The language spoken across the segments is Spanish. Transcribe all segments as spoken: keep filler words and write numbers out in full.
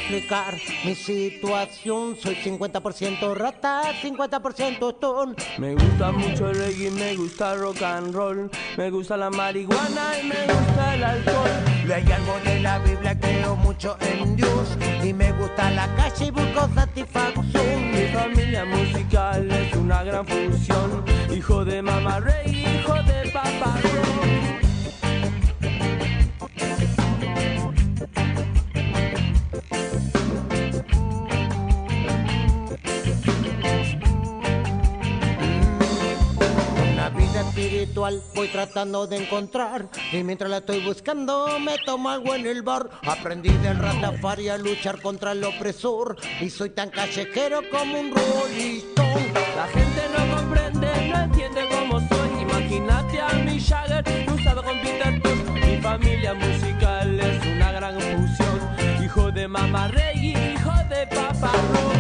explicar mi situación. Soy cincuenta por ciento rata, cincuenta por ciento stone. Me gusta mucho el reggae, me gusta rock and roll. Me gusta la marihuana y me gusta el alcohol. Leí algo de la Biblia, creo mucho en Dios. Y me gusta la calle y busco satisfacción. Mi familia musical es una gran fusión. Hijo de mamá reggae, hijo de papá rock. Espiritual voy tratando de encontrar, y mientras la estoy buscando me tomo algo en el bar. Aprendí del Rastafari a luchar contra el opresor, y soy tan callejero como un Rolling Stone. La gente no comprende, no entiende cómo soy. Imagínate a mi Jagger cruzado con Peter Tosh. Mi familia musical es una gran fusión. Hijo de mamá reggae, hijo de papá rock.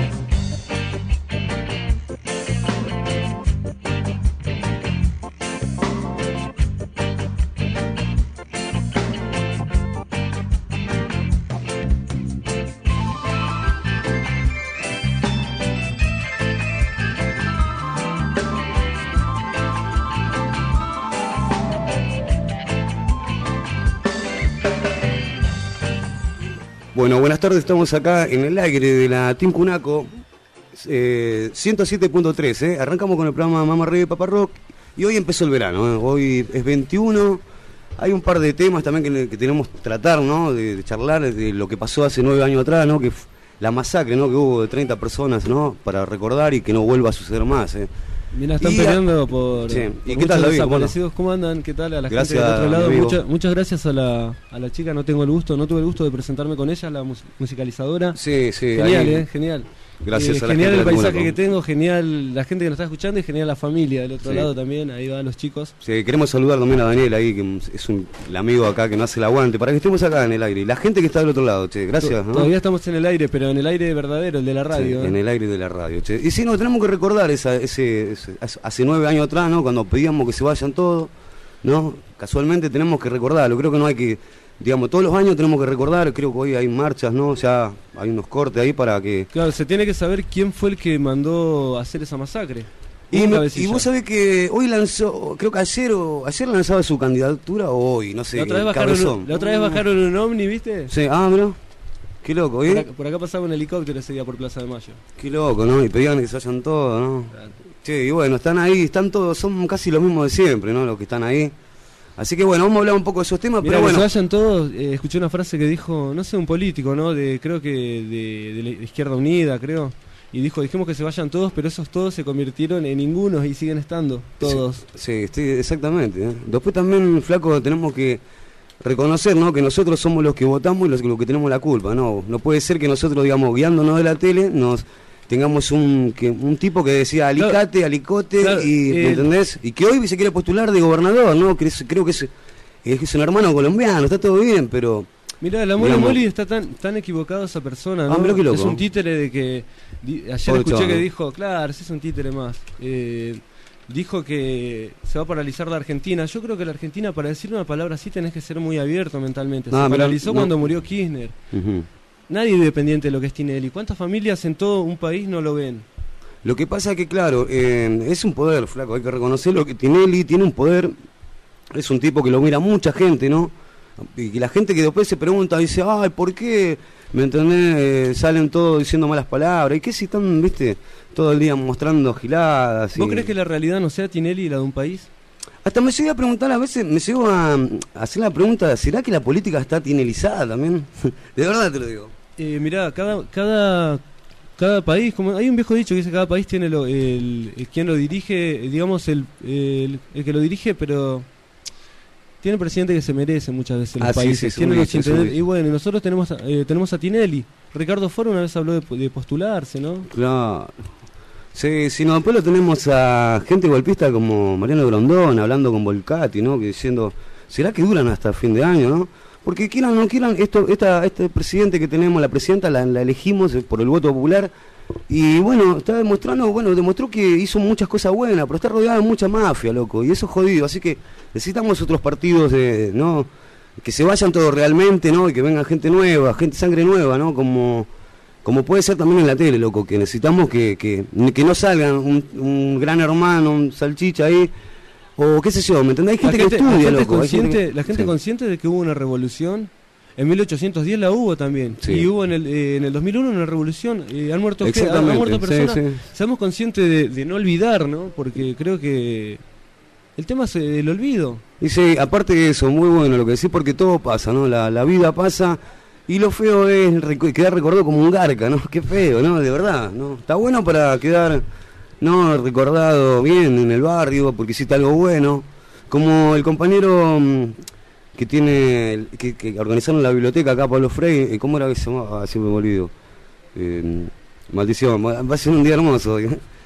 Bueno, buenas tardes, estamos acá en el aire de la Team Cunaco, eh, ciento siete punto tres, eh. Arrancamos con el programa Mamá Reggae Papá Rock y hoy empezó el verano, eh. Hoy es veintiuno, hay un par de temas también que, que tenemos que tratar, ¿no? De, de charlar de lo que pasó hace nueve años atrás, ¿no? Que la masacre, ¿no? Que hubo de treinta personas, ¿no? Para recordar y que no vuelva a suceder más, eh. Mira, están y peleando a, por, sí. por ¿Y qué tal, David? desaparecidos. ¿Cómo andan? ¿Qué tal a la Gracias, gente del otro lado? amigo. Mucha, muchas gracias a la, a la chica, no tengo el gusto, no tuve el gusto de presentarme con ella, la mus musicalizadora. Sí, sí. Genial, ahí. eh, genial. Gracias eh, a la genial gente el de paisaje Cunaco. que tengo, genial la gente que nos está escuchando y genial la familia del otro Sí. lado también, ahí van los chicos. Sí, queremos saludar también a Daniel ahí, que es un, el amigo acá que no hace el aguante, para que estemos acá en el aire. Y la gente que está del otro lado, che, gracias, ¿no? Todavía estamos en el aire, pero en el aire verdadero, el de la radio. Sí, ¿eh? en el aire de la radio, che. Y sí, no, tenemos que recordar esa, ese, ese, hace nueve años atrás, ¿no? Cuando pedíamos que se vayan todos, ¿no? Casualmente tenemos que recordarlo, creo que no hay que, digamos, todos los años tenemos que recordar, creo que hoy hay marchas, ¿no? Ya hay unos cortes ahí para que... Claro, se tiene que saber quién fue el que mandó hacer esa masacre. Y, Un me- cabecilla. y vos sabés que hoy lanzó, creo que ayer o ayer lanzaba su candidatura o hoy, no sé, La otra, vez el bajaron, cabezón. un- la otra vez bajaron un ovni, ¿viste? Sí, ah, mirá, qué loco, Por ¿eh? acá, por acá pasaba un helicóptero ese día por Plaza de Mayo. Qué loco, ¿no? Y pedían que se vayan todos, ¿no? Claro. Che, y bueno, están ahí, están todos, son casi los mismos de siempre, ¿no? Los que están ahí. Así que bueno, vamos a hablar un poco de esos temas, Mirá, pero que bueno. se vayan todos, eh, escuché una frase que dijo, no sé, un político, ¿no? De, creo que de, de la Izquierda Unida, creo. Y dijo, dijimos que se vayan todos, pero esos todos se convirtieron en ningunos y siguen estando, todos. Sí, sí, exactamente. ¿eh? Después también, flaco, tenemos que reconocer, ¿no? Que nosotros somos los que votamos y los, los que tenemos la culpa, ¿no? No puede ser que nosotros, digamos, guiándonos de la tele, nos tengamos un que, un tipo que decía alicate, Claro. alicote, Claro, y eh, ¿me entendés? Y que hoy se quiere postular de gobernador, ¿no? Que es- creo que es, es un hermano colombiano, está todo bien, pero... Mirá, la Moli Digamos. Moli está tan tan equivocado esa persona, ¿no? Ah, mirá qué loco. Es un títere de que... di- ayer Pobre escuché chabón. que dijo, claro, ese es un títere más. Eh, dijo que se va a paralizar la Argentina. Yo creo que la Argentina, para decir una palabra así, tenés que ser muy abierto mentalmente. Se Ah, mirá, paralizó no. cuando murió Kirchner. Ujú. Nadie vive pendiente de lo que es Tinelli. ¿Cuántas familias en todo un país no lo ven? Lo que pasa es que, claro, eh, es un poder, flaco, hay que reconocerlo, que Tinelli tiene un poder, es un tipo que lo mira mucha gente, ¿no? Y que la gente que después se pregunta, dice, ay, ¿por qué? ¿Me entendés? Eh, salen todos diciendo malas palabras, ¿y qué si están, viste, todo el día mostrando giladas? ¿Vos y... crees que la realidad no sea Tinelli la de un país? Hasta me llegué a preguntar a veces, me llego a, a hacer la pregunta, ¿será que la política está tinelizada también? De verdad te lo digo. Eh, mirá, cada, cada, cada país, como hay un viejo dicho que dice cada país tiene lo, el, el quien lo dirige, eh, digamos el, el, el que lo dirige, pero tiene un presidente que se merece muchas veces los Ah, sí, países. sí, tiene es un los dicho, es un interés- dicho. y bueno, nosotros tenemos a- eh, tenemos a Tinelli. Ricardo Foro una vez habló de, de postularse, ¿no? Claro. Sí, si no, después lo tenemos a gente golpista como Mariano Grondón hablando con Volcati, ¿no? Que diciendo, ¿será que duran hasta fin de año, no? Porque quieran o no quieran, esto, esta, este presidente que tenemos, la presidenta, la, la elegimos por el voto popular. Y bueno, está demostrando, bueno, demostró que hizo muchas cosas buenas, pero está rodeada de mucha mafia, loco, y eso es jodido. Así que necesitamos otros partidos, de, ¿no? Que se vayan todos realmente, ¿no? Y que venga gente nueva, gente, sangre nueva, ¿no? Como como puede ser también en la tele, loco, que necesitamos que, que, que no salgan un, un Gran Hermano, un Salchicha ahí, o qué sé yo, ¿me entendés? Hay gente, gente que estudia, la gente loco. Consciente, gente que, la gente sí. consciente de que hubo una revolución. En mil ochocientos diez la hubo también. Sí. Y hubo en el, eh, en el dos mil uno una revolución. Eh, han muerto gente, han, han Exactamente, muerto personas. sí, sí. Seamos conscientes de, de no olvidar, ¿no? Porque creo que el tema es el olvido. Y sí, aparte de eso, muy bueno lo que decís, porque todo pasa, ¿no? La, la vida pasa y lo feo es recu- quedar recordado como un garca, ¿no? Qué feo, ¿no? De verdad, ¿no? Está bueno para quedar, ¿no? Recordado bien en el barrio, porque hiciste algo bueno. Como el compañero mmm, que tiene, que, que organizaron la biblioteca acá, Pablo Frey, ¿cómo era que se llamaba? Ah, siempre me olvido. Eh, maldición, va a ser un día hermoso.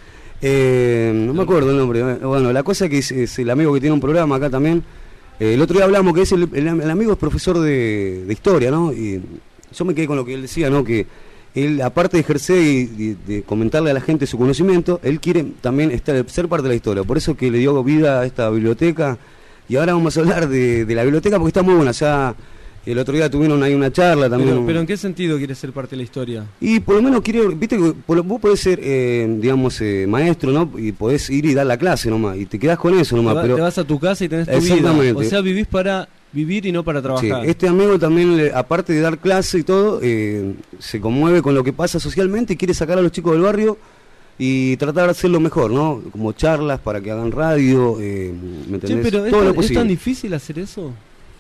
Eh, no me acuerdo el nombre. Bueno, la cosa es que es, es el amigo que tiene un programa acá también. Eh, el otro día hablamos que es el, el, el amigo es profesor de, de historia, ¿no? Y yo me quedé con lo que él decía, ¿no? Que él, aparte de ejercer y de, de comentarle a la gente su conocimiento, él quiere también estar, ser parte de la historia. Por eso que le dio vida a esta biblioteca. Y ahora vamos a hablar de, de la biblioteca porque está muy buena. Ya el otro día tuvieron ahí una charla también. Pero, pero ¿en qué sentido quiere ser parte de la historia? Y por lo menos quiere, viste que por, vos podés ser, eh, digamos, eh, maestro, ¿no? Y podés ir y dar la clase nomás. Y te quedás con eso nomás. Te, va, pero te vas a tu casa y tenés tu vida. Exactamente. O sea, vivís para vivir y no para trabajar. Sí, este amigo también, le- aparte de dar clase y todo, eh, se conmueve con lo que pasa socialmente y quiere sacar a los chicos del barrio y tratar de hacerlo mejor, ¿no? Como charlas para que hagan radio, eh, ¿me Che, entendés? pero ¿es Todo tan, lo ¿es posible. tan difícil hacer eso?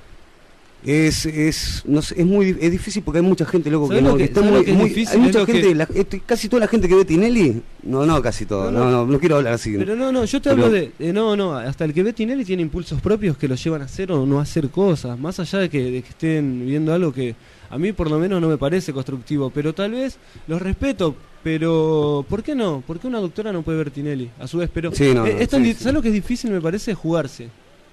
Es, es, no sé, es muy di- es difícil porque hay mucha gente, loco, que ¿Sabés no, lo que- está sabés muy, lo que es muy- difícil? hay mucha Es lo gente, que- la- este, casi toda la gente que ve Tinelli, no, no, casi toda, No, no, no. no, no, quiero hablar así. Pero no, no, yo te Pero- hablo de, de- no, no, hasta el que ve Tinelli tiene impulsos propios que lo llevan a hacer o no a hacer cosas, más allá de que, de que estén viendo algo que a mí por lo menos no me parece constructivo, pero tal vez los respeto, pero ¿por qué no? ¿Por qué una doctora no puede ver Tinelli? A su vez, pero Sí, no, eh, no, es tan sí, di- sí. ¿sabes lo que es difícil me parece? Jugarse.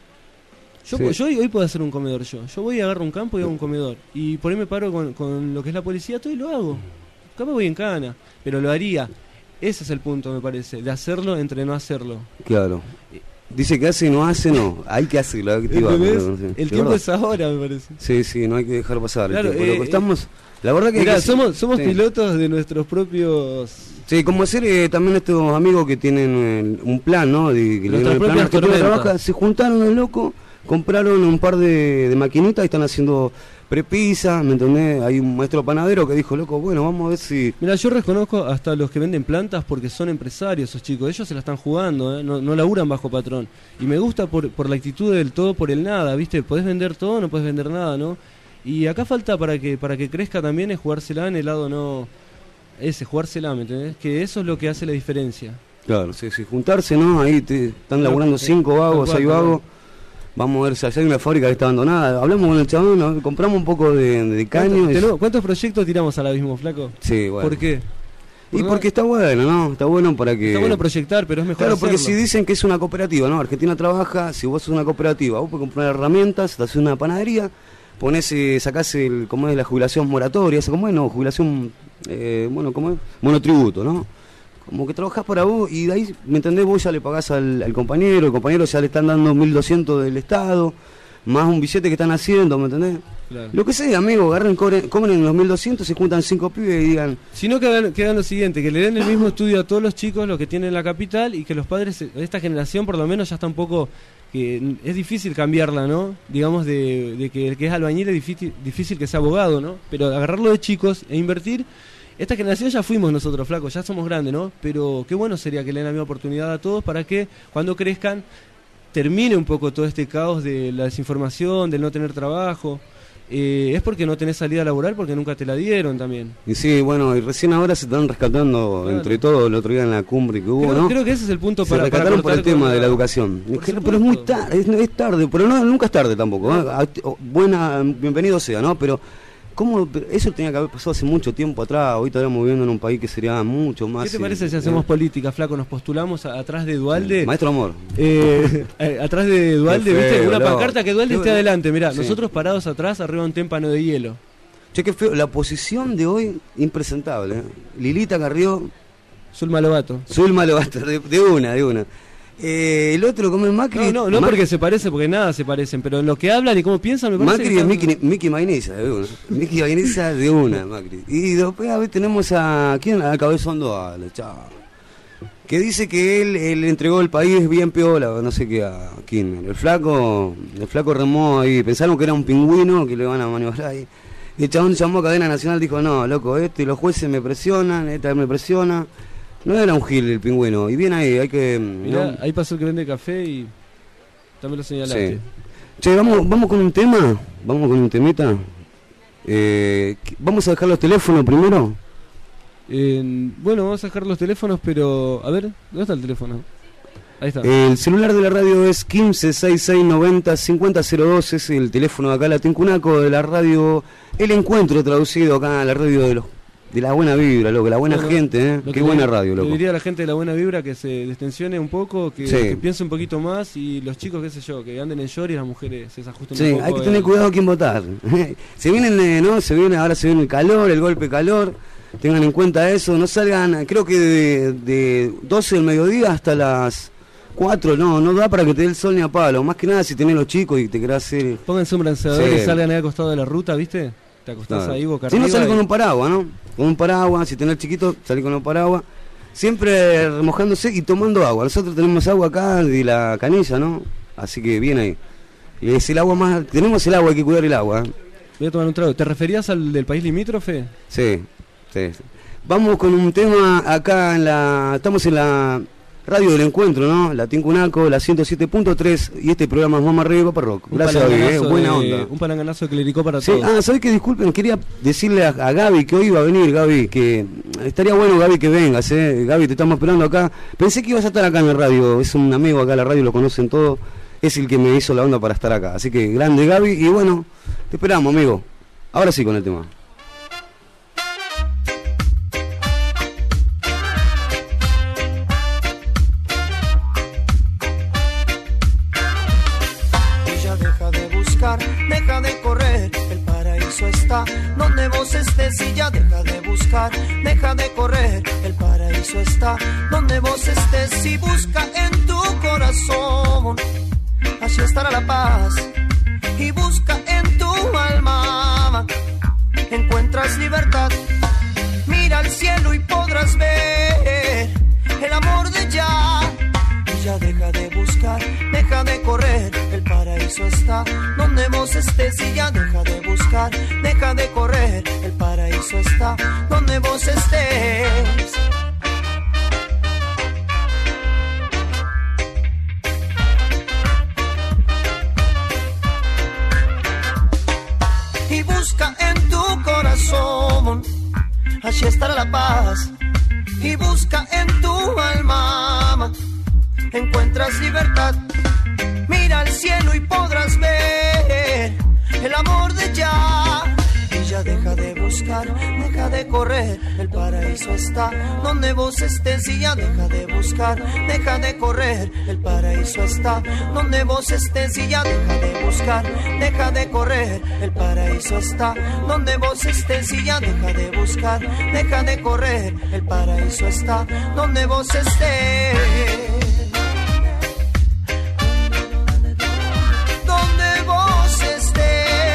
Yo, Sí. po- yo hoy, hoy puedo hacer un comedor yo. Yo voy y agarro un campo y hago un comedor. Y por ahí me paro con, con lo que es la policía, todo y lo hago. Capaz voy en cana, pero lo haría. Ese es el punto, me parece, de hacerlo entre no hacerlo. Claro. Dice que hace y no hace, no, hay que hacerlo. Hay que activar, ¿Entendés? no, no sé, El de tiempo verdad. es ahora, me parece. Sí, sí, no hay que dejar pasar Claro, el tiempo. eh, Loco, estamos, la verdad que... Mirá, que- somos, somos sí. pilotos de nuestros propios... Sí, como hacer eh, también estos amigos que tienen eh, un plan, ¿no? De, que le Nuestras dieron el plan propias Argentina tormentas. Trabaja, se juntaron el loco, compraron un par de, de maquinitas y están haciendo prepisa, ¿me entendés? Hay un maestro panadero que dijo, loco, bueno, vamos a ver si... Mira, yo reconozco hasta los que venden plantas porque son empresarios esos chicos. Ellos se la están jugando, ¿eh? no, no laburan bajo patrón. Y me gusta por, por la actitud del todo por el nada, ¿viste? Podés vender todo, no podés vender nada, ¿no? Y acá falta para que para que crezca también es jugársela en el lado no... Ese, jugársela, ¿me entendés? Que eso es lo que hace la diferencia. Claro, sí, sí, juntarse, ¿no? Ahí te, están laburando Sí, cinco vagos, tal cual, seis tal vagos. Vamos a ver si allá hay una fábrica que está abandonada. Hablamos con el chabón, ¿no? Compramos un poco de, de caño. ¿Cuántos, y- tenemos- ¿Cuántos proyectos tiramos al abismo, flaco? Sí, bueno. ¿Por qué? Y porque está bueno, ¿no? Está bueno para que... Está bueno proyectar, pero es mejor Claro, porque si hacerlo. dicen que es una cooperativa, ¿no? Argentina trabaja, si vos sos una cooperativa, vos podés comprar herramientas, te haces una panadería, ponés, eh, sacás el, ¿cómo es? La jubilación moratoria, ¿cómo es? No, jubilación, eh, bueno, ¿cómo es? Monotributo, ¿no? Como que trabajás para vos y de ahí, ¿me entendés? Vos ya le pagás al, al compañero, el compañero ya le están dando mil doscientos del Estado, más un billete que están haciendo, ¿me entendés? Claro. Lo que sea, amigo, agarren, cobren, cobren los mil doscientos, se juntan cinco pibes y digan... Sino que hagan, que hagan lo siguiente, que le den el mismo estudio a todos los chicos, los que tienen la capital, y que los padres de esta generación por lo menos ya está un poco, que es difícil cambiarla, ¿no? Digamos de, de que el que es albañil es difícil, difícil que sea abogado, ¿no? Pero agarrarlo de chicos e invertir, esta generación ya fuimos nosotros, flacos, ya somos grandes, ¿no? Pero qué bueno sería que le den la misma oportunidad a todos para que cuando crezcan termine un poco todo este caos de la desinformación, del no tener trabajo. Eh, es porque no tenés salida laboral, porque nunca te la dieron también. Y sí, bueno, y recién ahora se están rescatando Claro. entre todos, el otro día en la cumbre que hubo, Creo, ¿no? creo que ese es el punto Se para, para rescataron por el cortar tema con de la educación. Por Es que- pero es muy supuesto. tarde, es, es tarde, pero no, nunca es tarde tampoco. ¿eh? A- o- Buena, bienvenido sea, ¿no? Pero ¿cómo? Eso tenía que haber pasado hace mucho tiempo atrás. Hoy estaríamos viviendo en un país que sería mucho más... ¿Qué te eh, parece si eh, hacemos política, flaco? Nos postulamos a- atrás de Dualde. Maestro Amor. Eh, eh, atrás de Dualde, Qué ¿viste? feo, Una loco. pancarta que Dualde Qué esté bueno. adelante. Mirá, Sí. nosotros parados atrás, arriba un témpano de hielo. Che, qué feo. La posición de hoy, impresentable. ¿eh? Lilita Carrió, Zulma Lobato. Zulma Lobato, de, de una, de una. Eh, el otro, como el Macri. No, no, no Mac- porque se parece, porque nada se parecen, pero en lo que hablan y cómo piensan, me parece Macri que es están- Mickey, Mickey Mayonesa, de una. Mickey Mayonesa de una, Macri. Y después a ver, tenemos a. ¿Quién? A Cabezón Dual, chao. Que dice que él, él entregó el país bien piola, no sé qué, a Kirchner. El flaco, el flaco remó ahí, pensaron que era un pingüino que le van a maniobrar ahí. Y el chabón llamó a Cadena Nacional, dijo, no, loco, este y los jueces me presionan, esta me presiona. No era un gil el pingüino, y bien ahí, hay que... Mirá, ¿no? ahí pasó el que vende café y también lo señalaste. Sí. Che, vamos, vamos con un tema, vamos con un temita. Eh, vamos a dejar los teléfonos primero. Eh, bueno, vamos a dejar los teléfonos, pero... A ver, ¿dónde está el teléfono? Ahí está. El celular de la radio es quince sesenta y seis noventa cincuenta cero dos, es el teléfono de acá, la Tincunaco, de la radio El Encuentro, traducido acá a la radio de los de la buena vibra, loco, la buena Bueno, gente, ¿eh? Lo Qué que buena le- radio, Le loco. diría a la gente de la buena vibra que se destensione un poco, que, Sí. que piense un poquito más y los chicos, qué sé yo, que anden en short y las mujeres se desajusten Sí, un poco. hay que tener el- cuidado a quién votar. Se vienen, eh, ¿no? Se viene, ahora se viene el calor, el golpe calor. Tengan en cuenta eso, no salgan, creo que de, de doce del mediodía hasta las cuatro, no, no da para que te dé el sol ni a palo. Más que nada si tenés los chicos y te querés hacer... Pónganse un bronceador Sí. y salgan ahí al costado de la ruta, ¿viste? Te acostás Claro. ahí boca Si no, arriba salí y- con un paraguas, ¿no? Con un paraguas, si tenés chiquito, salí con un paraguas. Siempre remojándose y tomando agua. Nosotros tenemos agua acá de la canilla, ¿no? Así que bien ahí. Y es el agua más... Tenemos el agua, hay que cuidar el agua. ¿eh? Voy a tomar un trago. ¿Te referías al del país limítrofe? Sí, sí, sí. Vamos con un tema acá en la... Estamos en la radio del encuentro, ¿no? La Tincunaco, la ciento siete punto tres, y este programa es Mamá Arriba y Papá Rock. Un Gracias, David, eh, palanganazo buena de- onda. Un palanganazo de clericó para Sí, todos. ah, ¿sabés qué? Disculpen, quería decirle a, a Gaby que hoy iba a venir, Gaby, que estaría bueno, Gaby, que vengas, ¿eh? Gaby, te estamos esperando acá. Pensé que ibas a estar acá en la radio, es un amigo acá en la radio, lo conocen todos, es el que me hizo la onda para estar acá. Así que grande, Gaby, y bueno, te esperamos, amigo. Ahora sí con el tema. Ella deja de buscar, deja de correr, el paraíso está donde vos estés. Y ya deja de buscar, deja de correr, el paraíso está donde vos estés. Y busca en tu corazón, allí estará la paz. Y busca en tu alma, encuentras libertad. Mira al cielo y podrás ver el amor de ya. Y ya deja de buscar, deja de correr, el paraíso está donde vos estés. Y ya deja de buscar, deja de correr, el paraíso está donde vos estés. Y busca en tu corazón, allí estará la paz. Y busca en tu alma, encuentras libertad. Mira al cielo y podrás ver el amor de ya. Y ya deja de buscar, deja de correr, el paraíso está donde vos estés. Y ya deja de buscar, deja de correr, el paraíso está donde vos estés. Y ya deja de buscar, deja de correr, el paraíso está donde vos estés. Y ya deja de buscar, deja de correr, el paraíso está donde vos estés. Donde vos estés.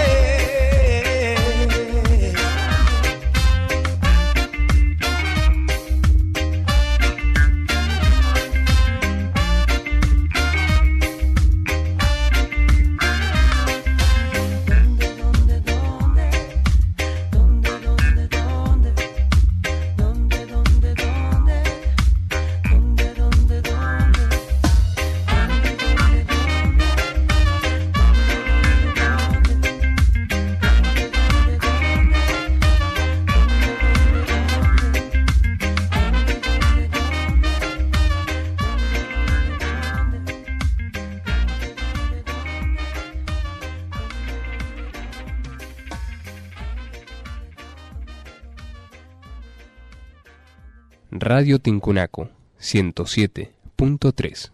Radio Tincunaco, ciento siete punto tres.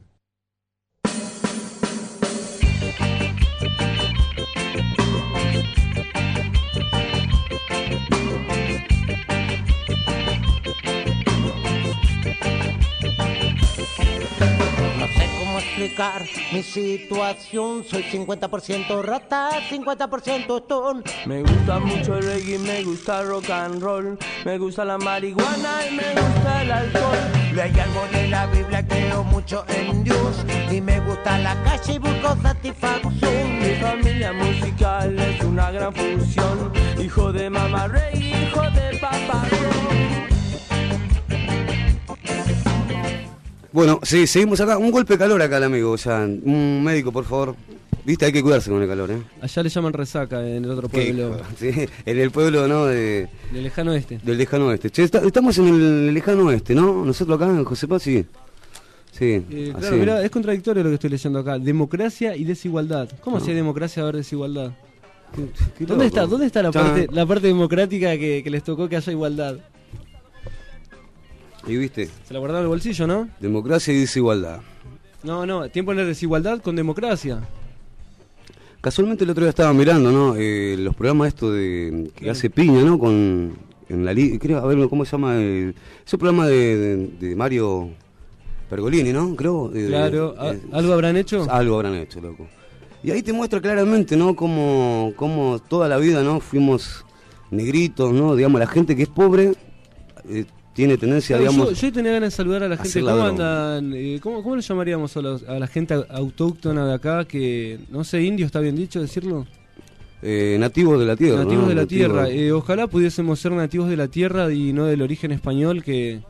No sé cómo explicar mi situación. Soy cincuenta por ciento rata, cincuenta por ciento stone. Me gusta mucho el reggae, me gusta rock and roll. Me gusta la marihuana y me gusta el alcohol. Y hay algo de la Biblia, creo mucho en Dios. Y me gusta la calle y busco satisfacción. Mi familia musical es una gran fusión. Hijo de mamá reggae, hijo de papá rock. Bueno, sí, seguimos acá. Un golpe de calor acá el amigo. O sea, un médico, por favor. Viste, hay que cuidarse con el calor, ¿eh? Allá le llaman resaca en el otro pueblo. Sí, en el pueblo, ¿no? De, del lejano oeste. Del lejano oeste. Che, está, estamos en el lejano oeste, ¿no? Nosotros acá en José Paz, sí. Sí. Eh, claro, mirá, es contradictorio lo que estoy leyendo acá. Democracia y desigualdad. ¿Cómo no. Si hay democracia, va a haber desigualdad? Qué, qué ¿Dónde loco. está? ¿Dónde está la Chan. parte, la parte democrática que, que les tocó que haya igualdad? ¿Y viste? Se la guardaron en el bolsillo, ¿no? Democracia y desigualdad. No, no, tiempo en la desigualdad con democracia. Casualmente el otro día estaba mirando, ¿no? Eh, los programas estos de que hace Piña, ¿no? Con en la li- creo, a ver cómo se llama el, ese programa de, de, de Mario Pergolini, ¿no? Creo. Eh, claro, de, eh, ¿algo habrán hecho? Algo habrán hecho, loco. Y ahí te muestra claramente, ¿no? Cómo, cómo toda la vida, ¿no? Fuimos negritos, ¿no? Digamos, la gente que es pobre eh, tiene tendencia, Claro, digamos... Yo, yo tenía ganas de saludar a la gente. hacer ¿Cómo ladrón. andan? Eh, ¿cómo, ¿Cómo le llamaríamos a, los- a la gente autóctona de acá? Que, no sé, indio, ¿está bien dicho decirlo? Eh, nativos de la tierra, Nativos ¿no? de la Nativos. tierra. Eh, ojalá pudiésemos ser nativos de la tierra y no del origen español que,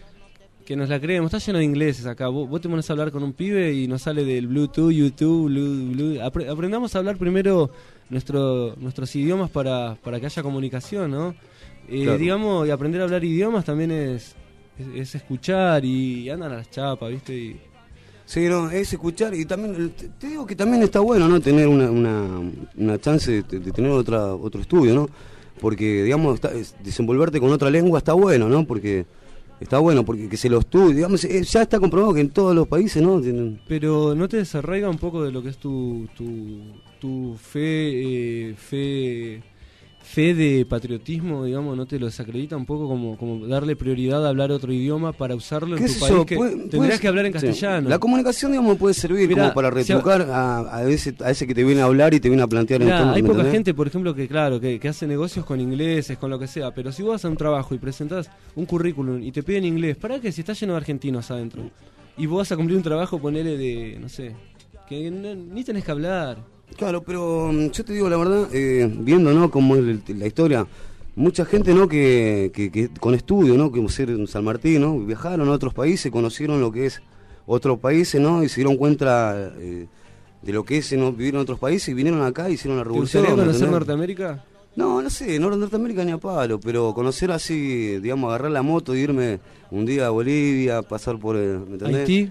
que nos la creemos. Está lleno de ingleses acá. Vos, vos te pones a hablar con un pibe y nos sale del Bluetooth, YouTube, Blue, Blue. Apre- aprendamos a hablar primero nuestro, nuestros idiomas para, para que haya comunicación, ¿no? Eh, Claro. Digamos, y aprender a hablar idiomas también es, es, es escuchar y andan a las chapas, ¿viste? Y, Sí, no, es escuchar y también, te, te digo que también está bueno, ¿no? Tener una, una, una chance de, de tener otra, otro estudio, ¿no? Porque, digamos, está, es- desenvolverte con otra lengua está bueno, ¿no? Porque está bueno, porque que se lo estudie, digamos, eh, ya está comprobado que en todos los países, ¿no? Tienen- pero ¿no te desarraiga un poco de lo que es tu, tu, tu fe, eh, fe, fe de patriotismo, digamos? ¿No te lo desacredita un poco como, como darle prioridad a hablar otro idioma para usarlo en ¿Qué tu sé país? yo? Que Puede- tendrías puede- que hablar en sí. castellano. La comunicación, digamos, puede servir Mirá, como para si retrucar a, a, ese, a ese que te viene a hablar y te viene a plantear en Mirá, tono, hay ¿me poca entendés? gente, por ejemplo, que claro, que, que hace negocios con ingleses, con lo que sea, pero si vos vas a un trabajo y presentás un currículum y te piden inglés, ¿para qué? Si está lleno de argentinos adentro. Y vos vas a cumplir un trabajo, ponele de, no sé, que no- ni tenés que hablar. Claro, pero mm, yo te digo la verdad, eh, viendo, ¿no? Como el- la historia, mucha gente, ¿no? Que, que, que con estudio, ¿no? Como ser en San Martín, ¿no? Viajaron a otros países, conocieron lo que es otros países, ¿no? Y se dieron cuenta eh, de lo que es, ¿no? Vivir en otros países y vinieron acá y hicieron la ¿Te revolución. gustaría ¿me conocer entendés? Norteamérica? No, no sé, no Norteamérica ni a palo, pero conocer así, digamos, agarrar la moto y irme un día a Bolivia, pasar por, eh, ¿me entendés? Haití.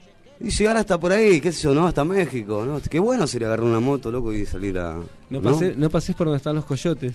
Y llegar hasta por ahí, qué sé yo, ¿no? Hasta México, ¿no? Qué bueno sería agarrar una moto, loco, y salir a... No, pasé, no pases por donde están los coyotes.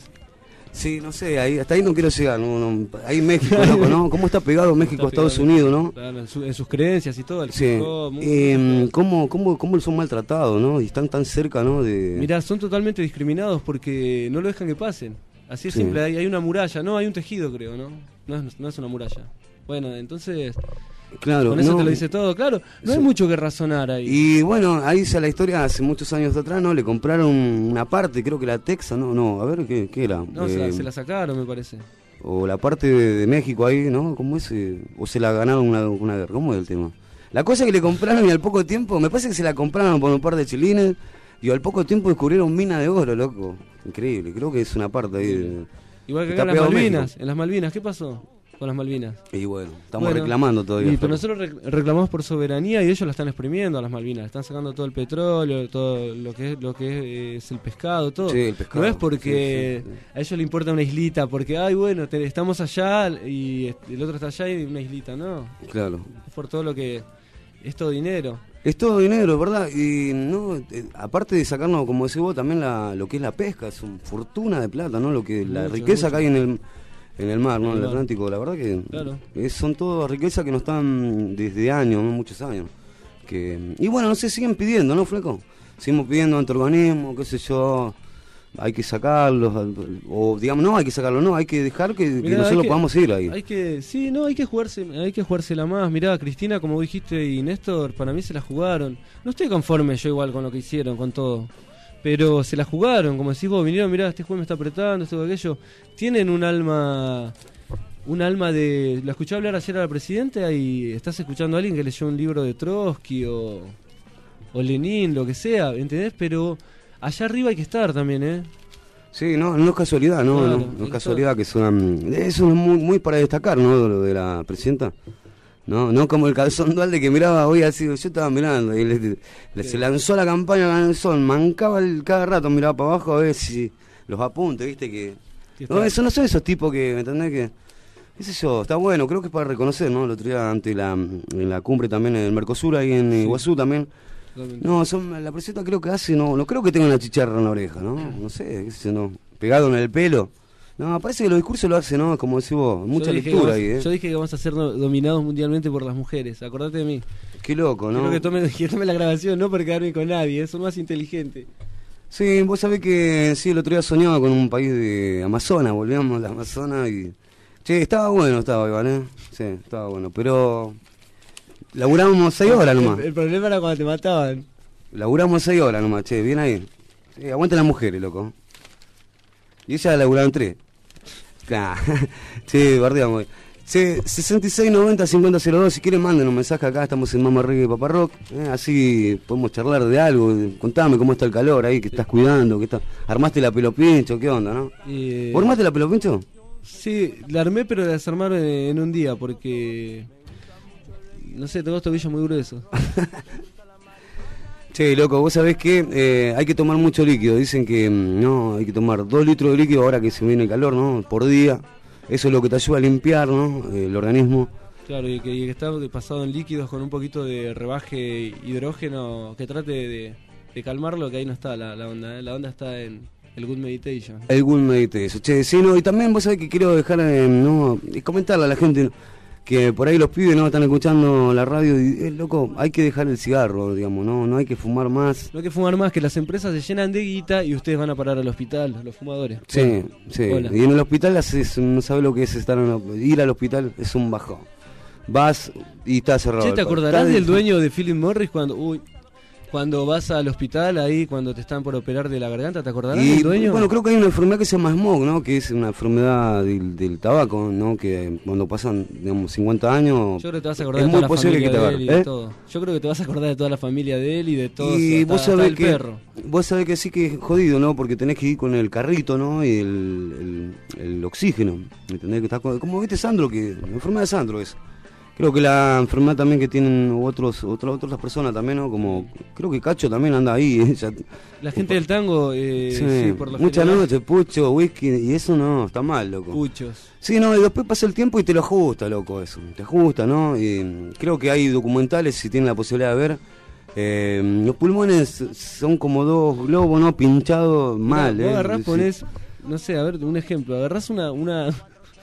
Sí, no sé, ahí, hasta ahí no quiero llegar, no, no, ahí México, loco, ¿no? ¿Cómo está pegado México a Está Estados pegado, Unidos, no? claro, en, su- en sus creencias y todo. El Sí. hip hop, música, Eh, todo. ¿cómo, cómo, ¿Cómo son maltratados, no? Y están tan cerca, ¿no? De... Mirá, son totalmente discriminados porque no lo dejan que pasen. Así es Sí. simple, hay, hay una muralla, no, hay un tejido, creo, ¿no? No es, no es una muralla. Bueno, entonces, Claro, con eso no. te lo dice todo, claro. No Sí. hay mucho que razonar ahí. Y bueno, ahí dice la historia, hace muchos años atrás, ¿no? Le compraron una parte, creo que la Texas, no, no, a ver, ¿qué, qué era? No, se, la, Eh, se la sacaron, me parece. O la parte de, de México ahí, ¿no? ¿Cómo es? eh? O se la ganaron una, una guerra, ¿cómo es el tema? La cosa es que le compraron y al poco tiempo, me parece que se la compraron por un par de chilines y al poco tiempo descubrieron mina de oro, loco. Increíble, creo que es una parte ahí. de- Igual que está acá en las pegado Malvinas. México. En las Malvinas, ¿qué pasó con las Malvinas? Y bueno, estamos Bueno, reclamando todavía. Y, pero nosotros rec- reclamamos por soberanía y ellos la están exprimiendo a las Malvinas. Están sacando todo el petróleo, todo lo que es, lo que es, es el pescado, todo. Sí, el pescado, No es porque sí, sí, sí. a ellos les importa una islita, porque, ay, bueno, te- estamos allá y el otro está allá y una islita, no. Claro. Es por todo lo que es todo dinero. Es todo dinero, ¿verdad? Y no, eh, aparte de sacarnos, como decís vos, también la, lo que es la pesca, es una fortuna de plata, ¿no? Lo que la Mucho, riqueza mucho. que hay en el en el mar, ¿no? En En el el mar. Atlántico, la verdad que Claro. es- son todas riquezas que nos están desde años, ¿no? Muchos años. Que y bueno, no sé, siguen pidiendo, ¿no, flaco? Seguimos pidiendo ante organismo, qué sé yo, hay que sacarlos, o digamos, no hay que sacarlos, no, hay que dejar que, Mirá, que nosotros que, podamos ir ahí. Hay que, sí, no, hay que jugarse, hay que jugársela más. Mirá, Cristina, como dijiste, y Néstor, para mí se la jugaron. No estoy conforme yo igual con lo que hicieron, con todo. Pero se la jugaron, como decís vos, vinieron, mirá, este juez me está apretando, esto, aquello. Tienen un alma, un alma de... La escuché hablar ayer a la presidenta y estás escuchando a alguien que leyó un libro de Trotsky o, o Lenin, lo que sea, ¿entendés? Pero allá arriba hay que estar también, ¿eh? Sí, no, no es casualidad, no, Claro, no, no es casualidad que son... Eso es muy, muy para destacar, ¿no? Lo de la presidenta. No, no como el calzón Dualde que miraba hoy así, yo estaba mirando y le, le, se lanzó la campaña Calzón, mancaba el, cada rato, miraba para abajo a ver si los apuntes, viste que... No, eso no son esos tipos que, ¿me entendés? Que, qué sé yo, está bueno, creo que es para reconocer, ¿no? El otro día ante la, en la cumbre también en el Mercosur, ahí en sí. Iguazú también. No, son, la presidenta creo que hace, no, no creo que tenga una chicharra en la oreja, ¿no? No sé, qué sé yo, no, pegado en el pelo. No, parece que los discursos lo hacen, ¿no? Como decís vos, mucha lectura vamos, ahí, ¿eh? Yo dije que vamos a ser no, dominados mundialmente por las mujeres, acordate de mí. Qué loco, ¿no? Quiero que tome, que tome la grabación, no por quedarme con nadie, ¿eh? Son más inteligentes. Sí, vos sabés que sí, el otro día soñaba con un país de Amazonas, volvíamos a la Amazonas y... Che, estaba bueno, estaba igual, ¿eh? Sí, estaba bueno, pero... Laburamos seis horas nomás. El, el problema era cuando te mataban. Laburamos seis horas nomás, che, bien ahí. Sí, aguanten las mujeres, loco. Y ellas laburaron tres. Sí, bardeamos. Sí, sesenta y seis noventa cincuenta cero dos, si quieren manden un mensaje acá, estamos en Mama Reggae y Papá Rock, eh, así podemos charlar de algo, contame cómo está el calor ahí, que estás cuidando, que está... ¿Armaste la pelo pincho? ¿Qué onda, no? Eh... ¿Vos armaste la pelo pincho? Sí, la armé, pero la desarmaron en, en un día, porque... No sé, tengo los tobillos muy gruesos. Che, loco, vos sabés que eh, hay que tomar mucho líquido. Dicen que no, hay que tomar dos litros de líquido ahora que se viene el calor, ¿no? Por día. Eso es lo que te ayuda a limpiar, ¿no? El organismo. Claro, y que, y que está pasado en líquidos con un poquito de rebaje hidrógeno, que trate de, de calmarlo, que ahí no está la, la onda, ¿eh? La onda está en el Good Meditation. El Good Meditation. Che, sí, no, y también vos sabés que quiero dejar, eh, no, y comentarle a la gente, ¿no? Que por ahí los pibes no están escuchando la radio y, eh, loco, hay que dejar el cigarro, digamos, no no hay que fumar más. No hay que fumar más, que las empresas se llenan de guita y ustedes van a parar al hospital, los fumadores. Sí, bueno, sí. Hola. Y en el hospital haces, no sabes lo que es estar en el, ir al hospital es un bajón. Vas y está cerrado. ¿Che, te acordarás del dueño de Philip Morris cuando uy, cuando vas al hospital ahí, cuando te están por operar de la garganta, ¿te acordarás y, del dueño? Bueno, creo que hay una enfermedad que se llama smog, ¿no? Que es una enfermedad del, del tabaco, ¿no? Que cuando pasan, digamos, cincuenta años... Yo creo que te vas a acordar de toda la familia de él y de todo. Yo creo que te vas a acordar de toda la familia de él y de todo, y hasta, vos sabés hasta que, el perro. Vos sabés que sí que es jodido, ¿no? Porque tenés que ir con el carrito, ¿no? Y el, el, el oxígeno, ¿entendés? Que está, como viste Sandro, que la enfermedad de Sandro es... Creo que la enfermedad también que tienen otros otras otras personas también, ¿no? Como creo que Cacho también anda ahí. ¿eh? Ya, la gente del tango, eh, sí, sí, por lo muchas general... noches, pucho, whisky, y eso no, está mal, loco. Puchos. Sí, no, y después pasa el tiempo y te lo ajusta, loco, eso. Te ajusta, ¿no? Y creo que hay documentales, si tienen la posibilidad de ver. Eh, los pulmones son como dos globos, ¿no? Pinchados mal, no, ¿eh? Agarrás, sí. Ponés, no sé, a ver, un ejemplo. Agarrás una... una...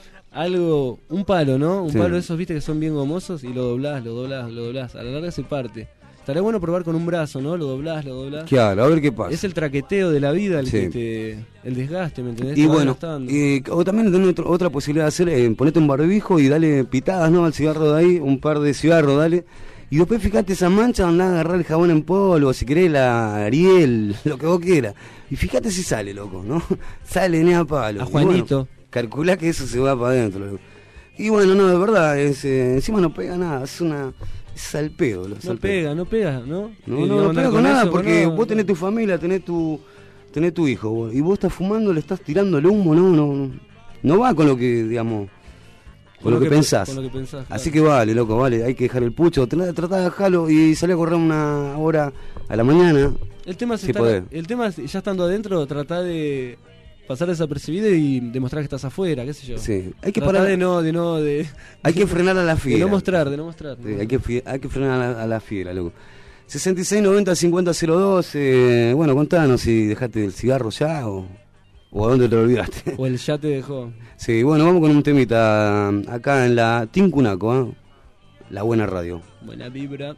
algo, un palo, ¿no? Un sí. palo de esos, viste, que son bien gomosos y lo doblás, lo doblás, lo doblás. A la larga se parte. Estaría bueno probar con un brazo, ¿no? Lo doblás, lo doblás. Claro, a ver qué pasa. Es el traqueteo de la vida, el sí. que te, el desgaste, ¿me entendés? Y bueno, y, o también tenés otro, otra posibilidad de hacer, eh, ponete un barbijo y dale pitadas, ¿no? Al cigarro de ahí, un par de cigarros, dale. Y después fíjate esa mancha, andá a agarrar el jabón en polvo, si querés la Ariel, lo que vos quieras. Y fíjate si sale, loco, ¿no? Sale ni a palo. A Juanito. Bueno, calculá que eso se va para adentro, loco. Y bueno, no, de verdad, es, eh, encima no pega nada, es una... es al pedo. No al pega, pedo. no pega, ¿no? No, no, no pega con nada, eso, porque no, vos tenés tu familia, tenés tu tenés tu hijo, vos, y vos estás fumando, le estás tirando el humo, no, no, no, no va con lo que, digamos, con, con lo, lo que, que pensás. Con lo que pensás, claro. Así que vale, loco, vale, hay que dejar el pucho, tratá de dejarlo y salir a correr una hora a la mañana. El tema es, si estar, el tema es ya estando adentro, tratá de... pasar desapercibido y demostrar que estás afuera, qué sé yo. Sí, hay que Tratá parar de no, de no, de... Hay que frenar a la fiera. De no mostrar, de no mostrar. Sí, hay que hay que frenar a la, a la fiera, loco. sesenta y seis noventa cincuenta cero dos, eh, bueno, contanos si dejaste el cigarro ya o, o a dónde te lo olvidaste. O el ya te dejó. Sí, bueno, vamos con un temita acá en la Tincunaco, ¿eh? La buena radio. Buena vibra.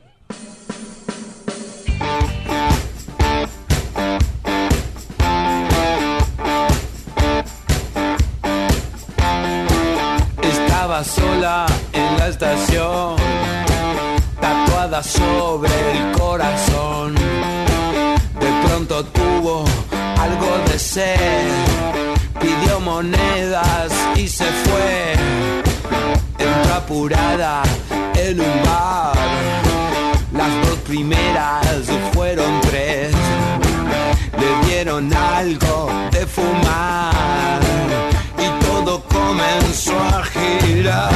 Estaba sola en la estación, tatuada sobre el corazón. De pronto tuvo algo de sed, pidió monedas y se fue. Entró apurada en un bar, las dos primeras fueron tres. Le dieron algo de fumar y todo comenzó a girar.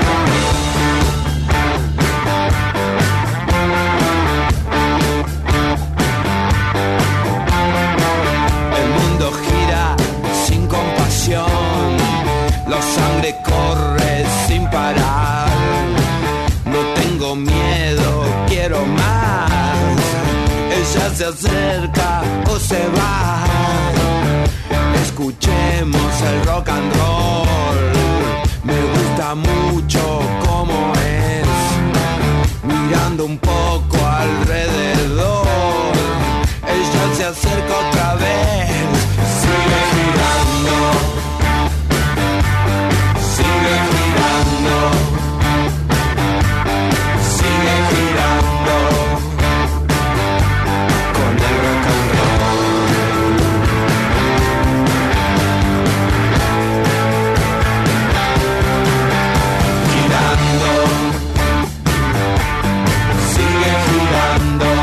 El mundo gira sin compasión, la sangre corre sin parar. No tengo miedo, quiero más. Ella se acerca o se va. Escuchemos el rock and roll. Me gusta mucho cómo es, mirando un poco alrededor. Ella se acerca otra vez, sigue girando, sigue girando, sigue girando con el rock and roll. Girando, sigue girando.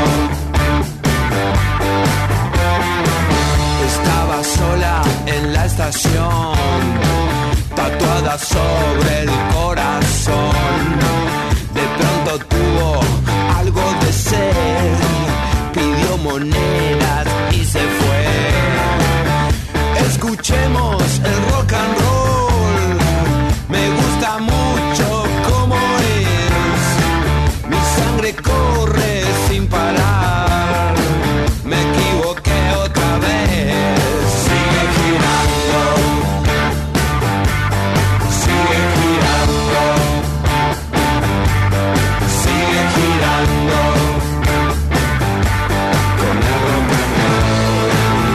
Estaba sola en la estación, tatuada sobre el corazón. De pronto tuvo algo de sed, pidió monedas y se fue. Escuchemos el rock and roll. Me gusta mucho cómo es, mi sangre corre sin parar. Me equivoqué otra vez. Sigue girando, sigue girando, sigue girando con el rock and roll.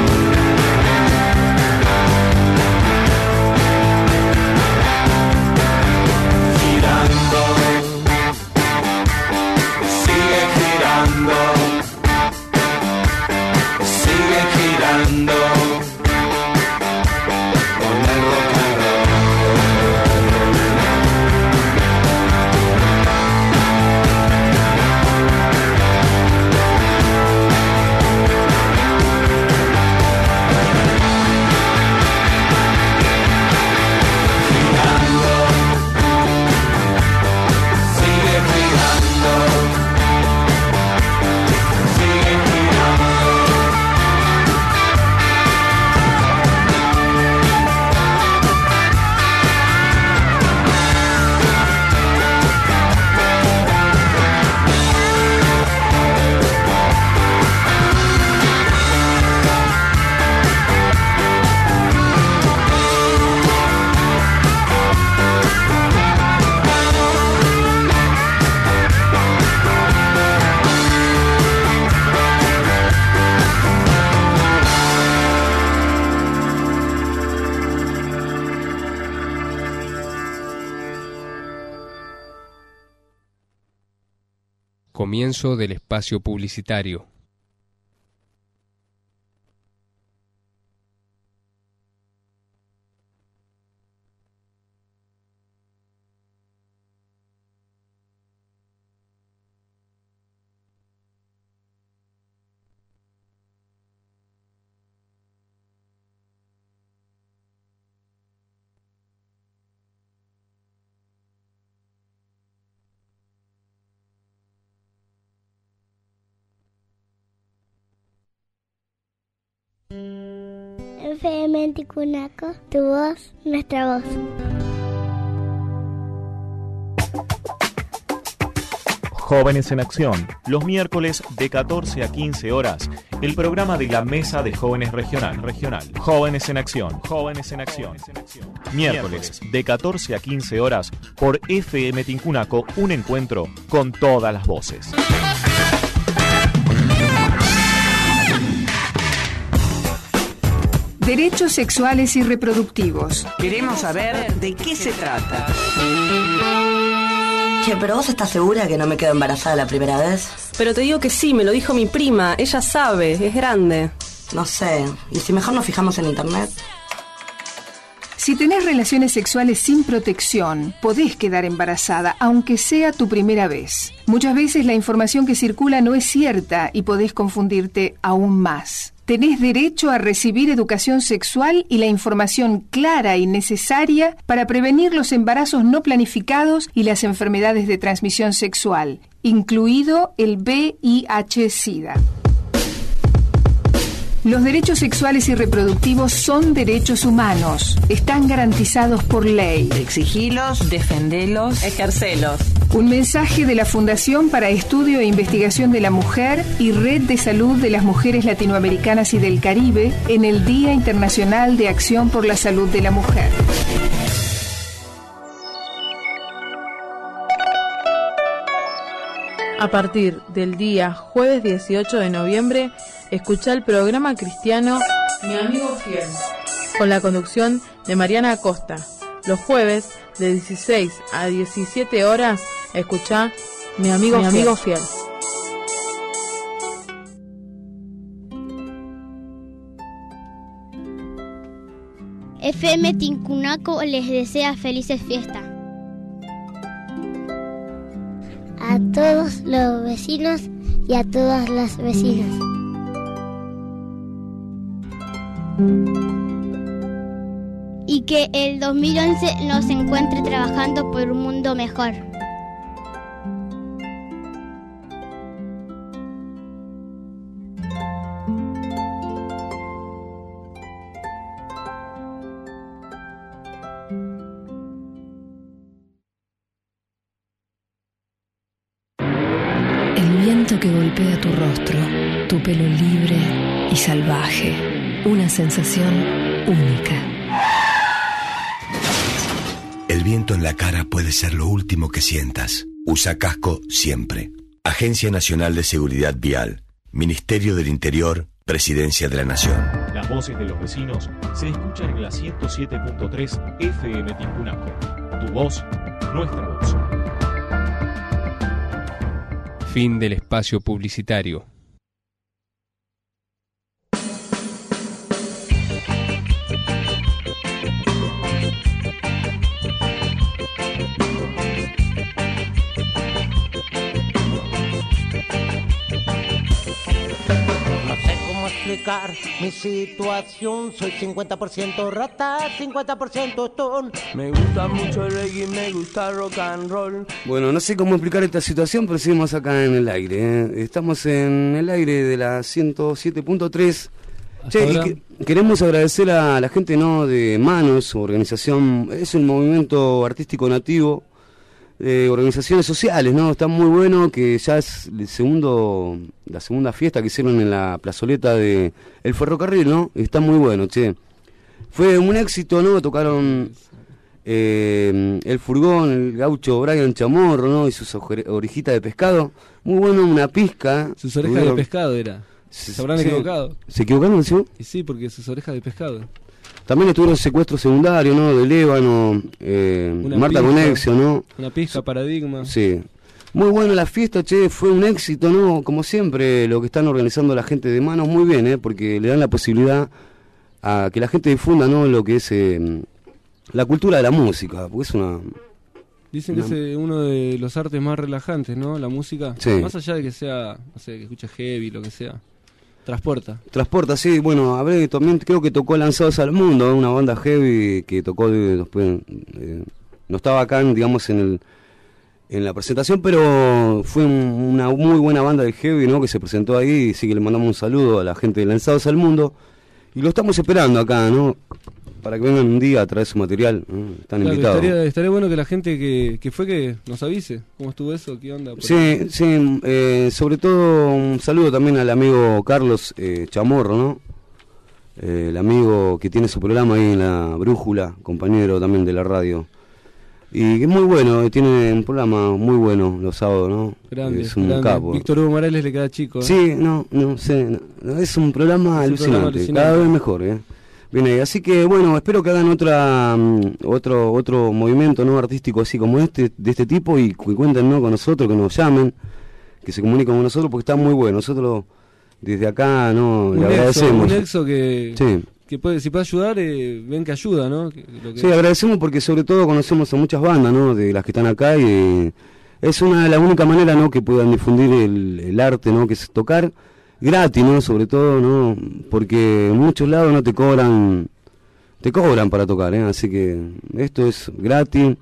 Girando, sigue girando, sigue girando con el rock and roll. Girando, sigue girando, sigue girando. Comienzo del espacio publicitario. F M Ticunaco, tu voz, nuestra voz. Jóvenes en Acción, los miércoles de catorce a quince horas, el programa de la Mesa de Jóvenes Regional. Regional. Jóvenes en Acción, Jóvenes en Acción. Miércoles de catorce a quince horas por F M Tincunaco, un encuentro con todas las voces. Derechos sexuales y reproductivos. Queremos saber de qué se trata. Che, pero vos estás segura que no me quedo embarazada la primera vez? Pero te digo que sí, me lo dijo mi prima. Ella sabe, es grande. No sé. ¿Y si mejor nos fijamos en internet? Si tenés relaciones sexuales sin protección, podés quedar embarazada, aunque sea tu primera vez. Muchas veces la información que circula no es cierta y podés confundirte aún más. Tenés derecho a recibir educación sexual y la información clara y necesaria para prevenir los embarazos no planificados y las enfermedades de transmisión sexual, incluido el V I H SIDA. Los derechos sexuales y reproductivos son derechos humanos. Están garantizados por ley. Exigilos, defendelos, ejercelos. Un mensaje de la Fundación para Estudio e Investigación de la Mujer y Red de Salud de las Mujeres Latinoamericanas y del Caribe en el Día Internacional de Acción por la Salud de la Mujer. A partir del día jueves dieciocho de noviembre, escuchá el programa cristiano Mi Amigo Fiel, con la conducción de Mariana Acosta. Los jueves, de dieciséis a diecisiete horas, escuchá Mi Amigo, Mi Amigo Fiel. F M Tincunaco les desea felices fiestas. A todos los vecinos y a todas las vecinas. Y que el dos mil once nos encuentre trabajando por un mundo mejor. Que golpea tu rostro, tu pelo libre y salvaje, una sensación única. El viento en la cara puede ser lo último que sientas. Usa casco siempre. Agencia Nacional de Seguridad Vial, Ministerio del Interior, Presidencia de la Nación. Las voces de los vecinos se escuchan en la ciento siete punto tres F M Tincunaco. Tu voz, nuestra voz. Fin del espacio publicitario. Explicar mi situación. Soy cincuenta por ciento rata, cincuenta por ciento stone. Me gusta mucho el reggae, me gusta rock and roll. Bueno, no sé cómo explicar esta situación, pero seguimos acá en el aire, ¿eh? Estamos en el aire de la ciento siete punto tres. Che, y que, queremos agradecer a la gente, ¿no?, de Manos, organización, es un movimiento artístico nativo, eh, organizaciones sociales, ¿no? Está muy bueno, que ya es el segundo, la segunda fiesta que hicieron en la plazoleta de El Ferrocarril, ¿no? Está muy bueno, che. Fue un éxito, ¿no? Tocaron eh, El Furgón, el gaucho Brian Chamorro, ¿no? Y sus orejitas de pescado. Muy bueno, una pizca. Sus orejas de pescado era. Se, se habrán sí, equivocado. ¿Se equivocaron, sí? Y sí, porque sus orejas de pescado. También estuvieron Secuestro Secundario, ¿no? Del Ébano, eh, Marta Conexio, ¿no? Una pizca, Paradigma. Sí. Muy buena la fiesta, che, fue un éxito, ¿no? Como siempre, lo que están organizando la gente de Manos, muy bien, ¿eh? Porque le dan la posibilidad a que la gente difunda, ¿no? Lo que es eh, la cultura de la música, porque es una... Dicen una... que es uno de los artes más relajantes, ¿no? La música. Sí. Más allá de que sea, no sé, que escuche heavy, lo que sea. Transporta. Transporta, sí. Bueno, a ver, también creo que tocó Lanzados al Mundo, una banda heavy que tocó después... Eh, no estaba acá, digamos, en el... en la presentación, pero fue un, una muy buena banda de heavy, ¿no? Que se presentó ahí, así que le mandamos un saludo a la gente de Lanzados al Mundo y lo estamos esperando acá, ¿no? Para que vengan un día a traer su material, ¿no? Están claro, invitados. Estaría, estaría bueno que la gente que, que fue que nos avise cómo estuvo eso, qué onda. Sí, ahí. sí, eh, sobre todo un saludo también al amigo Carlos eh, Chamorro, ¿no? Eh, el amigo que tiene su programa ahí en La Brújula, compañero también de la radio. Y que es muy bueno, tiene un programa muy bueno los sábados, ¿no? Grande, es un grande. capo. Víctor Hugo Morales le queda chico. ¿eh? Sí, no, no sé, no, es un programa, es alucinante, un programa alucinante, cada vez mejor, ¿eh? Bien ahí. Así que bueno, espero que hagan otra um, otro otro movimiento no artístico así como este, de este tipo, y que cuenten, ¿no?, con nosotros, que nos llamen, que se comuniquen con nosotros, porque está muy bueno. Nosotros desde acá no un le nexo, agradecemos. Un nexo que, sí. que puede, si puede ayudar, eh, ven que ayuda, ¿no? Que, lo que Sí, agradecemos porque sobre todo conocemos a muchas bandas, ¿no?, de las que están acá, y eh, es una la única manera, ¿no?, que puedan difundir el, el arte, ¿no?, que es tocar gratis, ¿no?, sobre todo, ¿no?, porque en muchos lados no te cobran te cobran para tocar, ¿eh? Así que esto es gratis.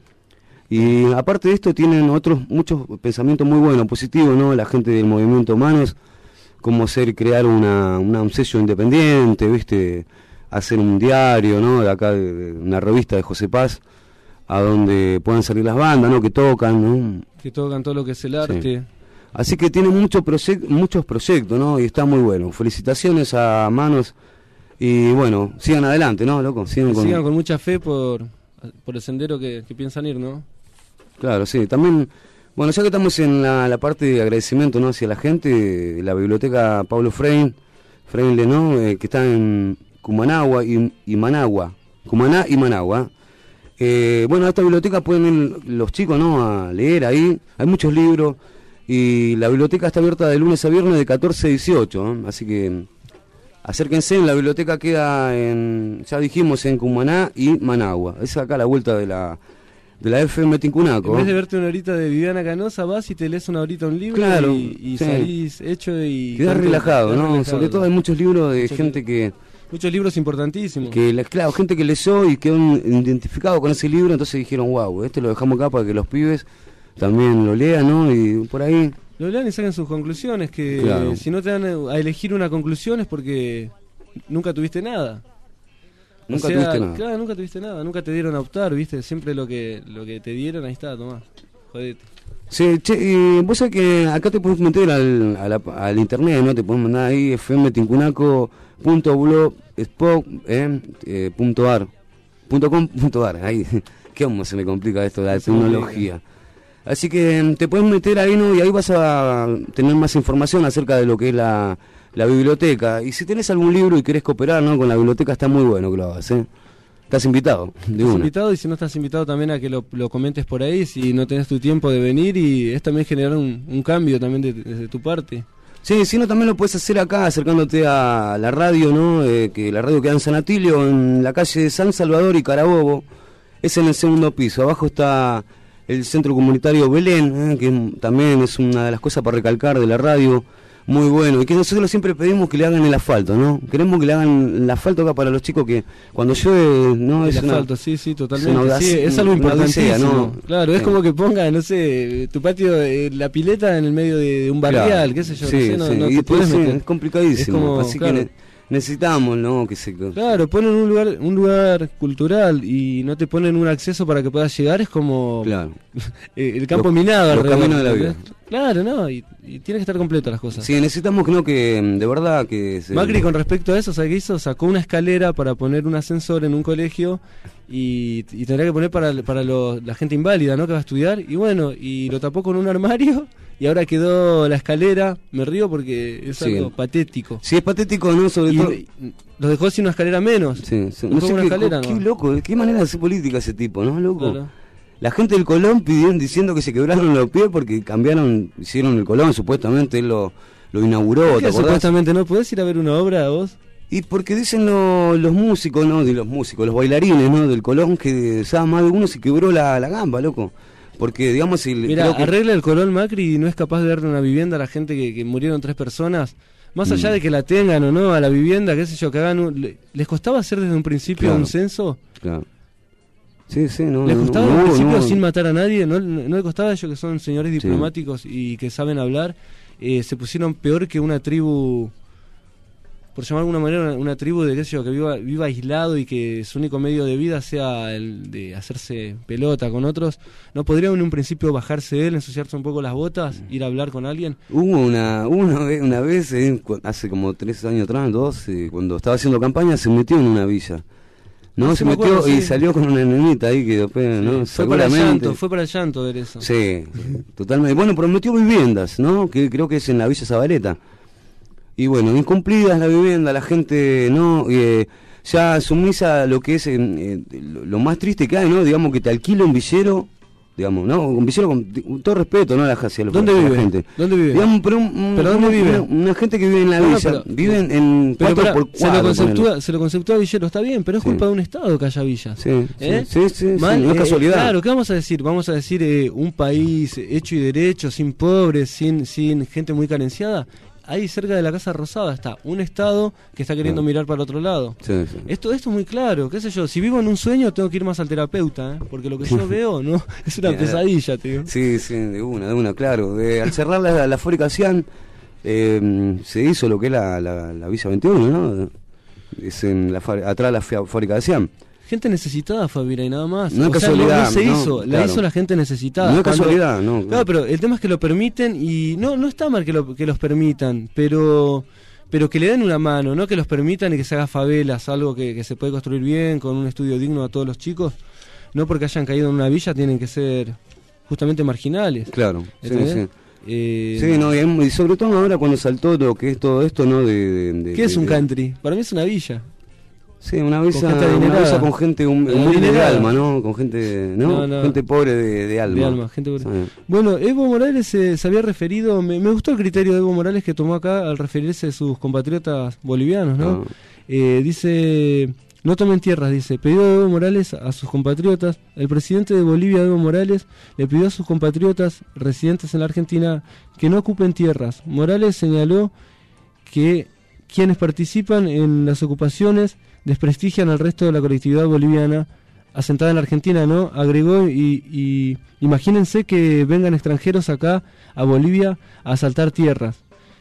Y aparte de esto tienen otros muchos pensamientos muy buenos, positivos, ¿no?, la gente del movimiento Manos, como hacer, crear una, una un sello independiente, ¿viste?, hacer un diario, ¿no?, de acá, de, de una revista de José Paz, a donde puedan salir las bandas, ¿no?, que tocan, ¿no? Que tocan todo lo que es el arte. Sí. Así que tiene muchos proyectos, muchos proyectos, ¿no?, y está muy bueno. Felicitaciones a Manos, y bueno, sigan adelante, ¿no, loco? Sigan con, sigan con mucha fe por, por el sendero que, que piensan ir, ¿no? Claro, sí. También, bueno, ya que estamos en la, la parte de agradecimiento, ¿no?, hacia la gente, la biblioteca Pablo Freire, Freire, ¿no?, eh, que está en Cumanagua y, y Managua, Cumaná y Managua. Eh, bueno, a esta biblioteca pueden ir los chicos, ¿no?, a leer ahí. Hay muchos libros y la biblioteca está abierta de lunes a viernes de catorce a dieciocho, ¿no? Así que acérquense. La biblioteca queda en, ya dijimos, en Cumaná y Managua. Es acá a la vuelta de la de la F M Tincunaco. En vez de verte una horita de Viviana Canosa, vas y te lees una horita un libro, claro, y, y sí, salís hecho y... quedás relajado, quedás ¿no? relajado. Sobre todo hay muchos libros de Muchos gente li- que... Muchos libros importantísimos. que la- claro, gente que leyó y quedó identificado con ese libro, entonces dijeron, wow, este lo dejamos acá para que los pibes también lo lean, ¿no? Y por ahí... Lo lean y saquen sus conclusiones, que Claro. si no te dan a elegir una conclusión es porque nunca tuviste nada. Nunca O sea, tuviste nada. Claro, nunca tuviste nada, nunca te dieron a optar, ¿viste? Siempre lo que lo que te dieron, ahí está, tomá, jodete. Sí, che, y vos sabés que acá te puedes meter al, a la- al internet, ¿no? Te puedes mandar ahí f m tincunaco punto blogspot punto ar punto com punto ar, ahí, qué cómo se me complica esto, la Se tecnología. Así que em, te puedes meter ahí, ¿no? Y ahí vas a tener más información acerca de lo que es la, la biblioteca. Y si tenés algún libro y querés cooperar, ¿no?, con la biblioteca, está muy bueno que lo hagas, ¿eh? Estás invitado, de Estás una. invitado, y si no estás invitado también a que lo, lo comentes por ahí, si no tenés tu tiempo de venir, y es también generar un, un cambio también de- desde tu parte. Sí, si no, también lo puedes hacer acá, acercándote a la radio, ¿no? Eh, que la radio queda en San Atilio, en la calle de San Salvador y Carabobo. Es en el segundo piso. Abajo está el centro comunitario Belén, ¿eh? Que es- también es una de las cosas para recalcar de la radio. Muy bueno. Y que nosotros siempre pedimos que le hagan el asfalto, ¿no? Queremos que le hagan el asfalto acá para los chicos, que cuando llueve, ¿no? El Es una- asfalto, sí, sí, totalmente. es una Sí, audacia- es algo una importantísimo. odisea, ¿no? Claro, es Sí. como que ponga, no sé, tu patio, eh, la pileta en el medio de, de un barrial, Claro. qué sé yo, Sí, no sé, no, sí. no Y te podés sí, meter. es complicadísimo. Es como, Así claro. que ne- necesitamos, ¿no? Que se... Claro, ponen un lugar un lugar cultural y no te ponen un acceso para que puedas llegar, es como Claro. eh, el campo Los- minado los alrededor, caminos de la ¿entendés? vida. Claro, no, y, y tiene que estar completo las cosas. Sí, necesitamos que no, que de verdad que... se- Macri, con respecto a eso, ¿sabes qué hizo? Sacó una escalera para poner un ascensor en un colegio, y, y tendría que poner para, para los- la gente inválida, ¿no?, que va a estudiar, y bueno, y lo tapó con un armario y ahora quedó la escalera. Me río porque es Sí. algo patético. Sí, es patético, ¿no? Sobre Y todo... los dejó sin una escalera menos. Sí, sí. Dejó No sé una qué, escalera, qué ¿no? loco, qué manera de hacer política ese tipo, ¿no, loco? Claro. La gente del Colón pidieron, diciendo que se quebraron los pies porque cambiaron, hicieron el Colón, supuestamente él lo, lo inauguró, ¿Por ¿te qué acordás? supuestamente no podés ir a ver una obra vos? Y porque dicen lo- los músicos, ¿no? De los músicos, los bailarines, ¿no? Del Colón, que sabe más de uno se quebró la, la gamba, loco. Porque, digamos, el, Mira, creo que- arregla el Colón Macri y no es capaz de darle una vivienda a la gente que, que murieron tres personas. Más allá Mm. de que la tengan o no a la vivienda, qué sé yo, que hagan un- le- ¿les costaba hacer desde un principio Claro. un censo? Claro. Sí, sí, no. ¿Les no, costaba no, un no, principio no. sin matar a nadie? ¿No, no, no les costaba a ellos, que son señores Sí. diplomáticos y que saben hablar? Eh, se pusieron peor que una tribu, por llamar de alguna manera, una, una tribu de, qué sé yo, que viva, viva aislado y que su único medio de vida sea el de hacerse pelota con otros. ¿No podría en un principio bajarse él, ensuciarse un poco las botas, ir a hablar con alguien? Hubo una, hubo una vez, una vez eh, cu- hace como tres años atrás, dos, eh, cuando estaba haciendo campaña, se metió en una villa. No, Ah, se sí me metió acuerdo, y sí. salió con una nenita ahí que después, ¿no? Fue para el Seguramente- llanto, fue para el llanto ver eso. Sí, totalmente. Bueno, prometió viviendas, ¿no? Que creo que es en la Villa Zabaleta. Y bueno, incumplidas la vivienda, la gente, ¿no? Eh, ya sumisa a lo que es eh, eh, lo, lo más triste que hay, ¿no? Digamos que te alquila un villero, digamos, ¿no? Un villero con, con todo respeto, ¿no? La, hacia los, ¿Dónde la vive? gente. ¿Dónde vive? Digamos, pero un, un, ¿Pero dónde una, vive? Una, una gente que vive en la No, villa, pero- vive en, en Pero cuatro pará, por se, lo cuatro, conceptúa, ponele. se lo conceptúa Villero, está bien, pero es Sí. culpa de un Estado que haya villas. Sí, ¿Eh? sí, sí, sí, sí, Mal, no es eh, casualidad. Claro, ¿qué vamos a decir? Vamos a decir eh, un país hecho y derecho, sin pobres, sin, sin gente muy carenciada. Ahí cerca de la Casa Rosada está un Estado que está queriendo Sí. mirar para otro lado. Sí, sí. Esto, esto es muy claro, qué sé yo, si vivo en un sueño tengo que ir más al terapeuta, ¿eh? Porque lo que yo veo no es una Eh, pesadilla, te digo. Sí, sí, de una, de una, claro. De, al cerrar la, la fábrica Cian, eh, se hizo lo que es la, la, la Villa veintiuno, ¿no? Es en la, fá- atrás de la fá- fábrica de Cian. Gente necesitada, Fabira, y nada más. No es O sea, casualidad, no se no, hizo, la claro. hizo la gente necesitada. No es Cuando- casualidad, no. Claro, pero el tema es que lo permiten y no no está mal que, lo, que los permitan, pero pero que le den una mano, no que los permitan y que se haga favelas, algo que, que se puede construir bien, con un estudio digno a todos los chicos. No porque hayan caído en una villa tienen que ser justamente marginales. Claro, sí, ¿Entendés? sí. Eh, Sí, no, y, y sobre todo ahora cuando saltó lo que es todo esto, ¿no? De, de- de- ¿Qué es de- un de- country? Para mí es una villa. Sí, una villa, Con gente una adinerada. villa con gente hum- humilde de Adinerada. alma, ¿no? Con gente, ¿no? No, no. Gente pobre de, de alma. De alma, gente pobre. Sí. Bueno, Evo Morales eh, se había referido, me, me gustó el criterio de Evo Morales que tomó acá al referirse a sus compatriotas bolivianos, ¿no? Ah. Eh, dice, no tomen tierras, dice, pidió Evo Morales a sus compatriotas, el presidente de Bolivia, Evo Morales, le pidió a sus compatriotas residentes en la Argentina que no ocupen tierras. Morales señaló que quienes participan en las ocupaciones desprestigian al resto de la colectividad boliviana asentada en la Argentina, ¿no? Agregó y, y imagínense que vengan extranjeros acá a Bolivia a asaltar tierras,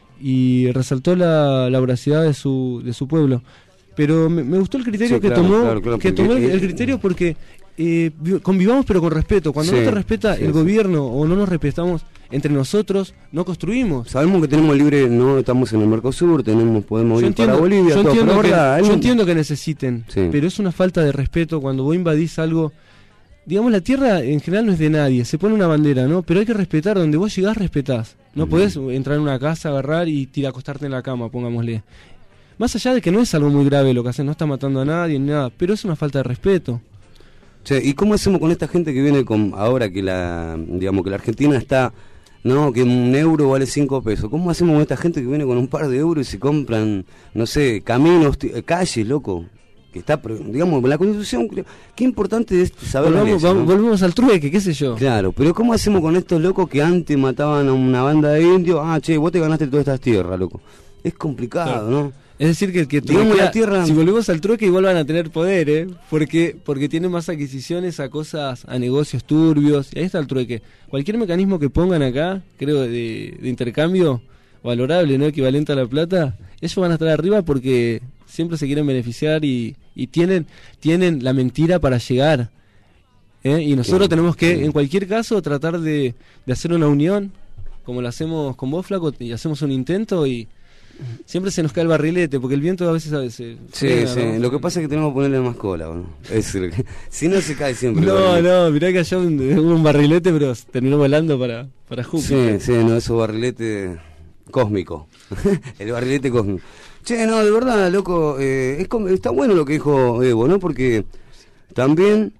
y resaltó la, la voracidad de su, de su pueblo. Pero me, me gustó el criterio Sí, que claro, tomó, claro, claro, que porque, tomó el, eh, el criterio porque eh, vi- convivamos pero con respeto. Cuando Sí, no te respeta sí, el sí. gobierno o no nos respetamos entre nosotros, no construimos. Sabemos que tenemos libre, no estamos en el Mercosur, tenemos, podemos Yo ir para entiendo, Bolivia, yo todo, entiendo pero que, verdad, hay yo un- entiendo que necesiten, Sí. pero es una falta de respeto cuando vos invadís algo. Digamos, la tierra en general no es de nadie, se pone una bandera, ¿no? Pero hay que respetar, donde vos llegás respetás. No Ujú. podés entrar en una casa, agarrar y tirar acostarte en la cama, pongámosle. Más allá de que no es algo muy grave lo que hacen, no está matando a nadie ni nada, pero es una falta de respeto. Che, ¿y cómo hacemos con esta gente que viene con ahora que la, digamos que la Argentina está, no, que un euro vale cinco pesos? ¿Cómo hacemos con esta gente que viene con un par de euros y se compran, no sé, caminos, t- eh, calles, loco? Que está, pro- digamos, la Constitución, creo- qué importante es saber Volvamos, eso, vamos- ¿no? volvemos al trueque, qué sé yo. Claro, pero ¿cómo hacemos con estos locos que antes mataban a una banda de indios? Ah, che, vos te ganaste todas estas tierras, loco. Es complicado, Claro. ¿no? Es decir, que el que Digamos, truequea- la tierra- si volvemos al trueque igual van a tener poder, ¿eh? Porque, porque tienen más adquisiciones a cosas, a negocios turbios, y ahí está el trueque. Cualquier mecanismo que pongan acá, creo, de, de intercambio valorable, ¿no? Equivalente a la plata, ellos van a estar arriba porque siempre se quieren beneficiar y, y tienen, tienen la mentira para llegar. ¿eh? Y nosotros Claro, tenemos que, sí. en cualquier caso, tratar de, de hacer una unión, como lo hacemos con vos, Flaco, y hacemos un intento y siempre se nos cae el barrilete, porque el viento a veces... A veces Sí, frena, sí, ¿no? lo que pasa es que tenemos que ponerle más cola, ¿no? Es lo que- si no se cae siempre. No, ¿verdad? no, mirá que allá un, hubo un barrilete, pero terminó volando para, para Sí, Júpiter. sí, no, esos barriletes cósmico. El barrilete cósmico. Che, no, de verdad, loco, eh, es como- está bueno lo que dijo Evo, ¿no? Porque también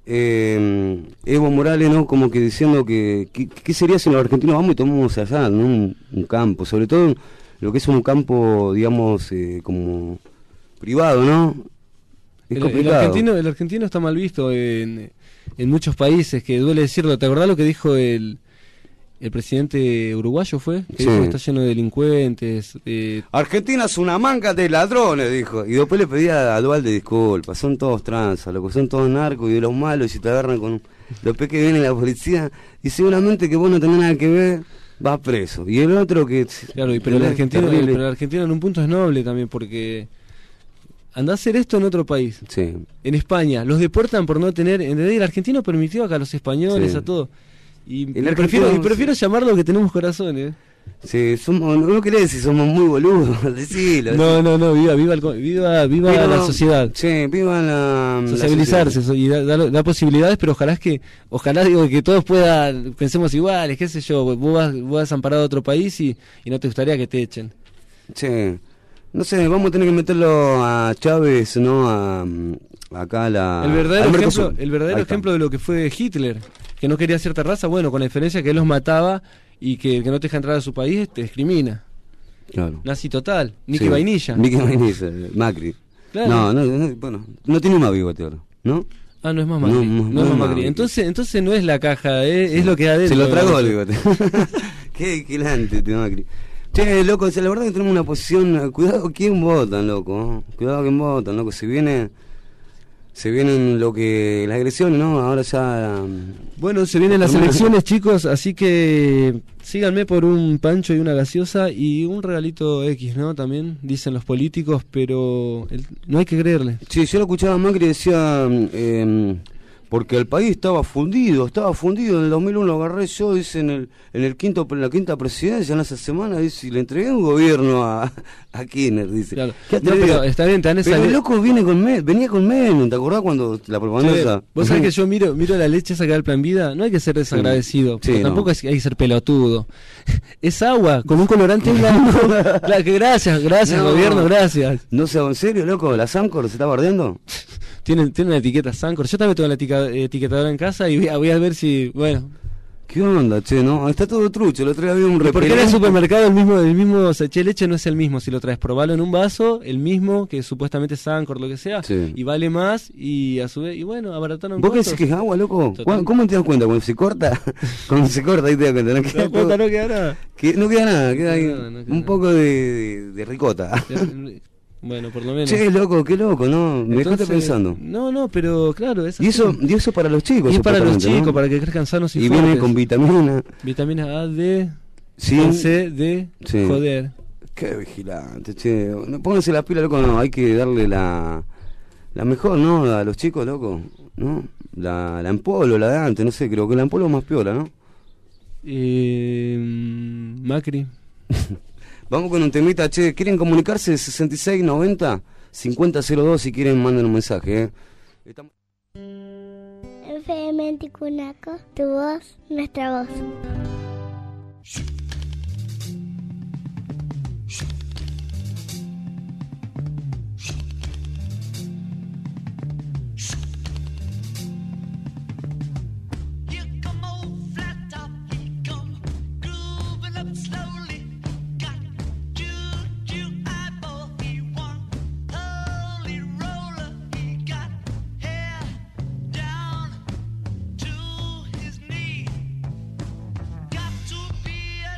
eh, Evo Morales, ¿no? Como que diciendo que, que- ¿qué sería si los argentinos vamos y tomamos allá, ¿no? un, un campo? Sobre todo lo que es un campo, digamos, eh, como privado, ¿no? Es El, el complicado. argentino, el argentino está mal visto en, en muchos países, que duele decirlo. ¿Te acordás lo que dijo el, el presidente uruguayo, fue? Que Sí. dijo que está lleno de delincuentes. eh, Argentina es una manga de ladrones, dijo. Y después le pedía a Dualde disculpas. Son todos tranzas, loco. Son todos narcos y de los malos. Y si te agarran con... Después que viene la policía, y seguramente que vos no tenés nada que ver, vas preso. Y el otro que... Claro, y pero el es argentino, terrible. pero el argentino en un punto es noble también, porque andá a hacer esto en otro país. Sí. En España, los deportan por no tener... ¿entendés? El argentino permitió acá a los españoles, Sí. a todo. Y, El y argentino- prefiero, y prefiero llamarlo que tenemos corazones. Sí, somos, no querés decir somos muy boludos, decilo. No, no, no, viva, viva, el co- viva, viva Pero- la sociedad. Sí, viva la... la Sociabilizarse sociedad. so- y da, da- da posibilidades, pero ojalá es que, ojalá digo que todos puedan, pensemos iguales, qué sé yo, vos vas, vos vas amparado a otro país y, y no te gustaría que te echen. Sí. No sé, vamos a tener que meterlo a Chávez, ¿no? A, acá a la... El verdadero, al ejemplo, Mercosur. el verdadero ejemplo de lo que fue Hitler, que no quería cierta raza, bueno, con la diferencia que él los mataba y que el que no te deja entrar a su país te discrimina. Claro. Nazi total, Nicky Sí, Vainilla. Nicky Vainilla, Macri. Claro. No, no, no, bueno, no tiene más bigote ahora, ¿no? Ah, no es más Macri. No, No, no, no es es más más Macri. Macri. Entonces, entonces no es la caja, eh, sí. Es lo que hay adentro. Se lo tragó el bigote. Qué vigilante este Macri. Che, loco, o sea, la verdad que tenemos una posición... Cuidado quién votan, loco. ¿eh? Cuidado quién votan, loco. Se viene... Se vienen lo que... Las agresiones, ¿no? Ahora ya... Bueno, se vienen las elecciones, chicos, así que... Síganme por un pancho y una gaseosa y un regalito X, ¿no? También dicen los políticos, pero el, no hay que creerle. Sí, yo lo escuchaba a Macri y decía... Eh, porque el país estaba fundido, estaba fundido. En el dos mil uno lo agarré yo, dice, en el en el quinto en la quinta presidencia, en esa semana, dice, y le entregué un gobierno a, a Kirchner, dice. Claro. No, pero está bien, te dan esa... Pero el loco viene con me, venía con Menem, ¿te acordás cuando la propaganda sí, esa? Vos sabés que yo miro miro la leche esa que da el Plan Vida, no hay que ser desagradecido, sí, pero tampoco no. hay que ser pelotudo. Es agua, con un colorante blanco. Claro, que gracias, gracias, no, gobierno, gracias. No sé, ¿en serio, loco? ¿La Sancor se está bardeando? Tiene, tiene una etiqueta Sancor. Yo también tengo la etica, etiquetadora en casa y voy a, voy a ver si, bueno. ¿Qué onda, che? No, está todo trucho. El otro día había un repelente. Porque en el supermercado el mismo, el mismo o sea, che, leche no es el mismo. Si lo traes, probalo en un vaso, el mismo que supuestamente es Sancor, lo que sea, sí. Y vale más y a su vez, y bueno, abarataron costos. ¿Vos decís que es agua, loco? Total. ¿Cómo te das cuenta? Cuando se corta, cuando se corta ahí te das cuenta. No queda, cuenta, no queda nada. Que, no queda nada, queda ahí no, no queda un nada. Poco de, de, de ricota. Bueno, por lo menos. Che, loco, qué loco, ¿no? Me dejaste pensando. No, no, pero claro, es así. Y eso, y eso para los chicos. Y es para los chicos, ¿no? Para que crezcan sanos y, y fuertes. Viene con vitamina. Vitamina A, D, sí. C, D, sí. Joder. Qué vigilante, che. No, pónganse la pila, loco, no. Hay que darle la la mejor, ¿no? A los chicos, loco, ¿no? La, la Empolo, la de antes, no sé, creo que la Empolo es más piola, ¿no? Eh, Macri. Vamos con un temita, che, ¿quieren comunicarse? sesenta y seis noventa cincuenta cero dos si quieren manden un mensaje, ¿eh? Estamos... F M en Ticunaco, tu voz, nuestra voz. Got to be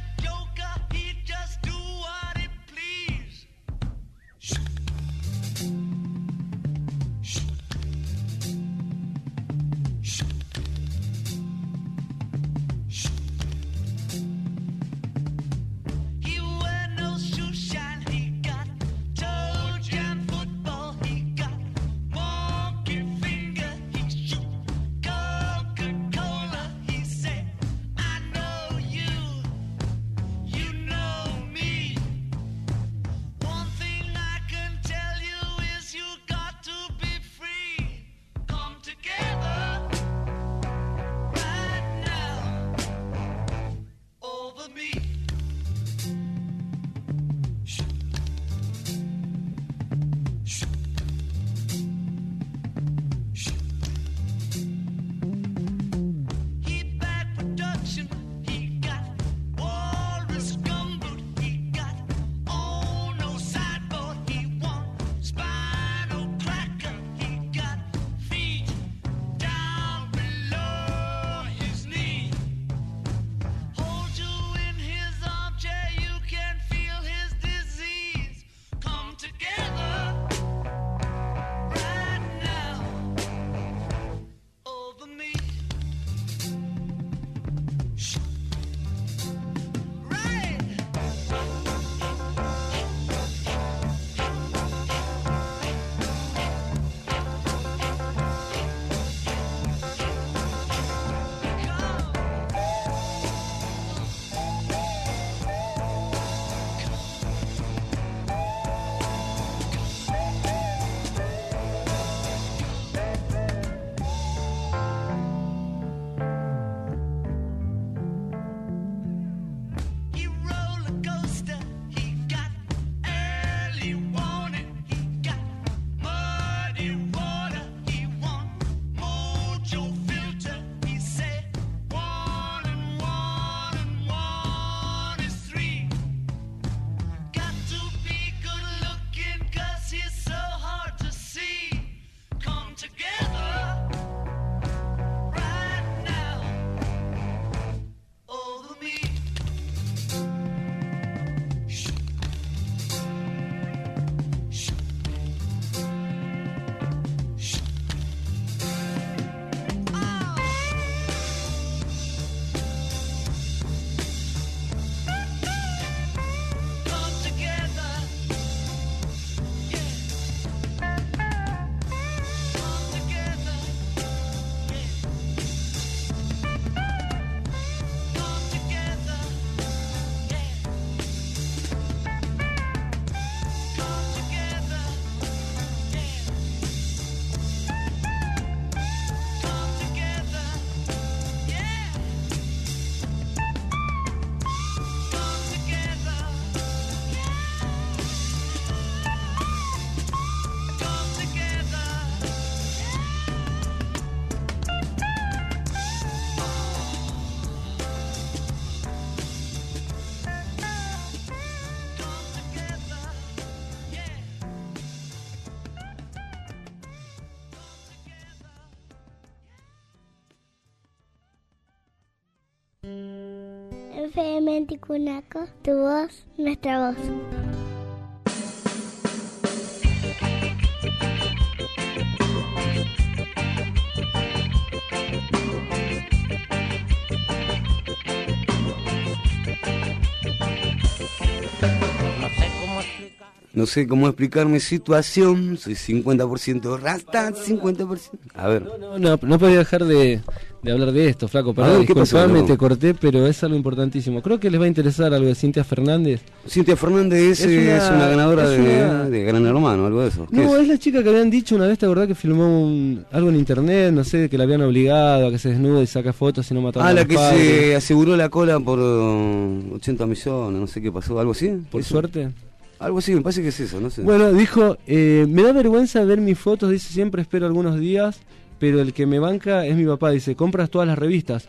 F M en Ticunaco, tu voz, nuestra voz. No sé cómo explicar mi situación. Soy cincuenta por ciento rasta, cincuenta por ciento... A ver. No, no, no podía dejar de, de hablar de esto, flaco. Perdón, disculpame, te corté, pero es algo importantísimo. Creo que les va a interesar algo de Cintia Fernández. Cintia Fernández es, es, una, es una ganadora es de, una... de Gran Hermano, algo de eso. No, es? es la chica que habían dicho una vez, ¿te acordás que filmó un, algo en internet? No sé, que la habían obligado a que se desnude y saca fotos y no mataba ah, a la los que padres. Se aseguró la cola por uh, ochenta millones, no sé qué pasó, algo así. Por ¿Eso? suerte. Algo así, me parece que es eso, no sé. Bueno, dijo, eh, me da vergüenza ver mis fotos, dice, siempre espero algunos días, pero el que me banca es mi papá, dice, compras todas las revistas.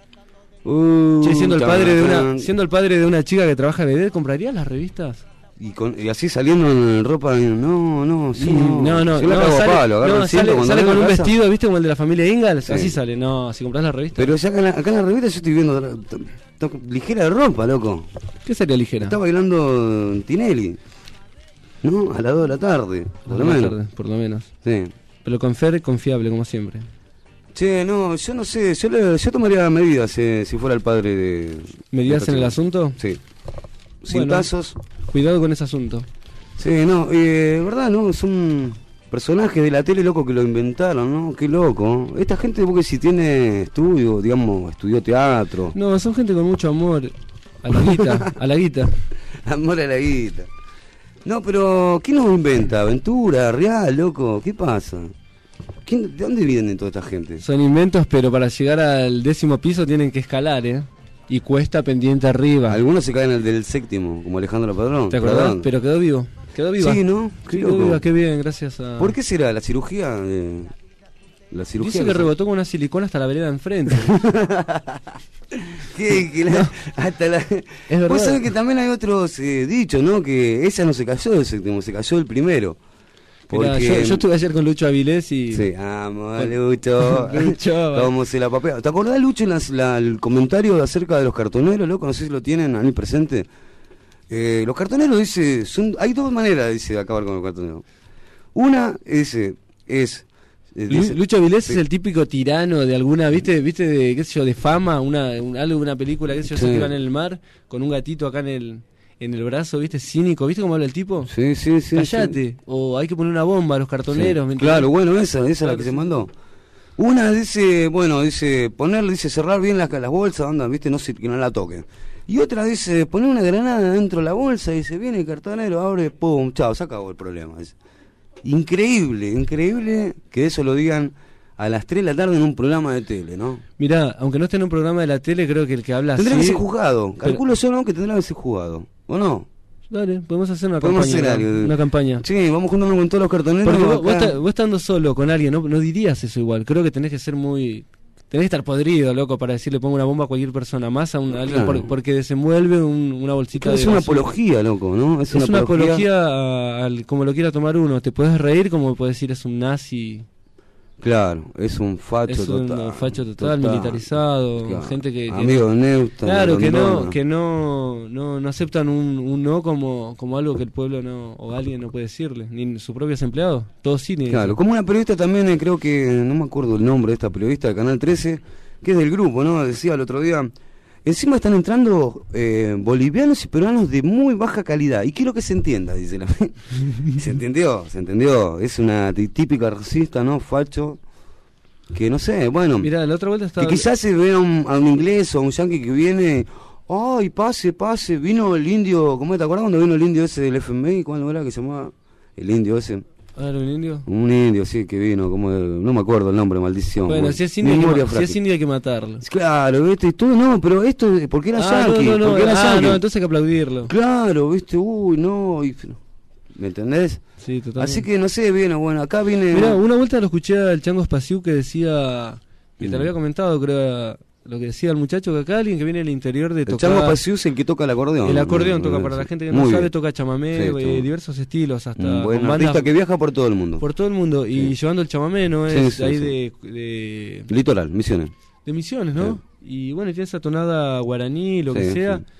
Uh, che, siendo el padre de una siendo el padre de una chica que trabaja en vedette, ¿comprarías las revistas? Y, con, y así saliendo en ropa, no, no, sí, no, no, no, no, no sale, palo, no, sale, sale con un casa. vestido, ¿viste? Como el de la familia Ingalls, sí. Así sale, no, si compras la revista. Pero ya acá en la, acá en la revista yo estoy viendo t- t- t- ligera de ropa, loco. ¿Qué sería ligera? Está bailando Tinelli, ¿no? A las dos de la tarde, por lo menos. Tarde, por lo menos. Sí. Pero con Fer confiable, como siempre. Che, no, yo no sé, yo, le, yo tomaría medidas eh, si fuera el padre de... ¿Medidas de en el asunto? Sí. Cintazos. Bueno, cuidado con ese asunto. Sí, no, eh, verdad, ¿no? Son personajes de la tele, loco, que lo inventaron, ¿no? Qué loco. Esta gente, porque si tiene estudio, digamos, estudió teatro. No, son gente con mucho amor a la guita, a la guita. Amor a la guita. No, pero ¿quién nos inventa? ¿Aventura? ¿Real, loco? ¿Qué pasa? ¿Quién, ¿De dónde vienen toda esta gente? Son inventos, pero para llegar al décimo piso tienen que escalar, ¿eh? Y cuesta pendiente arriba. Algunos se caen al del séptimo, como Alejandro Padrón. ¿Te acordás? ¿Perdón? Pero quedó vivo. Quedó viva. Sí, ¿no? Qué quedó viva, qué bien, gracias a... ¿Por qué será? ¿La cirugía? Eh, la cirugía Dice que no rebotó con una silicona hasta la vereda enfrente. ¿Qué? Que la, no. Hasta la... Es verdad. Vos sabés que también hay otros eh, dichos, ¿no? Que esa no se cayó del séptimo, se cayó el primero. Porque... Mirá, yo, yo estuve ayer con Lucho Avilés y... Sí, amo a Lucho. Lucho. Cómo se la papea. ¿Te acordás, Lucho, en las, la, el comentario acerca de los cartoneros, loco? No sé si lo tienen ahí presente. Eh, los cartoneros, dice, son, hay dos maneras, dice, de acabar con los cartoneros. Una, dice, es... Eh, dice, Lucho Avilés sí. Es el típico tirano de alguna, ¿viste? ¿Viste de, qué sé yo, de fama? Una, un, algo de una película, qué sé yo, sí. Se iban en el mar, con un gatito acá en el... En el brazo, ¿viste? Cínico, ¿viste cómo habla el tipo? Sí, sí, sí. Cállate. Sí. O hay que poner una bomba a los cartoneros. Sí. Claro, bueno, esa, esa es la que sí. Se mandó. Una dice, bueno, dice, ponerle, dice, cerrar bien las, las bolsas, anda, ¿viste? No sé, que no la toquen. Y otra dice, poner una granada dentro de la bolsa y dice, viene el cartonero, abre, pum, chao, se acabó el problema. Dice. Increíble, increíble que eso lo digan a las tres de la tarde en un programa de tele, ¿no? Mirá, aunque no esté en un programa de la tele, creo que el que habla tendrá así... Tendrá que ser juzgado. Pero... Calculo yo, ¿no? Que tendrá que ser juzgado. ¿O no? Dale, podemos hacer una podemos campaña. Hacer algo. Una campaña. Sí, vamos juntando con todos los cartoneros. Porque vos, vos, está, vos estando solo con alguien, ¿no? No dirías eso igual. Creo que tenés que ser muy... Tenés que estar podrido, loco, para decirle pongo una bomba a cualquier persona más, a, un, a alguien, por, porque desenvuelve un, una bolsita claro, de... Es una basura. apología, loco, ¿no? Es, es una, una apología, apología al, como lo quiera tomar uno. Te puedes reír como puedes decir es un nazi... Claro, es un facho es total. Es un facho total, total militarizado, claro. Gente que... que Amigo de Neusta. Claro, que no que no, no no aceptan un, un no como como algo que el pueblo no o alguien no puede decirle, ni sus propios empleados, todos sí. Claro, decir. Como una periodista también, eh, creo que, no me acuerdo el nombre de esta periodista de Canal trece, que es del grupo, ¿no? Decía el otro día... Encima están entrando eh, bolivianos y peruanos de muy baja calidad. Y quiero que se entienda, dice la... Se entendió, se entendió. Es una típica racista, ¿no? Facho. Que no sé, bueno. Mirá, la otra vuelta estaba... Que quizás se vea un, a un inglés o a un yanqui que viene... ¡Ay, pase, pase! Vino el indio... ¿Cómo te acuerdas cuando vino el indio ese del F M I? ¿Cuándo era que se llamaba? El indio ese... Ah, ¿era un indio? Un indio, sí, que vino, como el, no me acuerdo el nombre, maldición. Bueno, si es, indio hay que, si es indio hay que matarlo. Claro, viste, todo, no, pero esto, porque era ah, yankee. No, no, porque no, era ah, yankee. no, entonces hay que aplaudirlo. Claro, viste, uy, no, y, ¿me entendés? Sí, totalmente. Así que no sé, viene, bueno, acá viene... Mirá, una vuelta lo escuché al Chango Espaciú que decía, y te lo había comentado, creo, lo que decía el muchacho, que acá alguien que viene del interior de tocar... El Chango Espaciú es el que toca el acordeón. El acordeón toca, para la gente que no Muy sabe, bien. toca chamamé, sí, eh, diversos estilos, hasta... Un buen artista que viaja por todo el mundo. Por todo el mundo, y sí. Llevando el chamamé, ¿no? Es sí, sí, ahí sí. De, de... Litoral, Misiones. De Misiones, ¿no? Sí. Y bueno, tiene esa tonada guaraní, lo sí, que sea... Sí.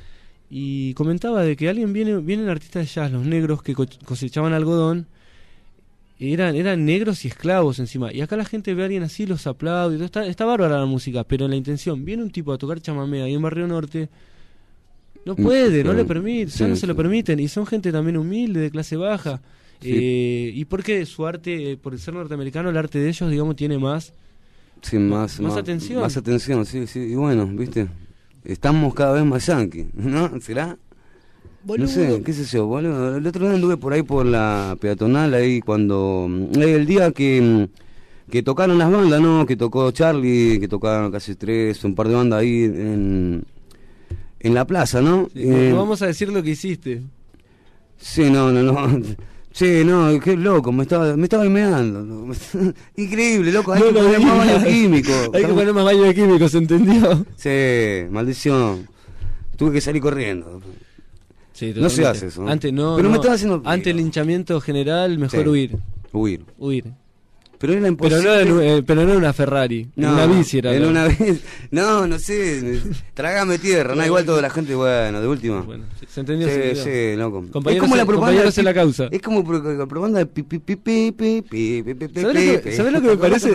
y comentaba de que alguien viene, vienen artistas de jazz, los negros que co- cosechaban algodón, eran, eran negros y esclavos encima, y acá la gente ve a alguien así, los aplaude, y todo, está, está bárbara la música, pero la intención, viene un tipo a tocar chamamé ahí en Barrio Norte, no puede, no le permite, ya Sí, no se lo sí. permiten, y son gente también humilde, de clase baja, Sí. eh, y porque su arte, eh, por ser norteamericano, el arte de ellos, digamos, tiene más... Sí, más, Más atención. Más atención, sí, sí. Y bueno, viste, estamos cada vez más yanqui, ¿no? ¿Será? Boludo. No sé, qué sé yo, boludo. El otro día anduve por ahí por la peatonal, ahí cuando... eh, el día que, que tocaron las bandas, ¿no? Que tocó Charlie, que tocaron casi tres, un par de bandas ahí en, en la plaza, ¿no? Sí, Eh, no vamos a decir lo que hiciste. Sí, no, no, no. Sí, no, qué loco, me estaba, me estaba meando. ¿No? Increíble, loco, hay No que lo poner más digas. baño químico. Hay que poner más baño de químicos, ¿se entendió? Sí, maldición. Tuve que salir corriendo. Sí, No se totalmente. hace eso, ¿no? Antes no, Pero no. me estaba haciendo... Ante el linchamiento general, mejor Sí. huir. Huir. Huir. Pero era Pero imposible. no, en, eh, pero no en una Ferrari, en una bici era. en ¿no? una bici. No, no sé, trágame tierra, no, igual toda la gente, bueno, de última. Bueno, sí, se entendió, se Sí, entendió. sí, loco. Compañeros es como en- la propaganda compañeros de en la pi- causa. Es como pro- la propaganda de pi pi pi pi pi pi pi pi pi ¿Sabes lo que, pi. ¿sabés lo que me parece?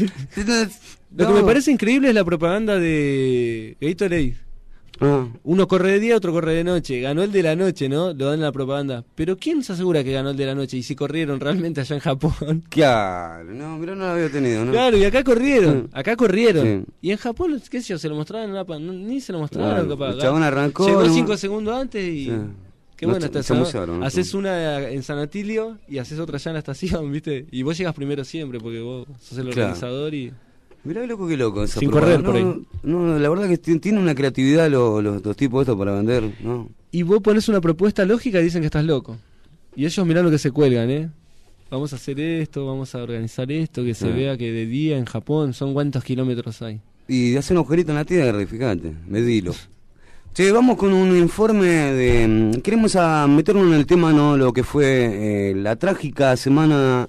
Lo que me No. parece increíble es la propaganda de Gatorade. Ah. Uno corre de día, otro corre de noche. Ganó el de la noche, ¿no? Lo dan en la propaganda. Pero ¿quién se asegura que ganó el de la noche? Y si corrieron realmente allá en Japón. Claro, no, mira, no lo había tenido, ¿no? Claro, y acá corrieron. Sí. Acá corrieron. Sí. Y en Japón, qué sé yo, se lo mostraban en la pa- no, ni se lo mostraron, Claro, capaz. el chabón arrancó, Llegó no- cinco segundos antes y. Sí. Qué No buena ch- está chamullaron, ¿no? Haces una en San Atilio y haces otra allá en la estación, ¿viste? Y vos llegas primero siempre porque vos sos el Claro. organizador y. Mirá loco, qué loco esa Sin propaganda. correr por No, no, la verdad que t- tiene una creatividad los, los, los tipos estos para vender, ¿no? Y vos pones una propuesta lógica y dicen que estás loco. Y ellos mirá lo que se cuelgan, ¿eh? Vamos a hacer esto, vamos a organizar esto, que se Sí. vea que de día en Japón son cuántos kilómetros hay. Y hace un agujerito en la tierra, fíjate, medilo. Che, vamos con un informe de... mm, Queremos a meternos en el tema, ¿no? Lo que fue eh, la trágica semana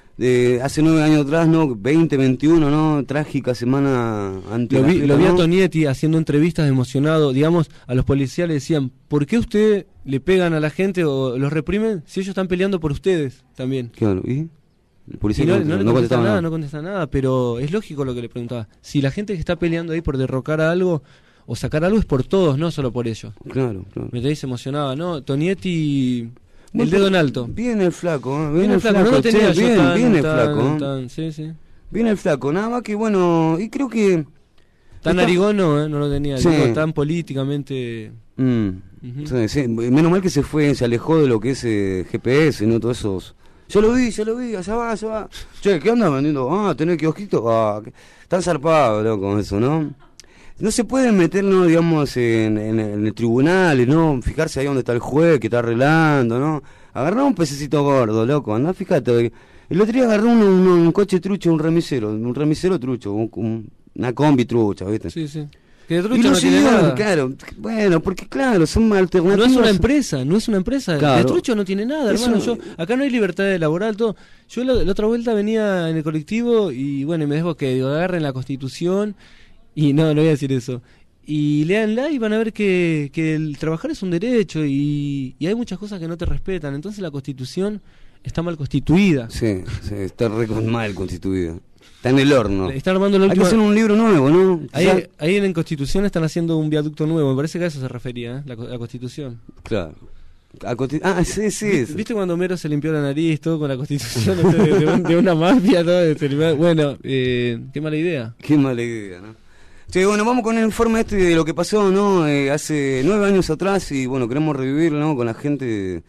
de hace nueve años atrás, ¿no? veinte veintiuno, ¿no? Trágica semana ante Lo la vi, fiesta, lo vi a ¿no? Tonietti haciendo entrevistas emocionado. Digamos, a los policías le decían, ¿por qué usted le pegan a la gente o los reprimen si ellos están peleando por ustedes también? Claro, ¿y? El policía Y no, no, no le no contesta contestaba nada, nada. no contesta nada, pero es lógico lo que le preguntaba. Si la gente que está peleando ahí por derrocar a algo o sacar algo es por todos, no solo por ellos. Claro, claro. Me tenéis emocionada, ¿no? Tonietti, Muy el dedo po- en alto. Viene el flaco, ¿eh? Viene Viene el flaco, no lo che, tenía yo bien, tan- viene el tan- flaco. ¿eh? tan- sí, sí. Viene el flaco, nada más que bueno, y creo que... Tan está- narigón no, ¿eh? No lo tenía, Sí. digo, tan políticamente... Mm, Ujú. sí, sí, menos mal que se fue, se alejó de lo que es eh, G P S, ¿no? Todos esos... Yo lo vi, yo lo vi, allá va, allá va. Che, ¿qué andas vendiendo? Ah, ¿tenés kiosquito? Ah, que- están zarpados, loco, eso, ¿no? No se pueden meternos, digamos, en, en, en el tribunal, ¿no? Fijarse ahí donde está el juez que está arreglando, ¿no? Agarrá un pececito gordo, loco, andá, fíjate. El otro día agarró un, un, un coche trucho, un remisero, un remisero trucho, un- un- una combi trucha, ¿viste? Sí, sí. Que de Y trucho lo no tiene siguieron, nada. claro, bueno, porque claro, son No alternativas. es una empresa, no es una empresa. Claro. De trucho no tiene nada, Es hermano. un- Yo, acá no hay libertad laboral, todo. Yo la, la otra vuelta venía en el colectivo y bueno, y me dejo que digo, agarren la Constitución y no, no voy a decir eso. Y léanla y van a ver que, que el trabajar es un derecho y, y hay muchas cosas que no te respetan. Entonces la Constitución está mal constituida. Sí, sí, está re con- mal constituida. Está en el horno. Está armando la Hay que última... hacer un libro nuevo, ¿no? Ahí, Ya- ahí en Constitución están haciendo un viaducto nuevo. Me parece que a eso se refería, ¿eh? la, co- la Constitución. Claro. A consti- ah, sí, sí. ¿Viste, viste cuando Homero se limpió la nariz todo con la Constitución de, de un- de una mafia? Todo, se limpió- bueno, eh, qué mala idea. Qué mala idea, ¿no? Sí, bueno, vamos con el informe este de lo que pasó, ¿no? Eh, hace nueve años atrás y bueno, queremos revivirlo, ¿no? Con la gente,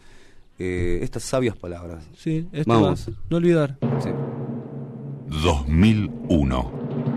eh, estas sabias palabras. Sí, esto Vamos. va. No olvidar. Sí. dos mil uno.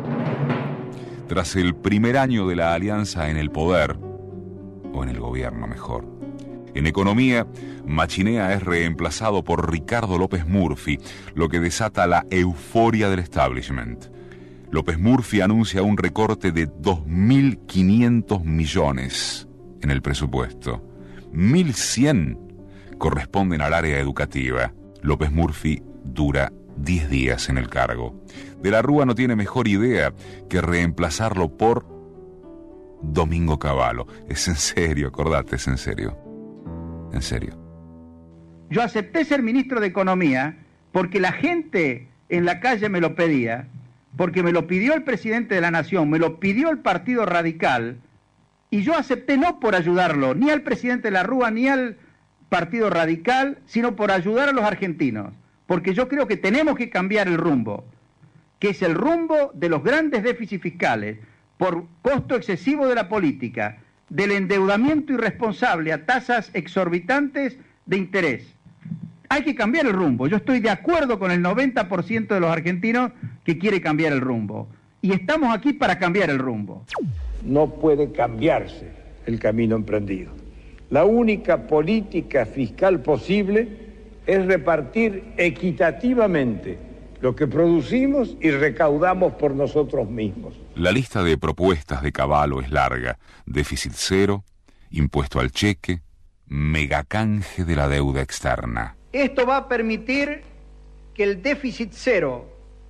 Tras el primer año de la alianza en el poder, o en el gobierno mejor, en economía, Machinea es reemplazado por Ricardo López Murphy, lo que desata la euforia del establishment. López Murphy anuncia un recorte de dos mil quinientos millones en el presupuesto. mil cien corresponden al área educativa. López Murphy dura diez días en el cargo. De la Rúa no tiene mejor idea que reemplazarlo por Domingo Cavallo. Es en serio, acordate, es en serio. En serio. Yo acepté ser ministro de Economía porque la gente en la calle me lo pedía, porque me lo pidió el presidente de la Nación, me lo pidió el Partido Radical, y yo acepté no por ayudarlo, ni al presidente de la Rúa, ni al Partido Radical, sino por ayudar a los argentinos, porque yo creo que tenemos que cambiar el rumbo, que es el rumbo de los grandes déficits fiscales, por costo excesivo de la política, del endeudamiento irresponsable a tasas exorbitantes de interés. Hay que cambiar el rumbo. Yo estoy de acuerdo con el noventa por ciento de los argentinos que quiere cambiar el rumbo. Y estamos aquí para cambiar el rumbo. No puede cambiarse el camino emprendido. La única política fiscal posible es repartir equitativamente lo que producimos y recaudamos por nosotros mismos. La lista de propuestas de Cavallo es larga. Déficit cero, impuesto al cheque, megacanje de la deuda externa. Esto va a permitir que el déficit cero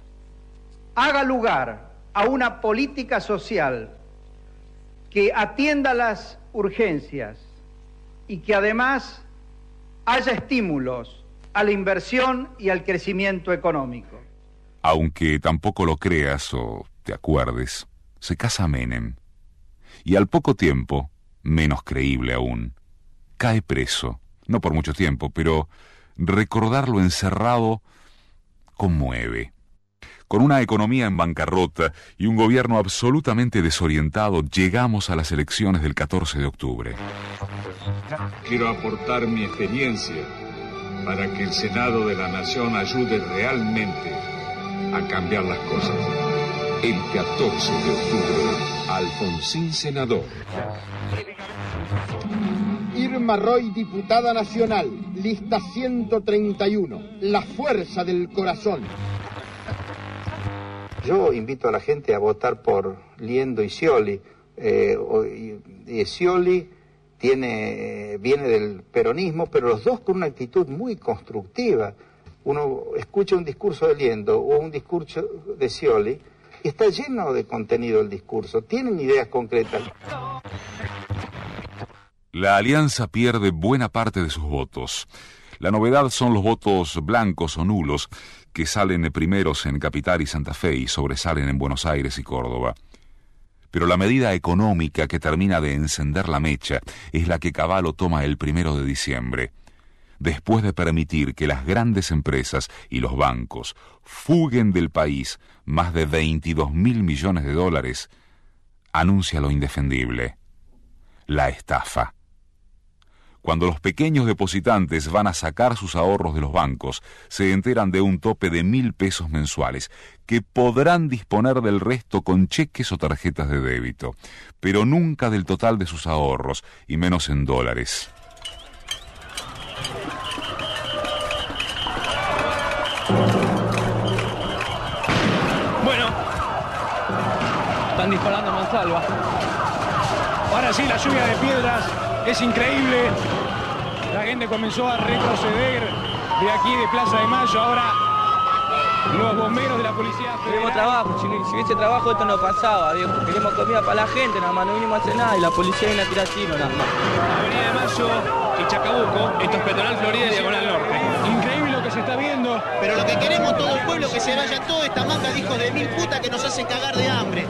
haga lugar a una política social que atienda las urgencias y que además haya estímulos a la inversión y al crecimiento económico. Aunque tampoco lo creas o te acuerdes, se casa Menem. Y al poco tiempo, menos creíble aún, cae preso. No por mucho tiempo, pero recordarlo encerrado conmueve. Con una economía en bancarrota y un gobierno absolutamente desorientado, llegamos a las elecciones del catorce de octubre. Quiero aportar mi experiencia para que el Senado de la Nación ayude realmente a cambiar las cosas. El catorce de octubre, Alfonsín senador. Irma Roy, diputada nacional, lista ciento treinta y uno, la fuerza del corazón. Yo invito a la gente a votar por Liendo y Scioli. Eh, y, y Scioli tiene, viene del peronismo, pero los dos con una actitud muy constructiva. Uno escucha un discurso de Liendo o un discurso de Scioli y está lleno de contenido el discurso, tienen ideas concretas. La alianza pierde buena parte de sus votos. La novedad son los votos blancos o nulos, que salen primeros en Capital y Santa Fe y sobresalen en Buenos Aires y Córdoba. Pero la medida económica que termina de encender la mecha es la que Cavallo toma el primero de diciembre. Después de permitir que las grandes empresas y los bancos fuguen del país más de veintidós mil millones de dólares, anuncia lo indefendible: la estafa. Cuando los pequeños depositantes van a sacar sus ahorros de los bancos, se enteran de un tope de mil pesos mensuales, que podrán disponer del resto con cheques o tarjetas de débito, pero nunca del total de sus ahorros, y menos en dólares. Bueno, están disparando a mansalva. Ahora sí, la lluvia de piedras es increíble. La gente comenzó a retroceder de aquí de Plaza de Mayo. Ahora los bomberos de la policía federal... Queremos trabajo, si, si hubiese trabajo esto no pasaba, viejo. Queremos comida para la gente, nada más, no vinimos a hacer nada y la policía viene a tirar tiro, nada más. Avenida de Mayo y Chacabuco, esto es Peatonal Florida y Diagonal Norte. Increíble lo que se está viendo. Pero lo que queremos todo el pueblo, que se vaya toda esta manga de hijos de mil putas que nos hacen cagar de hambre.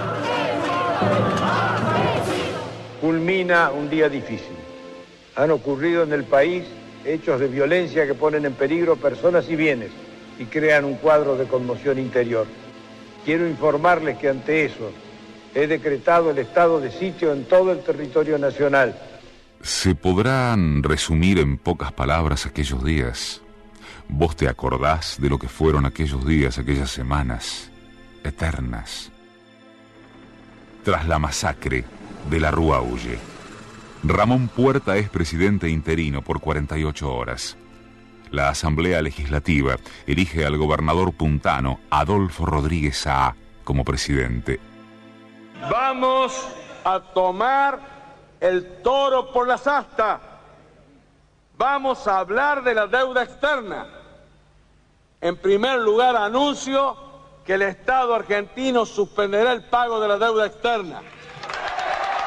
Culmina un día difícil. Han ocurrido en el país hechos de violencia que ponen en peligro personas y bienes y crean un cuadro de conmoción interior. Quiero informarles que ante eso he decretado el estado de sitio en todo el territorio nacional. ¿Se podrán resumir en pocas palabras aquellos días? ¿Vos te acordás de lo que fueron aquellos días, aquellas semanas eternas? Tras la masacre de la Rúa huye. Ramón Puerta es presidente interino por cuarenta y ocho horas. La Asamblea Legislativa elige al gobernador puntano Adolfo Rodríguez Saá como presidente. Vamos a tomar el toro por las astas. Vamos a hablar de la deuda externa. En primer lugar, anuncio que el Estado argentino suspenderá el pago de la deuda externa.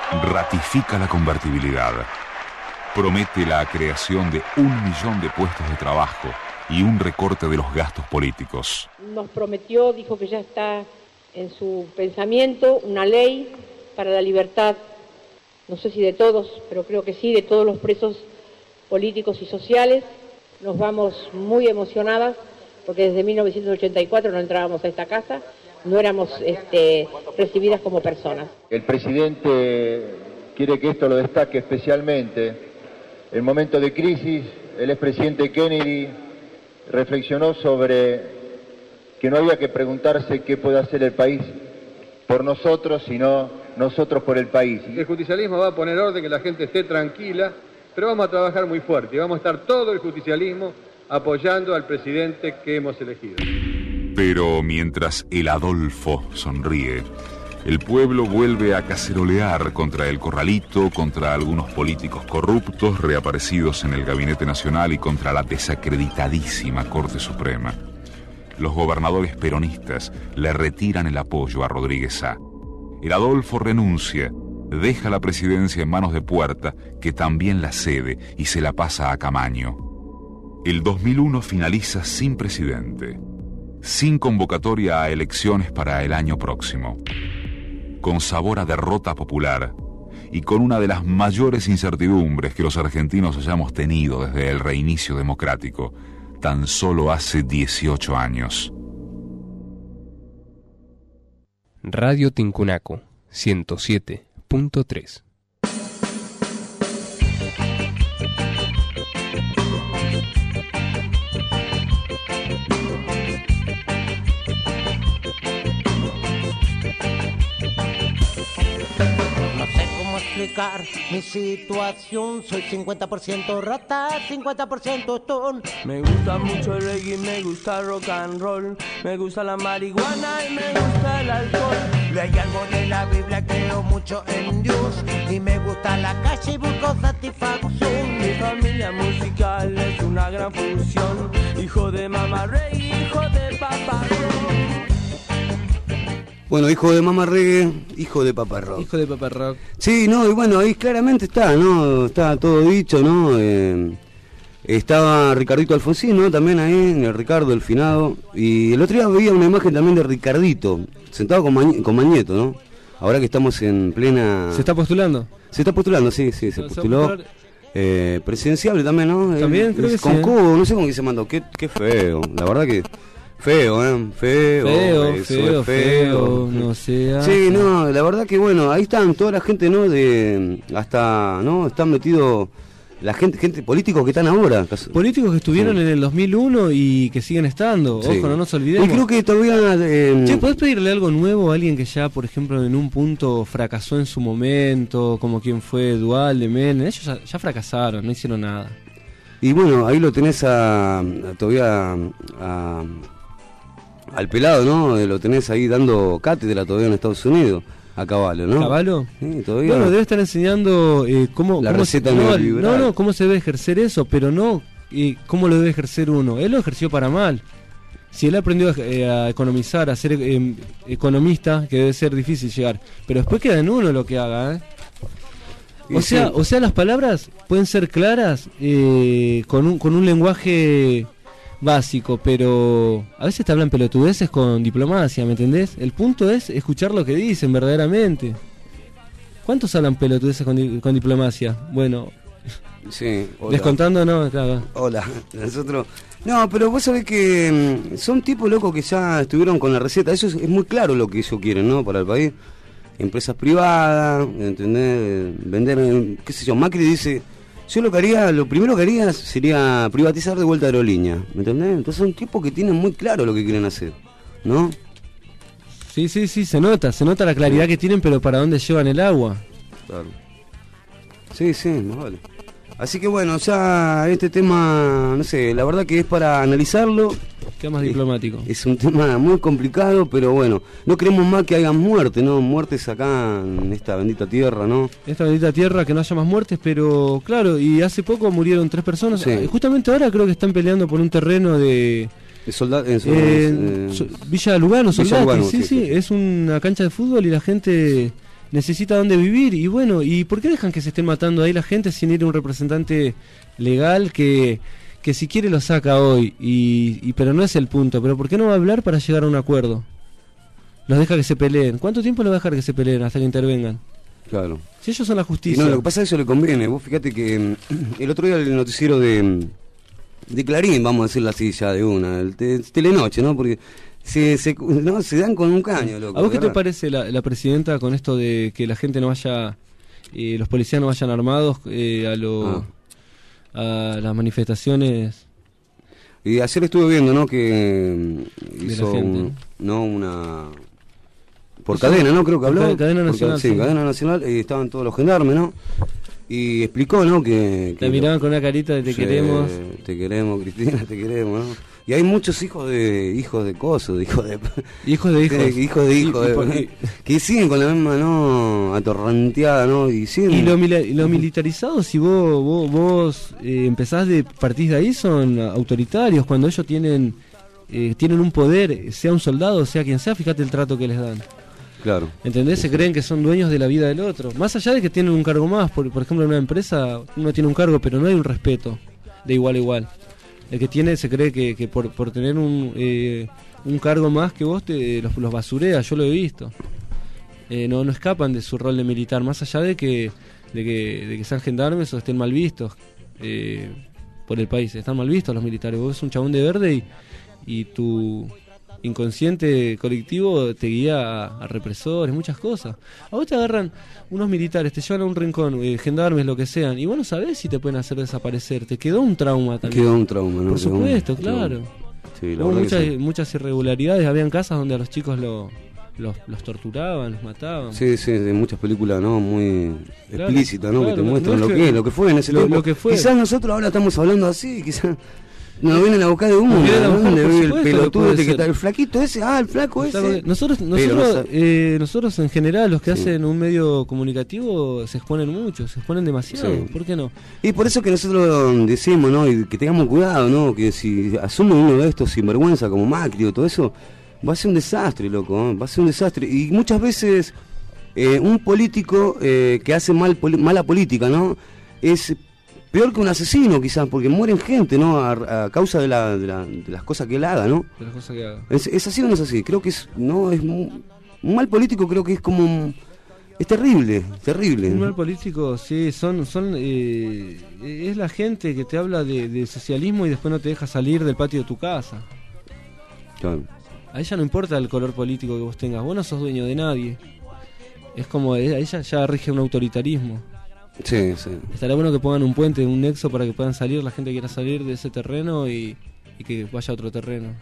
ratifica la convertibilidad, promete la creación de un millón de puestos de trabajo y un recorte de los gastos políticos. Nos prometió, dijo que ya está en su pensamiento, una ley para la libertad, no sé si de todos, pero creo que sí, de todos los presos políticos y sociales. Nos vamos muy emocionadas porque desde mil novecientos ochenta y cuatro no entrábamos a esta casa, no éramos este, recibidas como personas. El presidente quiere que esto lo destaque especialmente. En momento de crisis, el expresidente Kennedy reflexionó sobre que no había que preguntarse qué puede hacer el país por nosotros, sino nosotros por el país. El justicialismo va a poner orden, que la gente esté tranquila, pero vamos a trabajar muy fuerte y vamos a estar todo el justicialismo apoyando al presidente que hemos elegido. Pero mientras el Adolfo sonríe, el pueblo vuelve a cacerolear contra el corralito, contra algunos políticos corruptos reaparecidos en el Gabinete Nacional y contra la desacreditadísima Corte Suprema. Los gobernadores peronistas le retiran el apoyo a Rodríguez A. El Adolfo renuncia, deja la presidencia en manos de Puerta, que también la cede y se la pasa a Camaño. El dos mil uno finaliza sin presidente, sin convocatoria a elecciones para el año próximo, con sabor a derrota popular y con una de las mayores incertidumbres que los argentinos hayamos tenido desde el reinicio democrático, tan solo hace dieciocho años. Radio Tincunaco, ciento siete punto tres. explicar mi situación. Soy cincuenta por ciento rata, cincuenta por ciento stone. Me gusta mucho el reggae, me gusta rock and roll. Me gusta la marihuana y me gusta el alcohol. Leí algo de la Biblia, creo mucho en Dios. Y me gusta la calle y busco satisfacción. Mi familia musical es una gran fusión. Hijo de mamá rey, hijo de papá rock. Bueno, hijo de mamá reggae, hijo de papá rock. Hijo de papá rock. Sí, no, y bueno, ahí claramente está, ¿no? Está todo dicho, ¿no? Eh, estaba Ricardito Alfonsín, ¿no? También ahí, el Ricardo, el finado. Y el otro día veía una imagen también de Ricardito, sentado con, Mañ- con Mañeto, ¿no? Ahora que estamos en plena... ¿Se está postulando? Se está postulando, sí, sí, se postuló. Eh, presidenciable también, ¿no? También, eh, creo que con sí. Cubo, no sé con qué se mandó, qué, qué feo, la verdad que... Feo, ¿eh? Feo, Feo, eso feo, es feo. feo, no sea. Sí, no, la verdad que bueno, ahí están toda la gente, ¿no? De hasta, ¿no? Están metidos la gente, gente políticos que están ahora. Políticos que estuvieron sí. en el dos mil uno y que siguen estando. Sí. Ojo, no nos olvidemos. Y creo que todavía... Eh, Che, ¿podés pedirle algo nuevo a alguien que ya, por ejemplo, en un punto fracasó en su momento, como quien fue Duhalde, Menem? Ellos ya, ya fracasaron, no hicieron nada. Y bueno, ahí lo tenés a, a todavía... A, al pelado, ¿no? Lo tenés ahí dando cátedra todavía en Estados Unidos, a Caballo, ¿no? ¿Caballo? Sí, todavía. Bueno, debe estar enseñando eh, cómo... La cómo receta se, no, neoliberal. no, no, cómo se debe ejercer eso, pero no eh, cómo lo debe ejercer uno. Él lo ejerció para mal. Si él aprendió a, eh, a economizar, a ser eh, economista, que debe ser difícil llegar, pero después queda en uno lo que haga, ¿eh? O sea, sí. o sea, las palabras pueden ser claras eh, con un con un lenguaje básico, pero a veces te hablan pelotudeces con diplomacia, ¿me entendés? El punto es escuchar lo que dicen verdaderamente. ¿Cuántos hablan pelotudeces con, di- con diplomacia? Bueno, sí, hola. descontando, no, claro. Hola, nosotros... No, pero vos sabés que mm, son tipos locos que ya estuvieron con la receta. Eso es, es muy claro lo que ellos quieren, ¿no? Para el país. Empresas privadas, ¿entendés? Vender, eh, qué sé yo, Macri dice... Yo lo que haría, lo primero que haría sería privatizar de vuelta aerolínea, ¿me entendés? Entonces son tipos que tienen muy claro lo que quieren hacer, ¿no? Sí, sí, sí, se nota, se nota la claridad que tienen, pero para dónde llevan el agua. Claro. Sí, sí, más vale. Así que bueno, ya este tema, no sé, la verdad que es para analizarlo. Queda más diplomático. Es un tema muy complicado, pero bueno, no queremos más que hayan muerte, ¿no? Muertes acá en esta bendita tierra, ¿no? Esta bendita tierra, que no haya más muertes, pero claro, y hace poco murieron tres personas. Sí. Eh, Justamente ahora creo que están peleando por un terreno de... De solda- en sol- eh, eh, so- Villa Lugano, Villa Soldati, Lugano, sí, sí, sí, sí. es una cancha de fútbol y la gente necesita dónde vivir. Y bueno, ¿y por qué dejan que se estén matando ahí la gente sin ir a un representante legal que, que si quiere lo saca hoy? Y, y pero no es el punto. Pero ¿por qué no va a hablar para llegar a un acuerdo? Los deja que se peleen. ¿Cuánto tiempo le va a dejar que se peleen hasta que intervengan? Claro. Si ellos son la justicia. Y no, lo que pasa es que eso le conviene. Vos fíjate que mm, el otro día el noticiero de, de Clarín, vamos a decirlo así ya de una, el te, Telenoche, ¿no? Porque se, se, no, se dan con un caño, loco. ¿A vos qué ¿verdad? te parece la, la presidenta con esto de que la gente no vaya, eh, los policías no vayan armados eh, a, lo, ah. a las manifestaciones? Y ayer estuve viendo, ¿no? Que mm, De hizo la gente. un, no una... Por Eso, cadena, ¿no? Creo que habló. por cadena Por nacional, ca- sí, sí. cadena nacional, y estaban todos los gendarmes, ¿no? Y explicó, ¿no? Que, que La miraban con una carita de te Sí, queremos. te queremos, Cristina, te queremos, ¿no? Y hay muchos hijos de hijos de coso, de hijos de hijos de hijos, de, hijos de hijos, Y- y de- por- y- que siguen con la misma, ¿no? Atorranteada, ¿no? Y siguen. Y lo, mila- y lo militarizado, si vos vos, vos eh, empezás de partís de ahí, son autoritarios. Cuando ellos tienen eh, tienen un poder, sea un soldado, sea quien sea, fíjate el trato que les dan. Claro. ¿Entendés? Se creen que son dueños de la vida del otro. Más allá de que tienen un cargo más, por, por ejemplo en una empresa uno tiene un cargo, pero no hay un respeto de igual a igual. El que tiene se cree que, que por, por tener un, eh, un cargo más que vos te, los, los basurea, yo lo he visto. Eh, no, no escapan de su rol de militar, más allá de que, de que, de que sean gendarmes o estén mal vistos eh, por el país. Están mal vistos los militares. Vos sos un chabón de verde y, y tu inconsciente colectivo te guía a, a represores, muchas cosas. A vos te agarran unos militares, te llevan a un rincón, eh, gendarmes, lo que sean, y vos no sabés si te pueden hacer desaparecer. Te quedó un trauma también. Quedó un trauma, ¿no? Por Quedó un- supuesto, quedó un- claro. Sí, la Hubo verdad que muchas, sí. muchas irregularidades, habían casas donde a los chicos lo, los, los torturaban, los mataban. Sí, sí, de muchas películas, ¿no? Muy Claro, explícitas, ¿no? claro, que te no muestran es lo que- que es, lo que fue en ese lo- tiempo. lo que fue. Quizás nosotros ahora estamos hablando así, quizás nos vienen a buscar de uno. Nos vienen a buscar, ¿Dónde por ve el supuesto que pelotudo puede este que ser. está? El flaquito ese, ah, el flaco Está ese. bien. Nosotros, Pero nosotros, no sa- eh, nosotros en general, los que Sí. hacen un medio comunicativo, se exponen mucho, se exponen demasiado. Sí. ¿Por qué no? Y por eso que nosotros decimos, ¿no? Y que tengamos cuidado, ¿no? Que si asume uno de estos sinvergüenza como Macri o todo eso, va a ser un desastre, loco, ¿eh? Va a ser un desastre. Y muchas veces eh, un político eh, que hace mal poli- mala política, ¿no? Es peor que un asesino, quizás, porque mueren gente, ¿no? A, a causa de, la, de, la- de las cosas que él haga, ¿no? De las cosas que haga. ¿Es, es así o no es así? Creo que es, no, es mu- un mal político, creo que es como un- es terrible, terrible. Un mal político, sí, son, son, eh, es la gente que te habla de, de socialismo y después no te deja salir del patio de tu casa. Claro. A ella no importa el color político que vos tengas, vos no sos dueño de nadie. Es como, eh, a ella ya rige un autoritarismo. Sí, sí. Estaría bueno que pongan un puente, un nexo para que puedan salir, la gente que quiera salir de ese terreno y, y que vaya a otro terreno.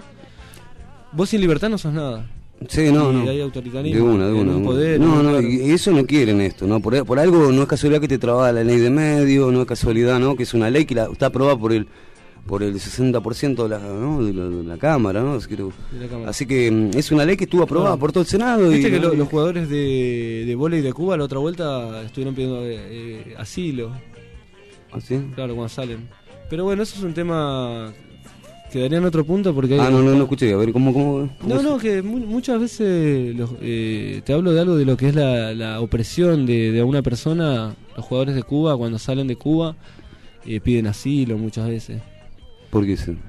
Vos sin libertad no sos nada. Sí, no, Y no. hay autoritarismo, De una, de en una. un de una. poder, no, en un no, cargo. y eso no quieren esto, ¿no? Por, por algo no es casualidad que te trababa la ley de medio, no es casualidad, ¿no? Que es una ley que la, está aprobada por el por el sesenta por ciento de la, ¿no? de la, de la Cámara, ¿no? Así que, De la Cámara. así que mm, es una ley que estuvo aprobada Bueno, por todo el Senado. Viste y, que ¿no? lo- los jugadores de, de vóley de Cuba la otra vuelta estuvieron pidiendo eh, eh, asilo. ¿Ah, sí? Claro, cuando salen. Pero bueno, eso es un tema que daría en otro punto porque hay... Ah, no, no, no escuché, a ver, ¿cómo, cómo, cómo No, es? no, que mu- muchas veces los- eh, te hablo de algo de lo que es la, la opresión de, de una persona. Los jugadores de Cuba, cuando salen de Cuba, eh, piden asilo muchas veces. ¿Por qué sí?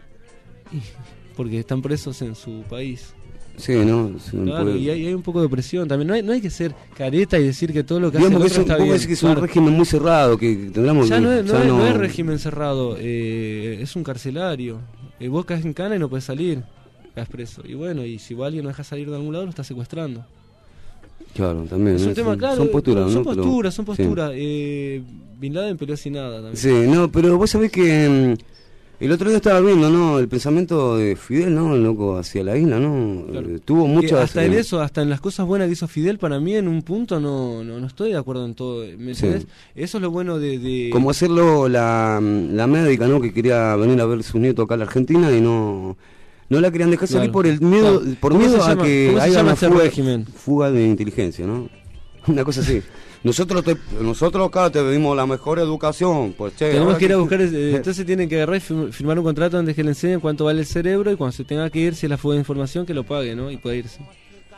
Porque están presos en su país. Sí, ¿no? Sí, un Claro, poder- y hay, hay un poco de opresión también. No hay, no hay que ser careta y decir que todo lo que hace Digamos el que otro es, un- está vos bien. decís que es Claro. un régimen muy cerrado, que tendríamos Ya que- no es, no ya es- no- no es régimen cerrado, eh, es un carcelario. Eh, vos caes en cana y no puedes salir, caes preso. Y bueno, y si alguien no deja salir de algún lado, lo está secuestrando. Claro, también. Es ¿no? un tema, Son- claro, son posturas, son ¿no? Pero- posturas, son sí. posturas. Eh, Bin Laden peleó sin nada también. Sí, no, pero vos sabés que mm, el otro día estaba viendo, ¿no? El pensamiento de Fidel, ¿no? El loco hacia la isla, ¿no? Eh, tuvo Que muchas... hasta en eh, eso, hasta en las cosas buenas que hizo Fidel, para mí en un punto no, no, no estoy de acuerdo en todo. ¿Me Sí. entendés? Eso es lo bueno de... de... Como hacerlo la, la médica, ¿no? Que quería venir a ver su nieto acá a la Argentina y no... No la querían dejar salir Claro. por el miedo, Claro. por ¿Cómo miedo se a llama- que cómo se haya llama una ese fuga, régimen? fuga de inteligencia, ¿no? Una cosa así. Nosotros te, nosotros acá te dimos la mejor educación, pues che. Tenemos ahora que ir a buscar, eh, entonces tienen que agarrar y fir- firmar un contrato donde que le enseñen cuánto vale el cerebro y cuando se tenga que ir, si es la fuga de información, que lo pague, ¿no? Y puede irse.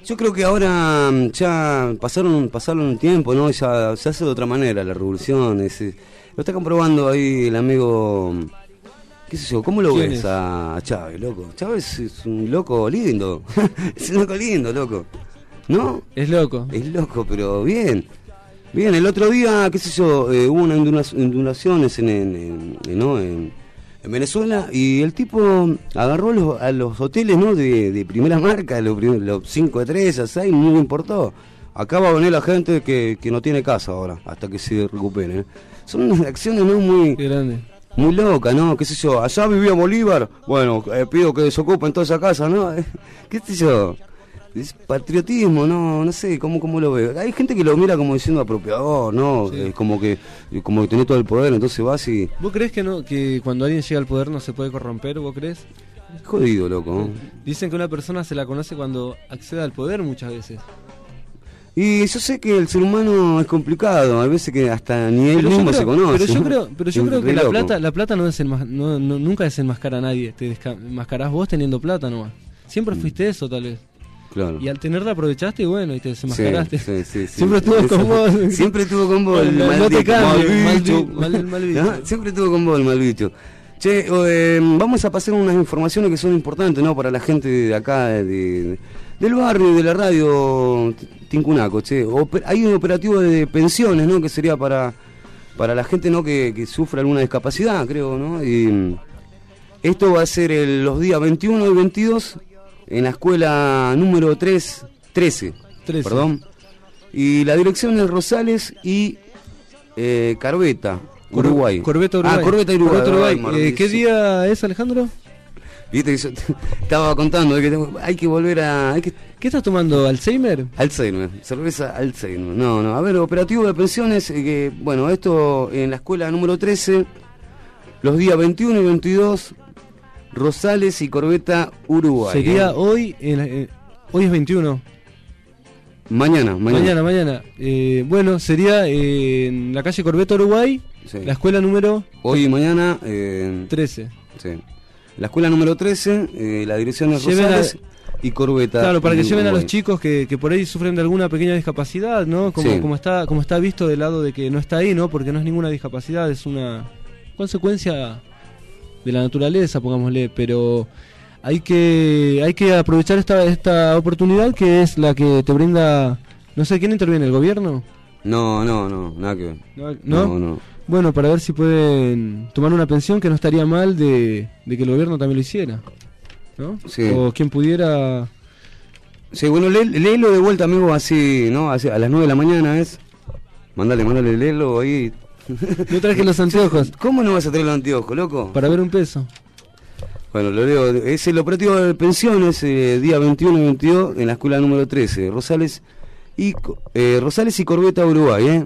Yo creo que ahora mm, ya pasaron pasaron un tiempo, ¿no? Ya se hace de otra manera la revolución. Es, eh, lo está comprobando ahí el amigo, qué sé yo, ¿cómo lo ¿Quién ves es? a Chávez, loco? Chávez es un loco lindo, es un loco lindo, loco. ¿No? Es loco. Es loco, pero bien. Bien, el otro día, qué sé yo, eh, hubo unas induna- indulaciones en, en, en- en- ¿no? en, en Venezuela y el tipo agarró los, a los hoteles, ¿no? de, de primera marca, los, prim- los cinco estrellas, seis, no le importó. Acá va a venir la gente que, que no tiene casa ahora, hasta que se recupere. ¿eh? Son unas acciones, ¿no? Muy, muy locas, ¿no? Qué sé yo, allá vivía Bolívar, bueno, eh, pido que desocupen toda esa casa, ¿no? qué sé yo. Es patriotismo, no no sé, ¿cómo, cómo lo veo? Hay gente que lo mira como diciendo apropiador, ¿no? Sí. Es como que como que tenés todo el poder, entonces vas y... ¿Vos crees que no que cuando alguien llega al poder no se puede corromper? ¿Vos crees? Jodido, loco. Dicen que una persona se la conoce cuando accede al poder muchas veces. Y yo sé que el ser humano es complicado, hay veces que hasta ni él Pero yo mismo creo- se conoce. Pero yo creo, pero yo Es creo re que la loco. plata, la plata no, desenmas- no, no nunca desenmascara a nadie. Te desenmascarás vos teniendo plata nomás. Siempre fuiste eso, tal vez. Claro. Y al tenerla aprovechaste y bueno, y te desenmascaraste. Sí, sí, sí, sí. Siempre estuvo Eso- con vos. Siempre estuvo con vos el No, no te maldito, cambies, mal mal bicho. bi- mal- el mal bicho. ¿No? Siempre estuvo con vos el mal bicho. Che, eh, vamos a pasar unas informaciones que son importantes, ¿no? Para la gente de acá, de, del barrio, de la radio Tincunaco, che. Oper- hay un operativo de pensiones, ¿no? Que sería para, para la gente, ¿no? Que, que sufre alguna discapacidad, creo, ¿no? Y mm, esto va a ser el- los días veintiuno y veintidós en la escuela número tres, trece, trece. perdón. Y la dirección es Rosales y eh, Carveta, Cor- Uruguay. Corbeta Uruguay. Ah, Corbeta Uruguay. Corbeta Uruguay. Ay, Eh, maldición. ¿Qué día es, Alejandro? Viste que yo te- estaba contando de que tengo- hay que volver a... Hay que, ¿Qué estás tomando? ¿Alzheimer? Alzheimer, cerveza Alzheimer. No, no, a ver, operativo de pensiones, eh, que, bueno, esto en la escuela número trece, los días veintiuno y veintidós, Rosales y Corbeta, Uruguay. Sería ¿eh? hoy, en la- eh, hoy es veintiuno. Mañana, mañana. Mañana, mañana. Eh, bueno, sería eh, en la calle Corbeta Uruguay, Sí. la escuela número Hoy y mañana... eh, trece. Sí. La escuela número trece, eh, la dirección es Lleven Rosales a- y Corbeta. Claro, para que lleven a los Uruguay. chicos que, que por ahí sufren de alguna pequeña discapacidad, ¿no? Como, Sí. como está como está visto del lado de que no está ahí, ¿no? Porque no es ninguna discapacidad, es una consecuencia de la naturaleza, pongámosle, pero hay que hay que aprovechar esta esta oportunidad que es la que te brinda, no sé, ¿quién interviene? ¿El gobierno? No, no, no, nada que ver. ¿No? No, no. Bueno, para ver si pueden tomar una pensión, que no estaría mal de, de que el gobierno también lo hiciera, ¿no? Sí. O quien pudiera... Sí, bueno, lé- léelo de vuelta, amigo, así, ¿no? Así, a las nueve de la mañana es. Mándale, mándale, léelo ahí. No traje los anteojos. ¿Cómo no vas a traer los anteojos, loco? Para ver un peso. Bueno, lo leo. Es el operativo de pensiones, eh, día veintiuno y veintidós, en la escuela número trece, Rosales y, Co- eh, Rosales y Corbeta, Uruguay, ¿eh?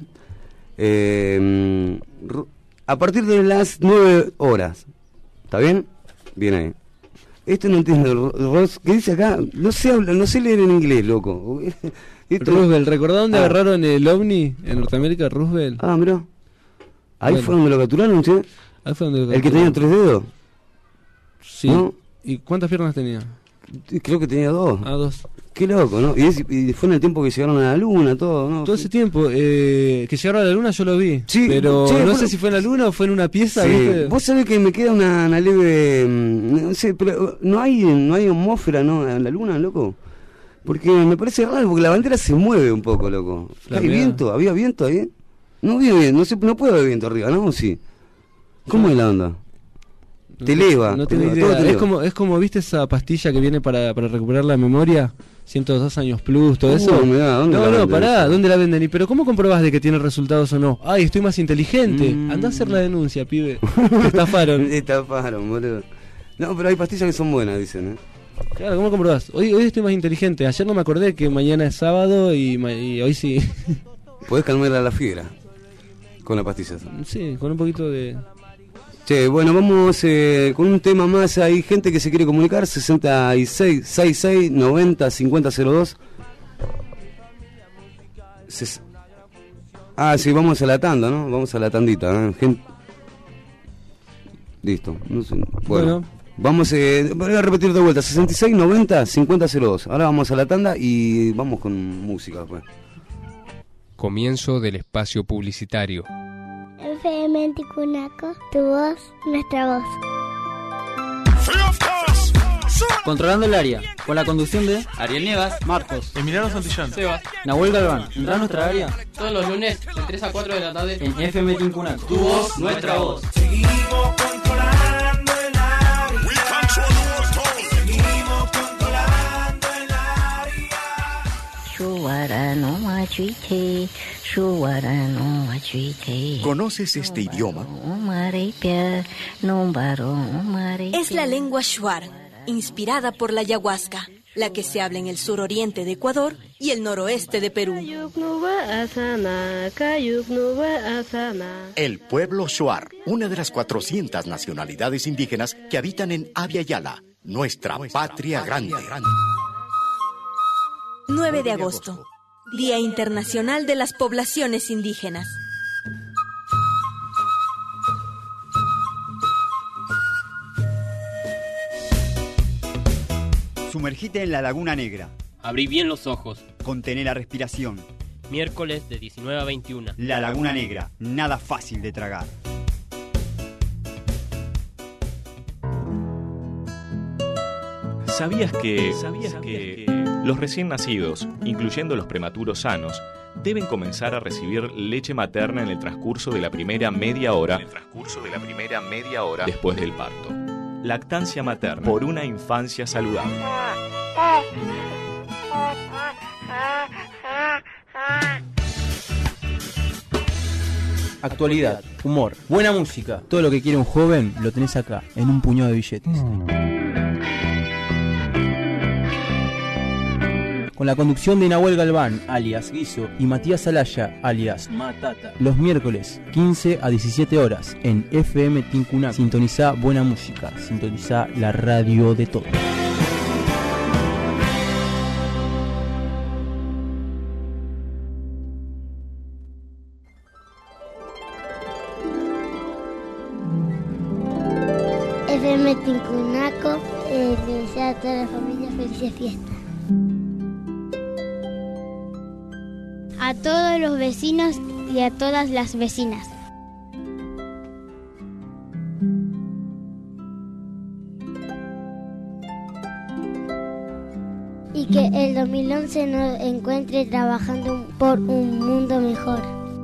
Eh, ro- a partir de las nueve horas. ¿Está bien? Bien ahí. Esto no entiendo, Ros, ¿qué dice acá? No sé, habla- no sé leer en inglés, loco. Esto- Roosevelt, ¿recordás dónde Ah. agarraron el OVNI en Norteamérica, Roosevelt? Ah, mirá. Ahí Bueno. fue donde lo capturaron, che. Ahí fue donde lo El que tenía tres dedos. Sí. ¿No? ¿Y cuántas piernas tenía? Creo que tenía dos. Ah, dos. Qué loco, ¿no? Y, es- y fue en el tiempo que llegaron a la luna, todo, ¿no? Todo ese tiempo, eh, que llegaron a la luna yo lo vi. Sí, pero che, no bueno. sé si fue en la luna o fue en una pieza, Sí. ¿viste? Vos sabés que me queda una, una leve... mm, No sé, pero no hay, no hay atmósfera, ¿no? En la luna, loco. Porque me parece raro, porque la bandera se mueve un poco, loco. La ¿Hay mía. viento? ¿Había viento ahí? No había viento, no, sé, no puede haber viento arriba, ¿no? ¿O sí? ¿Cómo es la onda? Te eleva. No te tengo eleva, idea. todo te Es eleva. como, es como, ¿viste esa pastilla que viene para, para recuperar la memoria? ciento dos años plus, todo Uh, eso. mirá, ¿dónde no, la no, venden pará, eso? ¿dónde la venden? ¿Y pero cómo comprobás de que tiene resultados o no? Ay, estoy más inteligente. Mm. Andá a hacer la denuncia, pibe. Te estafaron. Te estafaron, boludo. No, pero hay pastillas que son buenas, dicen, ¿eh? Claro, ¿cómo comprobás? Hoy, hoy estoy más inteligente. Ayer no me acordé que mañana es sábado y, ma- y hoy sí. Podés calmar a la fiera con la pastilla esa. Sí, con un poquito de... Che, bueno, vamos eh, con un tema más. Hay gente que se quiere comunicar, sesenta y seis, sesenta y seis, noventa, cincuenta cero dos. Ses- Ah, sí, vamos a la tanda, ¿no? Vamos a la tandita, ¿eh? Gen- Listo. No sé. Bueno, Bueno, Vamos eh, voy a repetir de vuelta, sesenta y seis noventa cincuenta cero dos. Ahora vamos a la tanda y vamos con música pues. Comienzo del espacio publicitario. F M Ticunaco, tu voz, nuestra voz. Controlando el área, con la conducción de Ariel Nievas, Marcos, Emiliano Santillán, Sebas, Nahuel Galván. Entra a nuestra área todos los lunes de tres a cuatro de la tarde en F M Ticunaco, tu voz, nuestra voz. Seguimos controlando el área. We control the world. Seguimos controlando el área. Shuwara no machuite, Shuwara no machuite. ¿Conoces este idioma? Es la lengua shuar, inspirada por la ayahuasca, la que se habla en el suroriente de Ecuador y el noroeste de Perú. El pueblo shuar, una de las cuatrocientas nacionalidades indígenas que habitan en Abya Yala, nuestra patria grande. nueve de agosto, Día Internacional de las Poblaciones Indígenas. Sumergite en la Laguna Negra. Abrí bien los ojos. Contén la respiración. Miércoles de diecinueve a veintiuno. La Laguna Negra, nada fácil de tragar. ¿Sabías que, ¿Sabías que los recién nacidos, incluyendo los prematuros sanos, deben comenzar a recibir leche materna en el transcurso de la primera media hora, en el transcurso de la primera media hora después del parto? Lactancia materna por una infancia saludable. Actualidad, humor, buena música. Todo lo que quiere un joven lo tenés acá, en un puñado de billetes. Con la conducción de Nahuel Galván, alias Guiso, y Matías Alaya, alias Matata. Los miércoles, quince a diecisiete horas, en F M Ticunaco. Sintonizá buena música, sintonizá la radio de todos. F M Ticunaco, eh, le desea a toda la familia felices fiestas. A todos los vecinos y a todas las vecinas. Y que el dos mil once nos encuentre trabajando por un mundo mejor.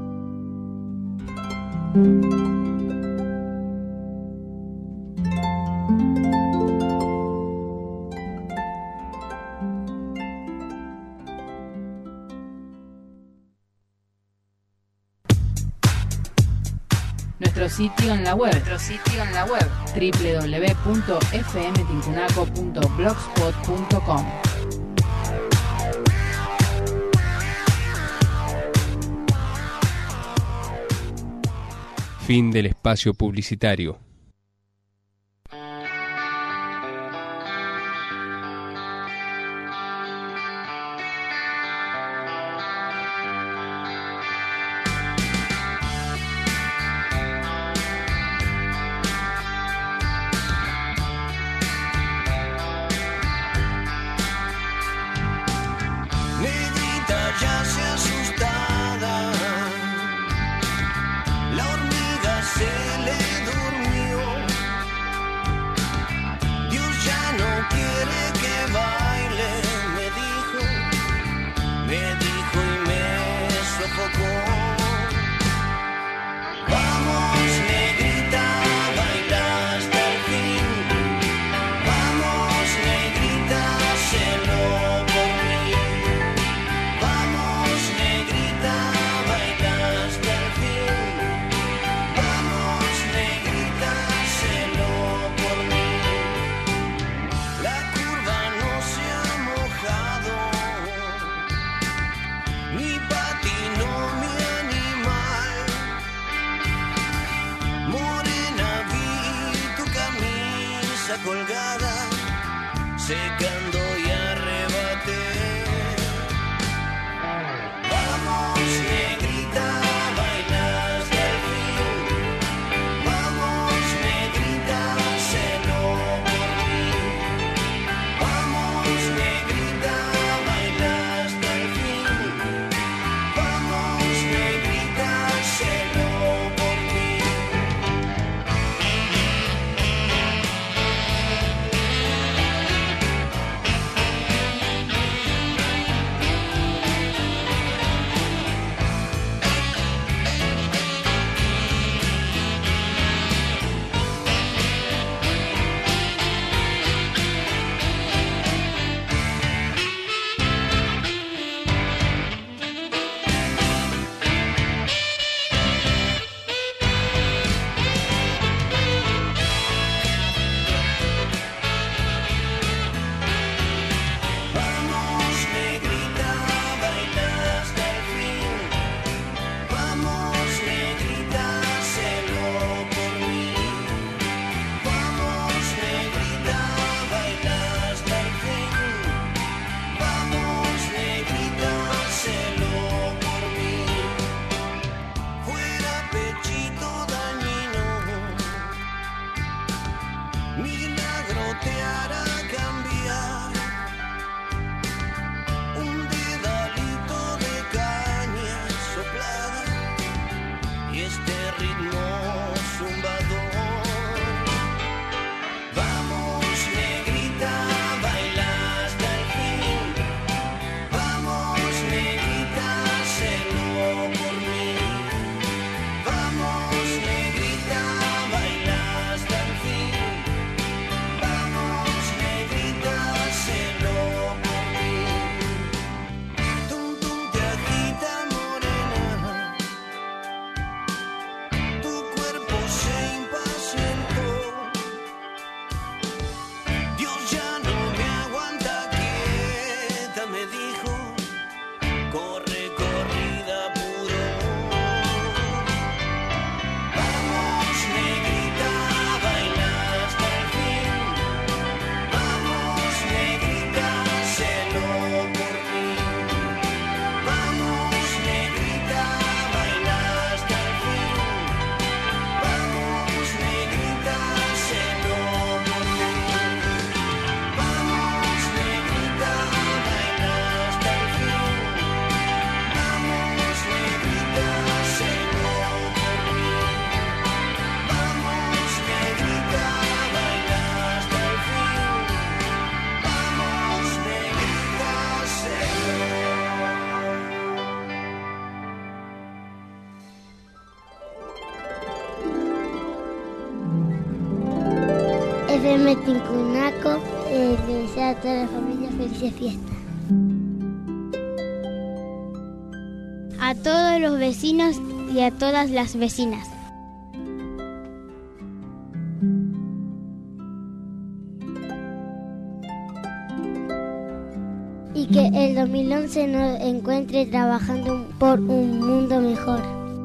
Nuestro sitio en la web, nuestro sitio en la web, doble u doble u doble u punto f m ticunaco punto blogspot punto com. Fin del espacio publicitario. te hará cambiar. Un dedalito de caña soplada y este ritmo zumbador. Vamos, negrita, baila hasta el fin. Vamos, negrita, hazlo por mí. Vamos, negrita, baila hasta el fin. Vamos, negrita, hazlo por mí. Tum tum te agita morena, tu cuerpo se impacientó. Dios ya no me aguanta quieta, me dijo, corre corrida puro. Vamos, negrita, baila hasta el fin. Vamos, negrita, hazlo por mí. Vamos, negrita, baila hasta el fin. Vamos, negrita, hazlo por mí. Vamos, negrita, baila hasta el fin. Vamos, negrita, hazlo por mí. Vamos, negrita, baila hasta el fin. Vamos, negrita, F M Tincunaco eh, le desea a toda la familia felices fiestas. A todos los vecinos y a todas las vecinas. Y que el dos mil once nos encuentre trabajando por un mundo mejor.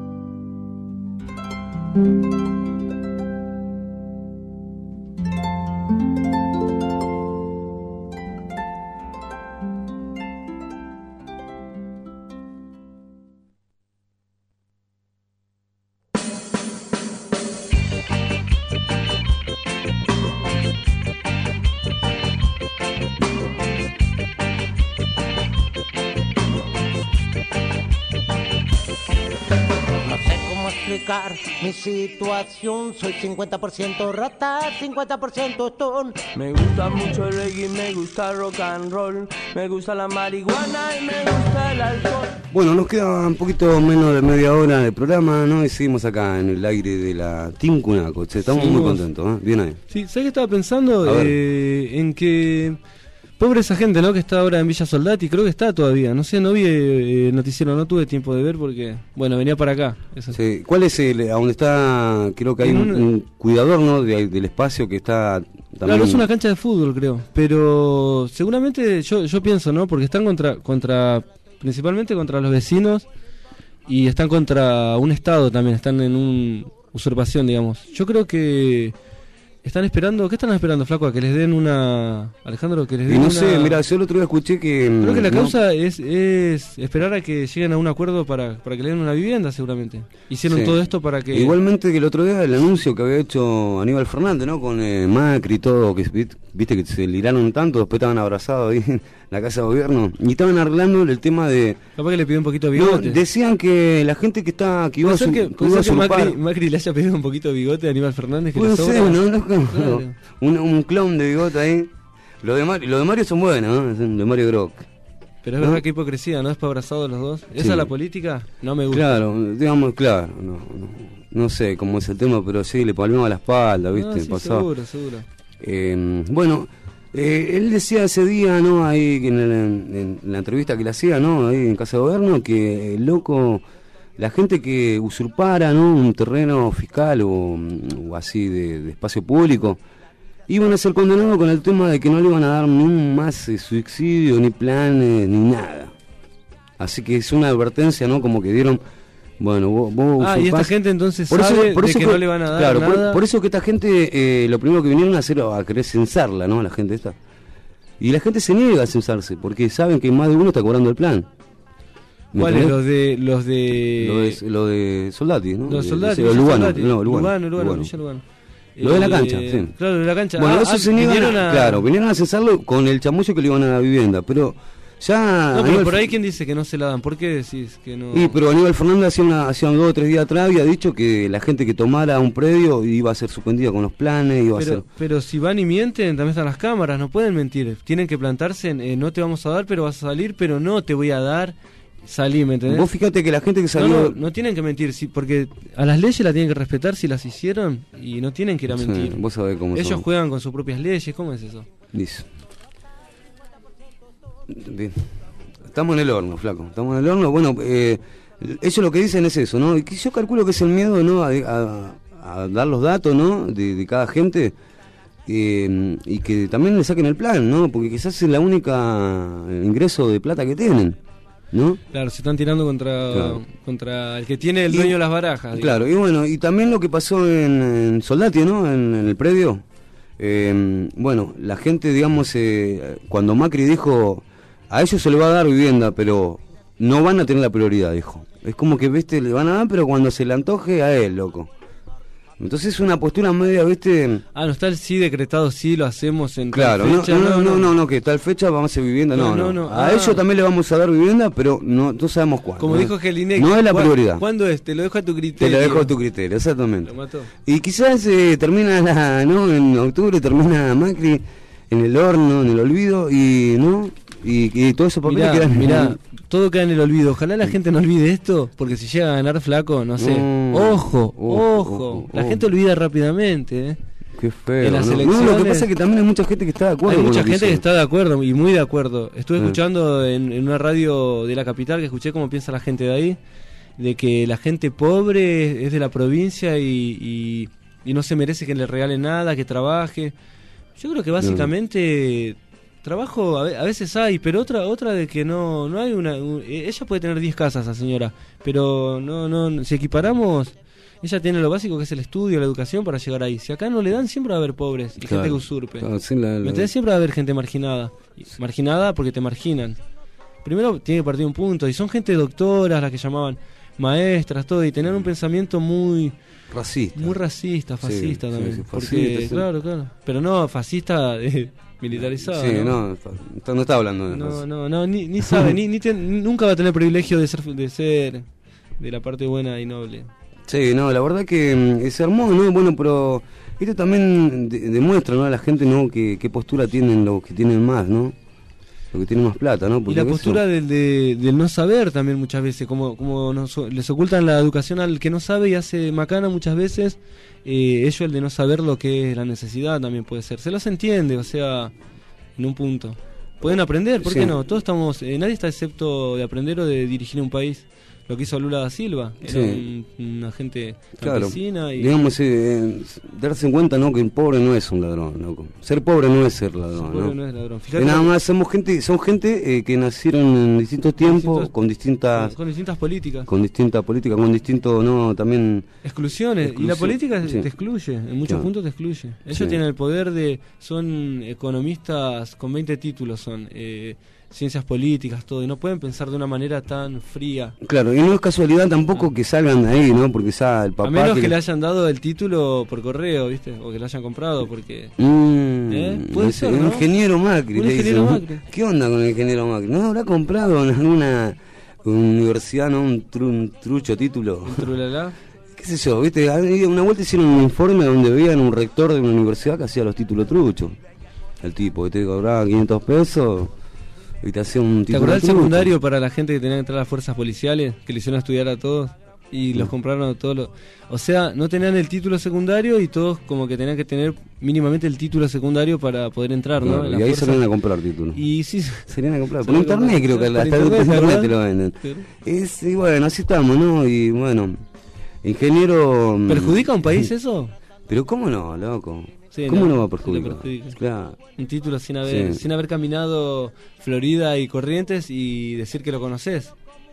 No sé cómo explicar mi situación. Soy cincuenta por ciento rata, cincuenta por ciento stone. Me gusta mucho el reggae, me gusta rock and roll, me gusta la marihuana y me gusta el alcohol. Bueno, nos queda un poquito menos de media hora de programa, ¿no? Y seguimos acá en el aire de la Tincunaco. Che, estamos Seguimos. muy contentos, ¿eh? Bien ahí. Sí, ¿sabes qué estaba pensando? A ver. Eh, en que... Pobre esa gente, ¿no? Que está ahora en Villa Soldati, creo que está todavía. No sé, no vi eh, noticiero, no tuve tiempo de ver porque, bueno, venía para acá. Eso. Sí. ¿Cuál es el, a donde está, creo que hay En un, un- un cuidador, ¿no? De- del espacio que está también... Claro, es una cancha de fútbol, creo. Pero seguramente yo yo pienso, ¿no? Porque están contra contra principalmente contra los vecinos y están contra un Estado también, están en una usurpación, digamos. Yo creo que están esperando, ¿qué están esperando, flaco? A que les den una... Alejandro, que les Y den no una... sé, mira, yo el otro día escuché que... Creo que la no, causa es, es esperar a que lleguen a un acuerdo para, para que le den una vivienda, seguramente. Hicieron sí. todo esto para que... Igualmente que el otro día el anuncio que había hecho Aníbal Fernández, ¿no? Con eh, Macri y todo, que vit- viste que se liraron tanto, después estaban abrazados ahí en la casa de gobierno y estaban arreglando el tema de... Capaz que le pidió un poquito de No, bigote. decían que la gente que está que iba a, ¿Puede ser su, que, que puede iba a ser que usurpar- Macri, Macri le haya pedido un poquito de bigote a Aníbal Fernández? Que Puede le sobra? ser, ¿no? No, no, Claro. un, un clon de bigote ahí. Lo de, Mario, lo de Mario son buenos, ¿no? Son de Mario Grock. Pero es ¿no? verdad que hipocresía, ¿no? Es para abrazados los dos. ¿Esa Sí. es la política? No me gusta. Claro, digamos, claro. No, no, no sé cómo es el tema, pero sí, le palmeaba la espalda, ¿viste? Ah, sí, Pasaba. seguro, seguro. Eh, bueno, eh, él decía ese día, ¿no? Ahí en, el- en la entrevista que le hacía, ¿no? Ahí en Casa de Gobierno, que el loco, la gente que usurpara, ¿no? Un terreno fiscal o, o así de, de espacio público, iban a ser condenados con el tema de que no le iban a dar ni un más eh, subsidio, ni planes, ni nada. Así que es una advertencia, ¿no? Como que dieron, bueno, vos, vos Ah, y esta usurpás. gente entonces Por eso- sabe por de eso que que- no le van a dar claro, por- nada. Por, eso que esta gente, eh, lo primero que vinieron a hacer, a querer censarla, ¿no? La gente esta. Y la gente se niega a censarse, porque saben que más de uno está cobrando el plan. ¿Me ¿Cuáles? entendés? Los de... Los de... Lo de, lo de Soldati, ¿no? Los De- Soldati, de- Villa Lugano, Soldati. no, Lugano, Lugano, Lugano, Lugano. Villa Lugano. Lo de la Eh, cancha, sí. Claro, lo de la cancha. Bueno, Ah, eso ah, se niegan, vinieron a- claro, vinieron a cesarlo con el chamuyo que le iban a la vivienda, pero ya... No, pero Aníbal por Fer- ahí quién dice que no se la dan. ¿Por qué decís que no? Y, pero Aníbal Fernández hacía, una, hacía dos o tres días atrás había dicho que la gente que tomara un predio iba a ser suspendida con los planes, iba a Pero, ser... pero si van y mienten, también están las cámaras, no pueden mentir. Tienen que plantarse en, eh, no te vamos a dar, pero vas a salir, pero no te voy a dar, salí, ¿me entendés? Vos fíjate que la gente que No, salió... no, no tienen que mentir, sí, porque a las leyes las tienen que respetar si las hicieron y no tienen que ir a Sí, mentir. vos sabés cómo Ellos son. juegan con sus propias leyes, ¿cómo es eso? Dice. Bien. Estamos en el horno, flaco. Estamos en el horno. Bueno, eh, ellos lo que dicen es eso, ¿no? Y que yo calculo que es el miedo, ¿no? A, a- a dar los datos, ¿no? De, de cada gente. eh, y que también le saquen el plan, ¿no? Porque quizás es la única ingreso de plata que tienen, ¿no? Claro, se están tirando contra, Claro. contra el que tiene el Y- dueño de las barajas. Claro, y bueno, y también lo que pasó en, en Soldati, ¿no? En, en el predio. Eh, bueno, la gente, digamos, eh, cuando Macri dijo, a ellos se le va a dar vivienda, pero no van a tener la prioridad, dijo. Es como que, viste, le van a dar, pero cuando se le antoje a él, loco. Entonces es una postura media, viste... Ah, no está el sí decretado, sí lo hacemos en tal Claro, no, fecha, no, no, no, no, que tal fecha vamos a hacer vivienda, no, No, no. no, no. A Ah. ellos también le vamos a dar vivienda, pero no, no sabemos cuándo. Como ¿no? dijo Gelinek, No es la ¿cuá- prioridad. ¿Cuándo es? Te lo dejo a tu Te criterio. lo dejo a tu criterio, exactamente. Lo mató. Y quizás eh, termina la, ¿no? En octubre termina Macri en el horno, en el olvido, y no y, y todo eso papeles Mirá, quedan mirá, todo queda en el olvido. Ojalá la gente no olvide esto, porque si llega a ganar flaco, no sé. No. Ojo, Ojo, ojo. ojo, La ojo. gente olvida rápidamente, ¿eh? Qué feo. En las ¿no? No, elecciones- lo que pasa es que también hay mucha gente que está de acuerdo Hay con mucha lo que gente que hizo. está de acuerdo y muy de acuerdo. Estuve Mm. escuchando en, en una radio de la capital que escuché cómo piensa la gente de ahí, de que la gente pobre es de la provincia y, y, y no se merece que le regalen nada, que trabaje. Yo creo que básicamente trabajo a ve- a veces hay, pero otra otra de que no no hay una un- eh, ella puede tener diez casas, esa señora, pero no no si equiparamos, ella tiene lo básico que es el estudio, la educación para llegar ahí. Si acá no le dan, siempre va a haber pobres y Claro. gente que usurpe. Claro, sí, la- la- ¿Me entendés? Siempre va a haber gente marginada. Y marginada porque te marginan. Primero tiene que partir un punto. Y son gente doctoras, las que llamaban maestras, todo. Y tenían un pensamiento muy... Racista. Muy racista, Sí, fascista sí, también. sí, porque, fascista, sí. claro, claro. Pero no fascista eh, militarizado. Sí, ¿no? no, está- está- no está hablando de No, eso. no, no, ni, ni sabe, ni, ni ten- nunca va a tener privilegio de ser, de ser de la parte buena y noble. Sí, no, la verdad que mm, se armó, ¿no? Bueno, pero esto también de- demuestra, ¿no? A la gente, ¿no? Que, qué postura tienen los que tienen más, ¿no? Los que tienen más plata, ¿no? Y Porque la eso- postura del, de- del no saber también muchas veces, como, como nos- les ocultan la educación al que no sabe y hace macana muchas veces, eh, ello el de no saber lo que es la necesidad también puede ser. Se los entiende, o sea, en un punto. Pueden aprender, ¿por Sí. qué no? Todos estamos, eh, nadie está excepto de aprender o de dirigir un país. Lo que hizo Lula da Silva, era Sí. un- una gente Claro, campesina y... digamos, eh, darse cuenta, ¿no? Que el pobre no es un ladrón, loco. Ser pobre no es ser ladrón, Ser pobre ¿no? no es ladrón. Que Fíjate nada que- más somos gente, son gente eh, que nacieron en distintos tiempos, distintos- con distintas, con distintas políticas. con distinta política, con distinto, no, también. Exclusiones, y la Exclusión, política sí. te excluye, en muchos Claro. puntos te excluye. Ellos Sí. tienen el poder de, son economistas con veinte títulos, son eh, ciencias políticas, todo, y no pueden pensar de una manera tan fría. Claro, y no es casualidad tampoco que salgan de ahí, ¿no? Porque ya el papá. A menos que, que le hayan dado el título por correo, ¿viste? O que lo hayan comprado, porque... Mm, ¿Eh? Puede ese- ser, un ¿no? ingeniero Macri. Un le ingeniero dicen. Macri. ¿Qué onda con el ingeniero Macri? ¿No habrá comprado en alguna universidad, no? Un, tru- un trucho título. Trulalá. ¿Qué sé yo? ¿Viste? Había- Una vuelta hicieron un informe donde veían un rector de una universidad que hacía los títulos truchos. El tipo, que te cobraba quinientos pesos y te hacía un ¿Te título acordás del trucho. secundario para la gente que tenía que entrar a las fuerzas policiales? Que le hicieron estudiar a todos y los compraron a todos los... O sea, no tenían el título secundario y todos como que tenían que tener mínimamente el título secundario para poder entrar, ¿no? Claro, En y las ahí fuerzas. salían a comprar títulos. Y sí, Salían a comprar. Por salían a internet comprar. creo que Por hasta por internet, internet ¿verdad? te lo venden. Sí. Es, y bueno, así estamos, ¿no? Y bueno, ingeniero... mm, ¿Perjudica a un país eso? Pero ¿cómo no, loco? Sí, ¿Cómo no, va a sí le perjudicar? perjudica. Claro. Un título sin haber, Sí. sin haber caminado Florida y Corrientes y decir que lo conoces.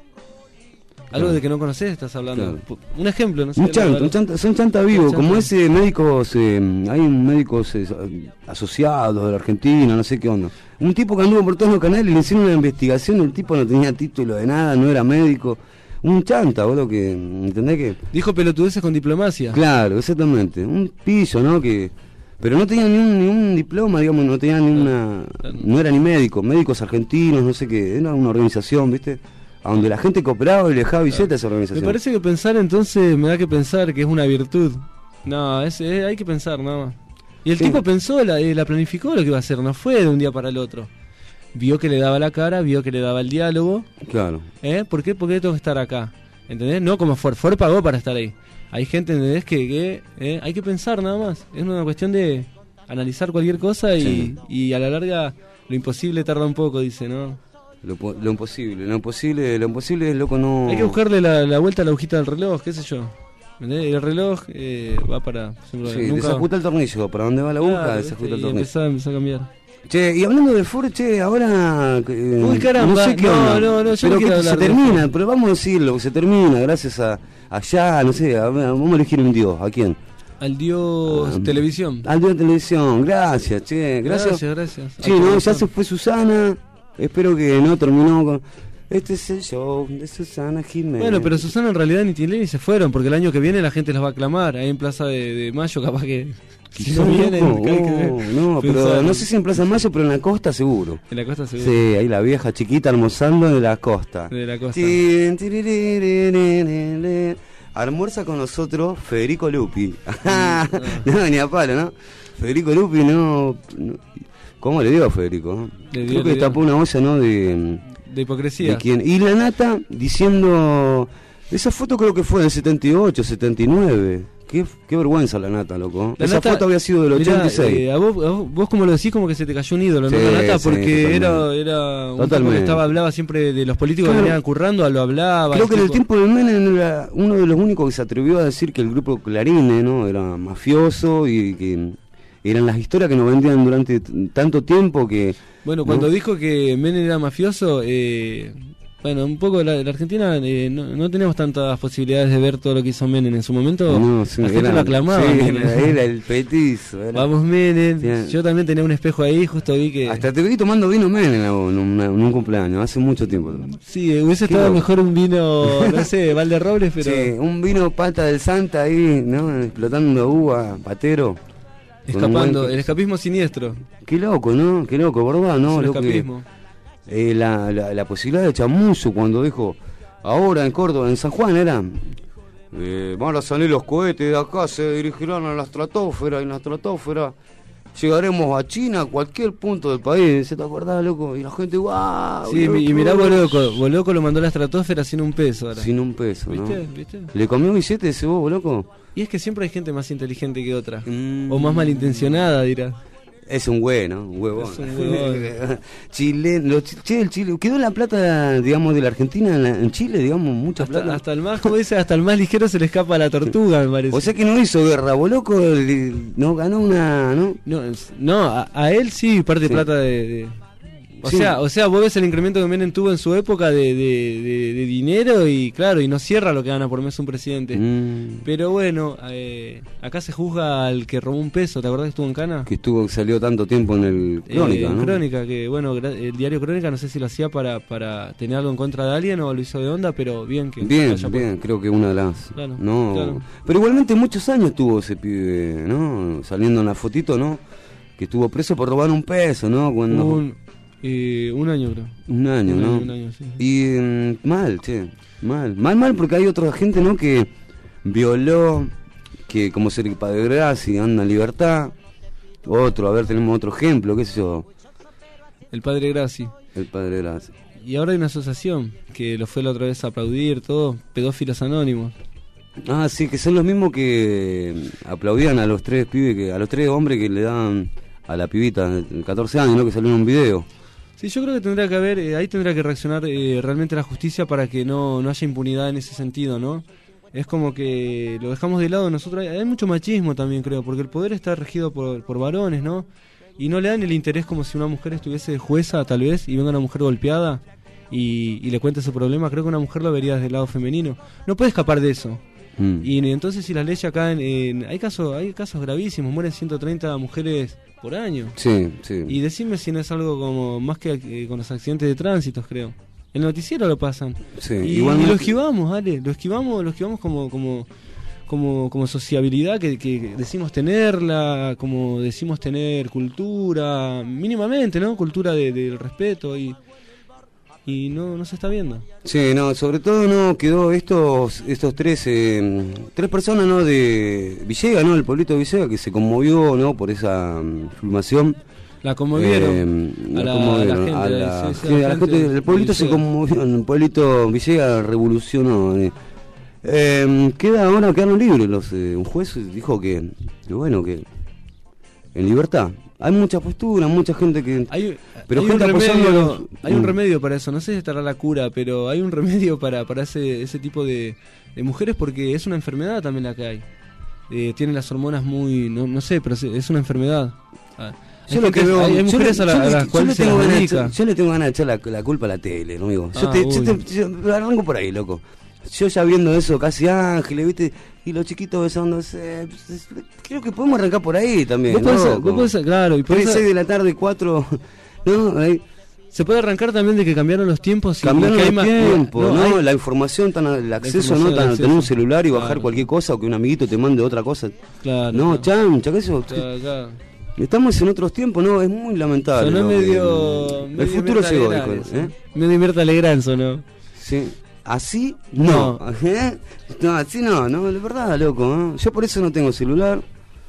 Algo Claro. de que no conoces estás hablando. Claro. Pu- Un ejemplo, no sé. Un la chanta, verdad. un chanta, son chanta vivo, Un chanta. como ese médicos, eh, hay médicos eh, asociados de la Argentina, no sé qué onda. Un tipo que anduvo por todos los canales, le hicieron una investigación, el tipo no tenía título de nada, no era médico. un chanta, boludo, que, ¿entendés que? Dijo pelotudeces con diplomacia. Claro, exactamente, un pillo, ¿no? Que, pero no tenía ni un, ni un diploma, digamos, no tenía ni una, no era ni médico, médicos argentinos, no sé qué, era una organización, ¿viste? A donde la gente cooperaba y le dejaba billetes a esa organización. Me parece que pensar entonces, me da que pensar que es una virtud. No, es, es- hay que pensar nada más. Y el Sí. tipo pensó, la, eh, la planificó lo que iba a hacer, no fue de un día para el otro. Vio que le daba la cara, vio que le daba el diálogo. Claro. ¿Eh? ¿Por qué? ¿Por qué tengo que estar acá? ¿Entendés? No como Ford. Ford pagó para estar ahí. Hay gente, ¿entendés? Que, que eh, hay que pensar nada más. Es una cuestión de analizar cualquier cosa y, Sí. y a la larga lo imposible tarda un poco, dice, ¿no? Lo, po- lo imposible, lo imposible, lo imposible, loco, no... Hay que buscarle la, la vuelta a la agujita del reloj, qué sé yo. ¿Entendés? El reloj eh, va para... siempre- Sí, nunca- desajusta el tornillo, para dónde va la aguja, Claro, desajusta ¿viste? el Y tornillo. empezó, empezó a cambiar. Che, y hablando de Ford, che, ahora... eh, Uy, caramba, no sé qué no, onda, no, no, yo pero no quiero que hablar se de termina, Ford. pero vamos a decirlo, se termina, gracias a... Allá, no sé, a ver, vamos a elegir un dios, ¿a quién? Al dios Ah, televisión. Al dios televisión, gracias, che, gracias. Gracias, gracias. Sí, no, ya se fue Susana, espero que no terminó con... Este es el show de Susana Jiménez. Bueno, pero Susana en realidad ni Tilly ni se fueron, porque el año que viene la gente las va a aclamar. Ahí en Plaza de, de Mayo, capaz que. Si no vienen, no, hay que ver. no, pero Pensar. no sé si en Plaza Mayo, pero en la costa seguro. En la costa seguro. Sí, ahí la vieja chiquita almorzando de la costa. De la costa. Tin, tiririririririri. Almuerza con nosotros Federico Lupi. No, ni a palo, ¿no? Federico Lupi no... no- ¿Cómo le digo a Federico? Le dio, Creo que le dio. destapó una olla, ¿no? De... De hipocresía. ¿De quién? Y la nata diciendo... Esa foto creo que fue del setenta y ocho, setenta y nueve. Qué, qué vergüenza la nata, loco. La Esa Nata- foto había sido del mirá, ochenta y seis. eh, a, vos, a vos, vos como lo decís, como que se te cayó un ídolo, ¿no? Sí, La Nata, sí, porque era, totalmente. era un tipo Totalmente. que estaba, hablaba siempre de los políticos Claro. que venían currando, lo hablaba. Creo que en el tipo- tiempo del Menem era uno de los únicos que se atrevió a decir que el grupo Clarine, ¿no? Era mafioso y que eran las historias que nos vendían durante t- tanto tiempo que... Bueno, ¿no? cuando dijo que Menem era mafioso, eh, bueno, un poco la, la Argentina eh, no, no teníamos tantas posibilidades de ver todo lo que hizo Menem en su momento. No, sí, la gente era- lo aclamaba. sí, Menem. era, era el petizo. era- Vamos Menem. Sí. Yo también tenía un espejo ahí, justo vi que... Hasta te vi tomando vino Menem en, una- en un cumpleaños, hace mucho tiempo. Sí, hubiese Qué estado loco. mejor un vino, no sé, Valde Robles, pero... Sí, un vino pata del Santa ahí, ¿no? Explotando uva, patero. con un Escapando, buen- el escapismo siniestro. Qué loco, ¿no? Qué loco, ¿verdad? ¿No? Es un Lo que- escapismo. eh, la, la, la posibilidad de Chamuzo cuando dijo, ahora en Córdoba, en San Juan era, eh, van a salir los cohetes de acá, se dirigirán a la estratosfera, y en la estratosfera llegaremos a China, a cualquier punto del país. ¿Se te acordás, loco? Y la gente, guau. Sí, loco. y mirá Boloco, Boloco lo mandó a la estratosfera sin un peso ahora. Sin un peso, ¿no? ¿Viste? ¿Viste? ¿Le comió billete ese bobo, loco? Y es que siempre hay gente más inteligente que otra. Mm. O más malintencionada, dirá. Es un güey, ¿no? Un huevón. Es un huevón. Chile, lo, che, el Chile, quedó la plata, digamos, de la Argentina en, la- en Chile, digamos, mucha Hasta, plata. hasta el más, como dice, hasta el más ligero se le escapa a la tortuga, me parece. O sea que no hizo guerra, Boloco le- no ganó una, ¿no? No, es- no a, a él sí parte Sí. plata de... de- O Sí. sea, o sea, vos ves el incremento que Menem tuvo en su época de, de, de- de dinero y claro, y no cierra lo que gana por mes un presidente. Mm, Pero bueno, eh, acá se juzga al que robó un peso, ¿te acordás que estuvo en Cana? que estuvo, salió tanto tiempo en el Crónica, Eh, en ¿no? Crónica, que bueno, gra- el diario Crónica no sé si lo hacía para, para tener algo en contra de alguien o lo hizo de onda, pero bien que Bien, haya bien, creo que una de las... Claro, no, claro. Pero igualmente muchos años tuvo ese pibe, ¿no? Saliendo en la fotito, ¿no? Que estuvo preso por robar un peso, ¿no? Cuando... un, eh, un año creo. Un año, Un ¿no? año, un año, sí. Y mm, mal, che, mal. Mal, mal, porque hay otra gente, ¿no? Que violó, que como ser el padre Graci, anda en libertad. Otro, a ver, tenemos otro ejemplo, qué sé yo, El padre Graci. el padre Graci. Y ahora hay una asociación que lo fue la otra vez a aplaudir, todo, pedófilos anónimos. Ah, sí, que son los mismos que aplaudían a los tres pibes, que, a los tres hombres que le dan a la pibita de catorce años, ¿no? Que salió en un video. Sí, yo creo que tendría que haber, eh, ahí tendría que reaccionar eh, realmente la justicia para que no, no haya impunidad en ese sentido, ¿no? Es como que lo dejamos de lado nosotros. Hay, hay mucho machismo también, creo, porque el poder está regido por, por varones, ¿no? Y no le dan el interés como si una mujer estuviese de jueza, tal vez, y venga una mujer golpeada y, y le cuente su problema. Creo que una mujer lo vería desde el lado femenino. No puede escapar de eso. Mm. Y entonces si las leyes acá, en, en- hay casos hay casos gravísimos, mueren ciento treinta mujeres por año. Sí, sí. Y decime si no es algo como más que eh, con los accidentes de tránsito, creo. El noticiero lo pasan. Sí, y, igualmente- y lo esquivamos, Ale, lo esquivamos, lo esquivamos como como como como sociabilidad que, que decimos tenerla, como decimos tener cultura, mínimamente, ¿no? Cultura de- del respeto y y no no se está viendo. Sí, no, sobre todo no quedó estos estos tres eh, tres personas, ¿no? De Villegas, ¿no? El pueblito de Villegas que se conmovió, ¿no? Por esa mm, filmación. La conmovieron Eh, a, la la, conmovieron, a la gente, a la- sí, sí, sí, a a la la gente gente- el pueblito de se Villegas. conmovió, el pueblito Villegas revolucionó. eh. Eh, queda ahora quedaron libres los eh, un juez dijo que, que bueno que en libertad hay mucha postura, mucha gente que Hay, pero hay gente un apoyando a remedio, los- hay un Mm. remedio para eso, no sé si estará la cura, pero hay un remedio para, para ese, ese tipo de, de mujeres porque es una enfermedad también la que hay. Eh, tienen las hormonas muy, no, no sé, pero es- es una enfermedad. Ah, hay Yo lo gente- que veo, hay, hay yo mujeres le- a, la- yo a le- las yo cuales le se tengo las ganas de medica. echar- yo le tengo ganas de echar la, la culpa a la tele, ¿no, amigo? Yo Ah, te, yo uy. te- yo arranco por ahí, loco. Yo ya viendo eso, casi ángeles, ¿viste? Y los chiquitos besándose. pues, Creo que podemos arrancar por ahí también. Vos podés- loco. vos podés- claro, y podés- Tres, seis de la tarde, cuatro. No, ahí. Se puede arrancar también de que cambiaron los tiempos y Cambiaron que hay el más- tiempo, no, ¿no? hay- La información, tan, el acceso, información, ¿no? el Tan, acceso. tener un celular y bajar Claro. cualquier cosa o que un amiguito te mande otra cosa. Claro, No, claro. chancha, que eso. Claro, claro. Estamos en otros tiempos, ¿no? Es muy lamentable. Sonó ¿no? medio, El medio futuro Mirta llegó, Legrand dijo, eso. ¿eh? Medio Mirta Legrand sonó. Sí. ¿Así? No. ¿Eh? No, así no, no, de verdad, loco. ¿eh? Yo por eso no tengo celular.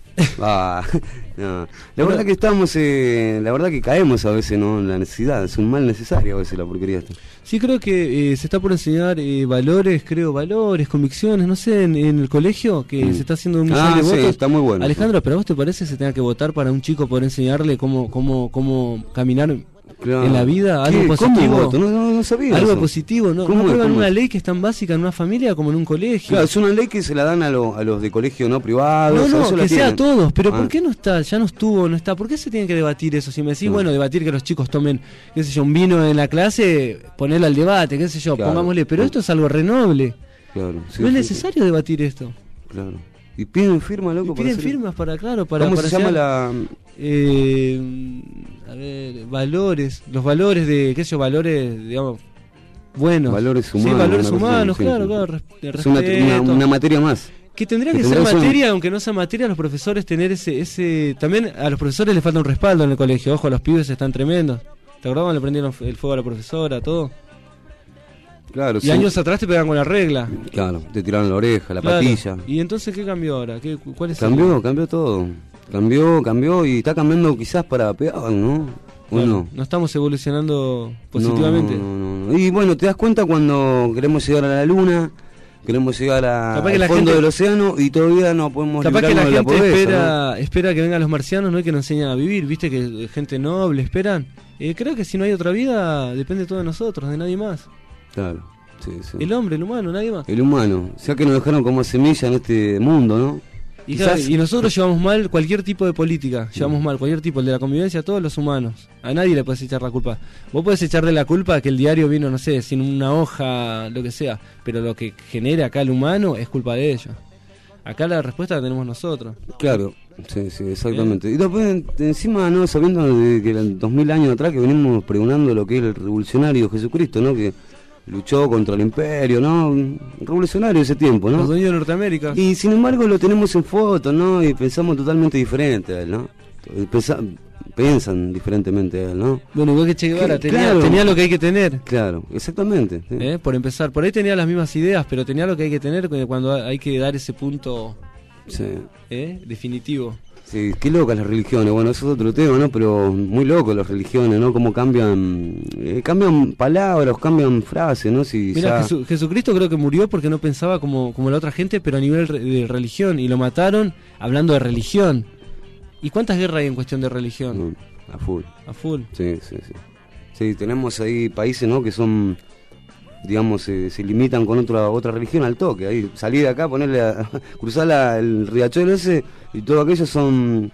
Ah, no. La verdad que estamos, eh, la verdad que caemos a veces, ¿no? En la necesidad, es un mal necesario a veces la porquería esta. Sí, creo que eh, se está por enseñar eh, valores, creo, valores, convicciones, no sé, en, en el colegio, que Mm. se está haciendo un millón Ah, de sí, votos. está muy bueno. Alejandro, ¿pero a vos te parece que se tenga que votar para un chico poder enseñarle cómo, cómo, cómo caminar Claro. en la vida? ¿Algo ¿Qué? ¿Cómo positivo? voto? No, no, no sabía Algo eso. positivo, ¿no? ¿Cómo ¿No es? aprueban ¿Cómo una es? ley que es tan básica en una familia como en un colegio? Claro, es una ley que se la dan a, lo- a los de colegio no privados. No, no, eso la que sea a tienen. todos, pero Ah. ¿por qué no está? Ya no estuvo, no está. ¿Por qué se tiene que debatir eso? Si me decís, No. bueno, debatir que los chicos tomen, qué sé yo, un vino en la clase, ponerlo al debate, qué sé yo, Claro. pongámosle. Pero esto es algo renoble. Claro, sí, No es sí, necesario debatir esto. sí, claro. Y piden firma, loco. Y para piden hacer- firmas para, claro, para... ¿Cómo para se llama hacer, la...? eh, a ver, valores, los valores de, qué sé yo, valores, digamos, buenos. Valores Sí, humanos. valores una cosa humanos, así, claro, sí. claro, res- de Es una, una, respeto. una materia más. Que tendría Que que, ser tendría que ser- materia, aunque no sea materia, los profesores tener ese, ese... También a los profesores les falta un respaldo en el colegio. Ojo, los pibes están tremendos. ¿Te acordás cuando le prendieron el fuego a la profesora, todo? Claro, Y sí. años atrás te pegan con la regla. Claro, te tiraron la oreja, la Claro. patilla. ¿Y entonces qué cambió ahora? ¿Qué, ¿Cuál es el- Cambió, cambió todo. Cambió, cambió y está cambiando quizás para peor, ¿no? ¿O Claro, no? no estamos evolucionando positivamente. No, no, no, no. Y bueno, te das cuenta cuando queremos llegar a la luna, queremos llegar a- Capaz que al la fondo gente- del océano y todavía no podemos Capaz que la librarnos de gente la pobreza, espera, espera que vengan los marcianos, ¿no? Y que nos enseñan a vivir, ¿viste? Que eh, gente noble esperan. Eh, creo que si no hay otra vida, depende todo de nosotros, de nadie más. ¿no? Claro, sí, sí. El hombre, el humano, nadie más. El humano, o sea que nos dejaron como semilla en este mundo, ¿no? Y, Quizás- claro, y nosotros llevamos mal cualquier tipo de política, llevamos mal cualquier tipo, el de la convivencia, a todos los humanos. A nadie le puedes echar la culpa. Vos podés echarle la culpa a que el diario vino, no sé, sin una hoja, lo que sea, pero lo que genera acá el humano es culpa de ellos. Acá la respuesta la tenemos nosotros. Claro, sí, sí, exactamente. Y después, encima, ¿no? Sabiendo de que el dos mil años atrás que venimos pregonando lo que es el revolucionario Jesucristo, ¿no? Que luchó contra el imperio, ¿no? Revolucionario ese tiempo, ¿no? Los dueños de Norteamérica. Y sin embargo lo tenemos en fotos, ¿no? Y pensamos totalmente diferente a él, ¿no? Pensa- piensan diferentemente a él, ¿no? Bueno, igual que Che Guevara, Que- tenía, claro. tenía lo que hay que tener. Claro, exactamente. sí. ¿eh? Por empezar, por ahí tenía las mismas ideas, pero tenía lo que hay que tener cuando hay que dar ese punto Sí. ¿eh? definitivo. Sí, qué locas las religiones, bueno, eso es otro tema, ¿no? Pero muy loco las religiones, ¿no? Cómo cambian, eh, cambian palabras, cambian frases, ¿no? Si Mira, ya- Jesu- Jesucristo creo que murió porque no pensaba como, como la otra gente, pero a nivel re- de religión, y lo mataron hablando de religión. ¿Y cuántas guerras hay en cuestión de religión? Mm, a full. A full. Sí, sí, sí. Sí, tenemos ahí países, ¿no? Que son, digamos, eh, se limitan con otra otra religión al toque. Ahí salir de acá, ponerle, a- cruzar la- el riachuelo ese y todo aquello son,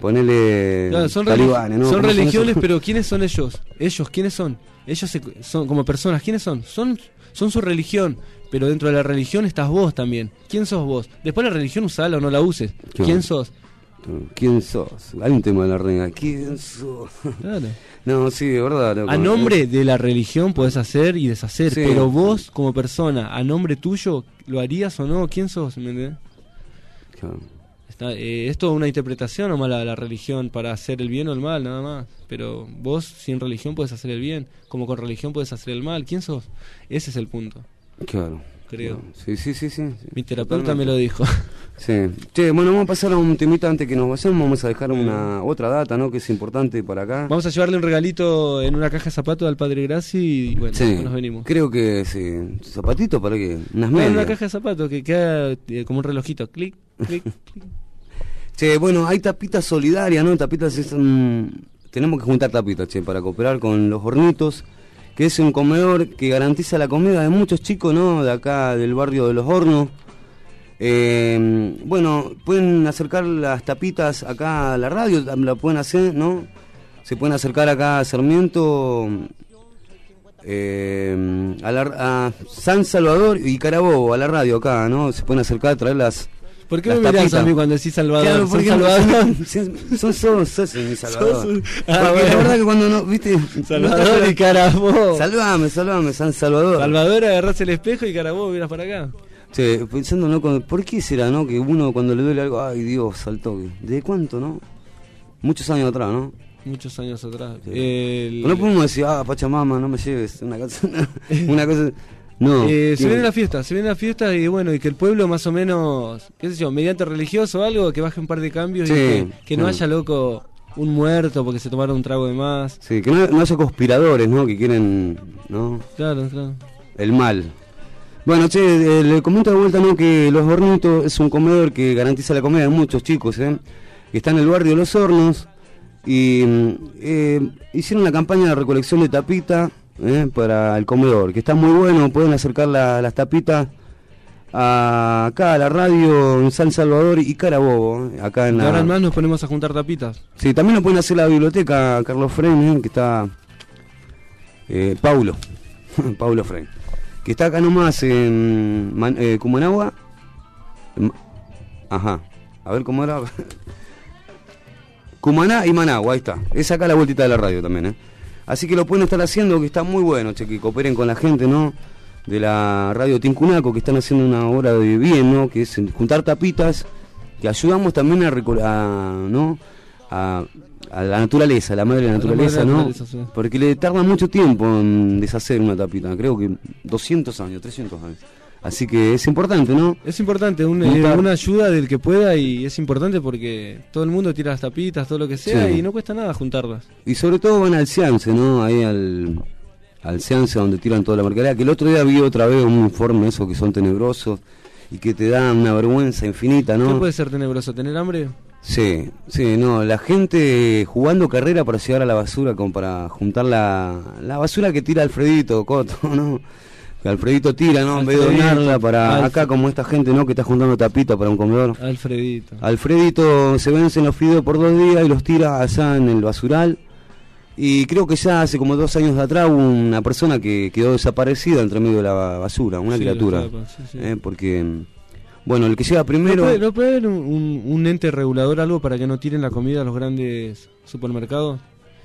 ponerle Claro, son talibanes, religi- ¿no? son ¿Cómo religiones, esos? pero ¿quiénes son ellos? Ellos, ¿quiénes son? Ellos se- son como personas, ¿quiénes son? Son son su religión, pero dentro de la religión estás vos también. ¿Quién sos vos? Después la religión usala o no la uses. Claro. ¿Quién sos? ¿Quién sos? Hay un tema de la renga. ¿Quién sos? Claro. No, sí, de verdad. Loco. A nombre de la religión podés hacer y deshacer, Sí. pero vos como persona, a nombre tuyo, ¿lo harías o no? ¿Quién sos? ¿Me entendés? Claro. Está, eh, es toda una interpretación nomás la, la religión para hacer el bien o el mal, nada más. Pero vos sin religión podés hacer el bien, como con religión podés hacer el mal. ¿Quién sos? Ese es el punto. Claro. Creo. Claro. Sí, sí, sí, sí. Mi terapeuta Totalmente. me lo dijo. Sí. Che, bueno, vamos a pasar a un temita antes que nos vayamos. Vamos a dejar una otra data, ¿no? Que es importante para acá. Vamos a llevarle un regalito en una caja de zapatos al Padre Graci y bueno, Sí, después nos venimos. creo que sí. ¿Zapatito para qué? Unas No, en medias. una caja de zapatos que queda eh, como un relojito. Clic, clic, clic. Che, bueno, hay tapitas solidarias, ¿no? Tapitas es un... Tenemos que juntar tapitas, che, para cooperar con Los Hornitos, que es un comedor que garantiza la comida de muchos chicos, ¿no? De acá, del barrio de Los Hornos. Eh, bueno, pueden acercar las tapitas acá a la radio, la pueden hacer, ¿no? Se pueden acercar acá a Sarmiento, eh, a, la, a San Salvador y Carabobo, a la radio acá, ¿no? Se pueden acercar a traer las... ¿Por qué las me mirás tapitas. a mí cuando decís Salvador? Claro, ¿Son porque Salvador? son sos, sos mi Salvador. Sos un- Porque Ah, bueno. la verdad que cuando no, viste, Salvador y Carabobo. Salvame, salvame, San Salvador. Salvador agarrás el espejo y Carabobo miras para acá. Che, pensando, ¿no? Con- ¿Por qué será, no? Que uno cuando le duele algo, ay Dios, saltó. ¿De cuánto, no? Muchos años atrás, ¿no? Muchos años atrás. Sí. El- No podemos decir, ah, Pachamama, no me lleves. Una cosa. Una cosa. No. Eh, se digo, viene la fiesta, se viene la fiesta y bueno, y que el pueblo más o menos, qué sé yo, mediante religioso o algo, que baje un par de cambios Sí, y que, que no sí. haya loco un muerto porque se tomaron un trago de más. Sí, que no, no haya conspiradores, ¿no? Que quieren, ¿no? Claro, claro. El mal. Bueno, che, eh, le comento de vuelta, ¿no? Que Los Hornitos es un comedor que garantiza la comida de muchos chicos, ¿eh? Que está en el barrio de Los Hornos. Y eh, hicieron una campaña de recolección de tapita, ¿eh? Para el comedor, que está muy bueno. Pueden acercar la- las tapitas a, acá a la radio en San Salvador y Carabobo, ¿eh? Acá en De la... ahora en más nos ponemos a juntar tapitas. Sí, también lo pueden hacer la biblioteca Carlos Frein, ¿eh? Que está... Eh, Paulo, Paulo Frein, que está acá nomás en Man- eh, Cumanagua. En- Ajá, a ver cómo era. Cumaná y Managua, ahí está. Es acá a la vueltita de la radio también, ¿eh? Así que lo pueden estar haciendo, que está muy bueno, che, que cooperen con la gente, ¿no? De la radio Tincunaco, que están haciendo una obra de bien, ¿no? Que es juntar tapitas, que ayudamos también a, reco- a ¿no? A, a la naturaleza, a la madre de la A la naturaleza, madre de la ¿no? naturaleza, sí. Porque le tarda mucho tiempo en deshacer una tapita, creo que doscientos años, trescientos años. Así que es importante, ¿no? Es importante, un- eh, Juntar. una ayuda del que pueda y es importante porque todo el mundo tira las tapitas, todo lo que sea Sí. y no cuesta nada juntarlas. Y sobre todo van al Seance, ¿no? Ahí al, al Seance donde tiran toda la mercadería. Que el otro día vi otra vez un informe, esos que son tenebrosos y que te dan una vergüenza infinita, ¿Qué ¿no? puede ser tenebroso? ¿Tener hambre? Sí, sí, no. La gente jugando carrera para llegar a la basura, como para juntar la, la basura que tira Alfredito Coto, ¿no? Que Alfredito tira, ¿no? En vez de Alfredito, donarla para Alf- acá, como esta gente, ¿no? Que está juntando tapita para un comedor. Alfredito. Alfredito se vencen los fideos por dos días y los tira allá en el basural. Y creo que ya hace como dos años de atrás hubo una persona que quedó desaparecida entre medio de la basura, una Sí, criatura. lo tapa, sí, sí. Eh, porque, bueno, el que llega ¿No primero... puede, no puede haber un, un- un ente regulador, algo para que no tiren la comida a los grandes supermercados?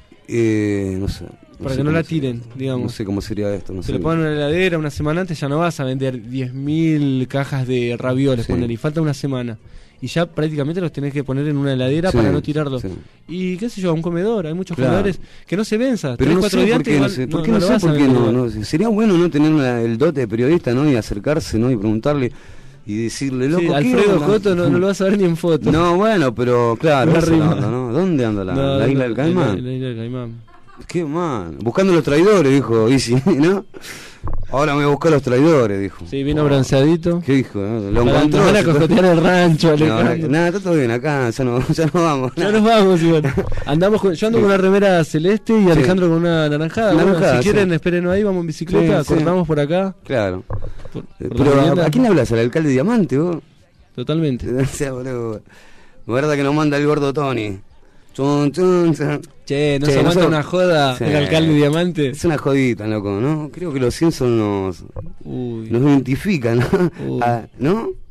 Eh, no sé. Para sé que no cómo la se- tiren, digamos. No sé cómo sería esto. No Se sé. le ponen en la heladera una semana antes, ya no vas a vender diez mil cajas de ravioles, Sí. ponele, y falta una semana. Y ya prácticamente los tenés que poner en una heladera Sí, para no tirarlos. sí. Y qué sé yo, a un comedor, hay muchos Claro. comedores que no se venza. Pero tres, no cuatro sé días por qué, no igual sé, no- por qué no no lo sé vas a por qué vender. no, no. Sería bueno no tener la- el dote de periodista, ¿no? Y acercarse, ¿no? Y preguntarle y decirle, loco, Sí, ¿qué Alfredo onda? Joto no, no lo vas a ver ni en foto. No, bueno, pero claro, Una esa es la rima. onda, ¿no? ¿Dónde anda la, No, la isla no, del Caimán? La, la isla del Caimán. Qué mal. Buscando los traidores, dijo Isi, ¿no? Ahora me voy a buscar los traidores, dijo. Sí, vino bronceadito. ¿Qué dijo? no? Lo Para- encontró. nos van a se fue. cojotear el rancho, No, Alejandro. nada, está todo bien acá, ya no, ya no vamos. Ya nos vamos, igual. Andamos con- yo ando con una remera celeste y Sí. Alejandro con una naranjada. Bueno, Naranjada, si quieren, sí. espérenos ahí, vamos en bicicleta, Sí, sí. cortamos por acá. Claro. Por- Eh, por la Pero, vivienda. ¿a, ¿a quién le hablas? ¿Al alcalde Diamante, vos? Totalmente. O sea, boludo. Verdad que nos manda el gordo Tony. Chun, chun, chun. Che, ¿no Che, se aguanta nosotros- una joda Sí. el alcalde Diamante? Es una jodita, loco, ¿no? Creo que los Simpsons nos, Uy. nos identifican, ¿no? Uy. Ah, ¿no?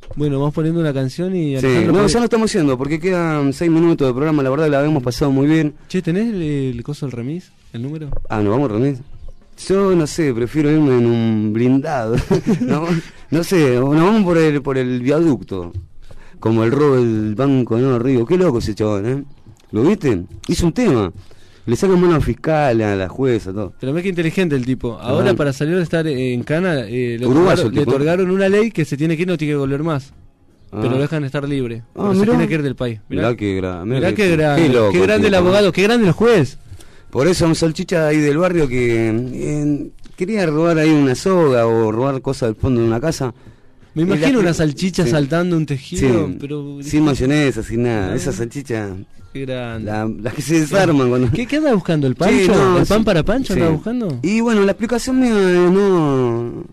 Bueno, vamos poniendo una canción y... Sí, Alejandro, no, puede- ya no estamos yendo, porque quedan seis minutos de programa, la verdad que la habíamos pasado muy bien. Che, ¿tenés el, el coso del remis? ¿El número? Ah, ¿nos vamos a reunir? Yo no sé, prefiero irme en un blindado. no, no sé, nos vamos por el, por el viaducto. Como el robo del banco, no, Río. Qué loco ese chabón, ¿eh? ¿Lo viste? Hizo un tema. Le sacan mano al fiscal, a la jueza, todo. Pero ve que inteligente el tipo. Ahora, Ah. para salir de estar en cana, eh, le, Uruguayo otorgaron, el le tipo. otorgaron una ley que se tiene que ir, no tiene que volver más. Ah. Pero lo dejan estar libre. Ah, pero se mirá. tiene que ir del país. Mirá qué gra- mirá mirá qué- qué grande. qué Qué, loco, grande el tipo. abogado, qué grande el juez. Por eso un salchicha ahí del barrio que eh, quería robar ahí una soga o robar cosas del fondo de una casa. Me Y la imagino que- una salchicha sí. saltando un tejido, Sí, pero... sin mayonesa, sin nada. Ah. Esa salchicha, Qué grande. la- las que se desarman cuando... ¿Qué, ¿Qué anda buscando? ¿El Pancho? Sí, no, ¿El pan sí, para Pancho sí. anda buscando? Y bueno, la explicación mía eh, no...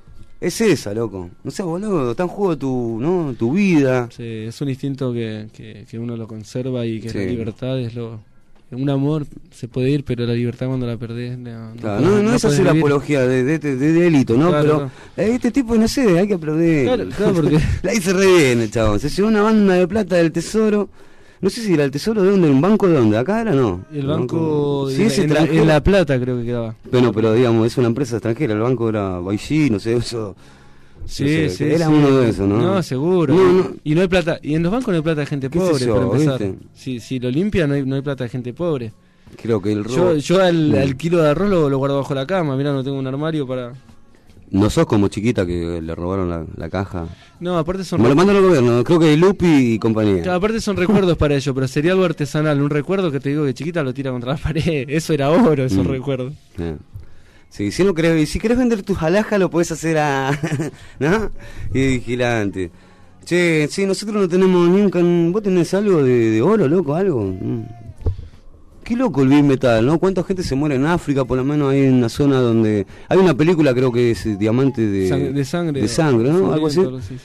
Es esa, loco. No sé, boludo, está en juego tu, ¿no? tu vida. Sí, es un instinto que, que, que uno lo conserva y que Sí. la libertad es lo... Un amor se puede ir, pero la libertad cuando la perdés... No, Claro, podés- no, no, es podés hacer vivir. apología de, de, de- de delito, ¿no? Claro, Pero no. eh, este tipo, no sé, hay que aplaudir. Claro, claro, porque- La hice re bien el chabón. Se llevó una banda de plata del tesoro. No sé si era el tesoro de dónde, un banco de dónde, acá era no. El banco Sí, en, es en la, extranjero. en La Plata creo que quedaba. Bueno, pero digamos, es una empresa extranjera, el banco era Baixí, no sé, eso. Sí, no sé, sí, era sí. uno de esos, ¿no? No, seguro. No, no. Y no hay plata. Y en los bancos no hay plata de gente ¿Qué sé pobre, yo, para empezar. viste? Si, si lo limpia, no hay, no hay plata de gente pobre. Creo que el robo. Yo, yo al, Mm. al kilo de arroz lo, lo guardo bajo la cama. Mirá, no tengo un armario para... No sos como chiquita que le robaron la, la caja. No, aparte son... Me lo mandan al gobierno, creo que Lupi y compañía. Claro, aparte son recuerdos para ello, pero sería algo artesanal. Un recuerdo que te digo que chiquita lo tira contra la pared. Eso era oro, esos Mm. recuerdos. Eh. Sí, si no querés, si querés vender tus alhajas lo podés hacer a... ¿no? Y vigilante. Che, sí, nosotros no tenemos ni un can... ¿Vos tenés algo de, de oro, loco, algo? Mm. Qué loco el Big Metal, ¿no? ¿Cuánta gente se muere en África? Por lo menos hay una zona donde... Hay una película, creo que es eh, Diamante de... Sang- de sangre. De sangre, ¿no? Algo así. Sangriento, sí, sí.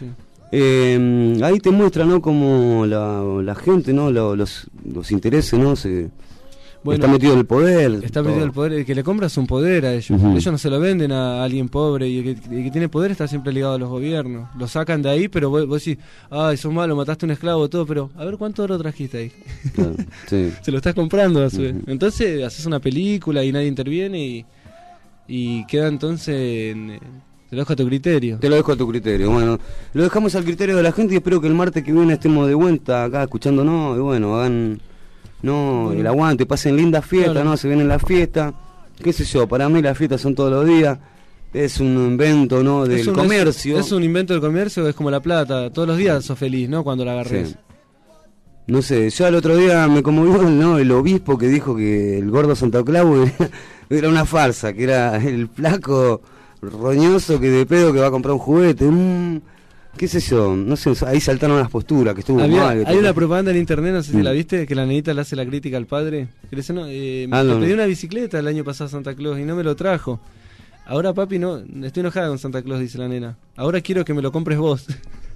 Eh, ahí te muestra, ¿no? Como la, la gente, ¿no? Lo- los, los intereses, ¿no? Se, Bueno, está metido en el poder. Está todo. metido el poder, el que le compras un poder a ellos. Ujú. Ellos no se lo venden a alguien pobre y el que, el que tiene poder está siempre ligado a los gobiernos. Lo sacan de ahí, pero vos, vos decís, ay, sos malo, mataste un esclavo, todo, pero a ver cuánto oro trajiste ahí. Claro, sí. Se lo estás comprando a su vez. Ujú. Entonces haces una película y nadie interviene y, y queda entonces en, eh, te lo dejo a tu criterio. Te lo dejo a tu criterio. Bueno, lo dejamos al criterio de la gente y espero que el martes que viene estemos de vuelta acá escuchándonos y bueno, hagan no Bueno. el aguante, pasen lindas fiestas, Claro. ¿no? Se vienen las fiestas, qué sé yo, para mí las fiestas son todos los días, es un invento, ¿no? Del Es un- comercio. Es, es un invento del comercio, es como la plata. Todos los días sos feliz, ¿no? Cuando la agarres. Sí. No sé, yo al otro día me conmovió, ¿no? El obispo que dijo que el gordo Santa Claus era, era una farsa, que era el flaco roñoso que de pedo que va a comprar un juguete. Mm, qué sé yo, no sé, ahí saltaron las posturas, que estuvo Había- mal. que hay todo. una propaganda en internet, no sé si Mm. la viste, que la nenita le hace la crítica al padre. Que le dice, no, eh, Ah, le no, pedí no. una bicicleta el año pasado a Santa Claus y no me lo trajo. Ahora, papi, no, estoy enojada con Santa Claus, dice la nena. Ahora quiero que me lo compres vos.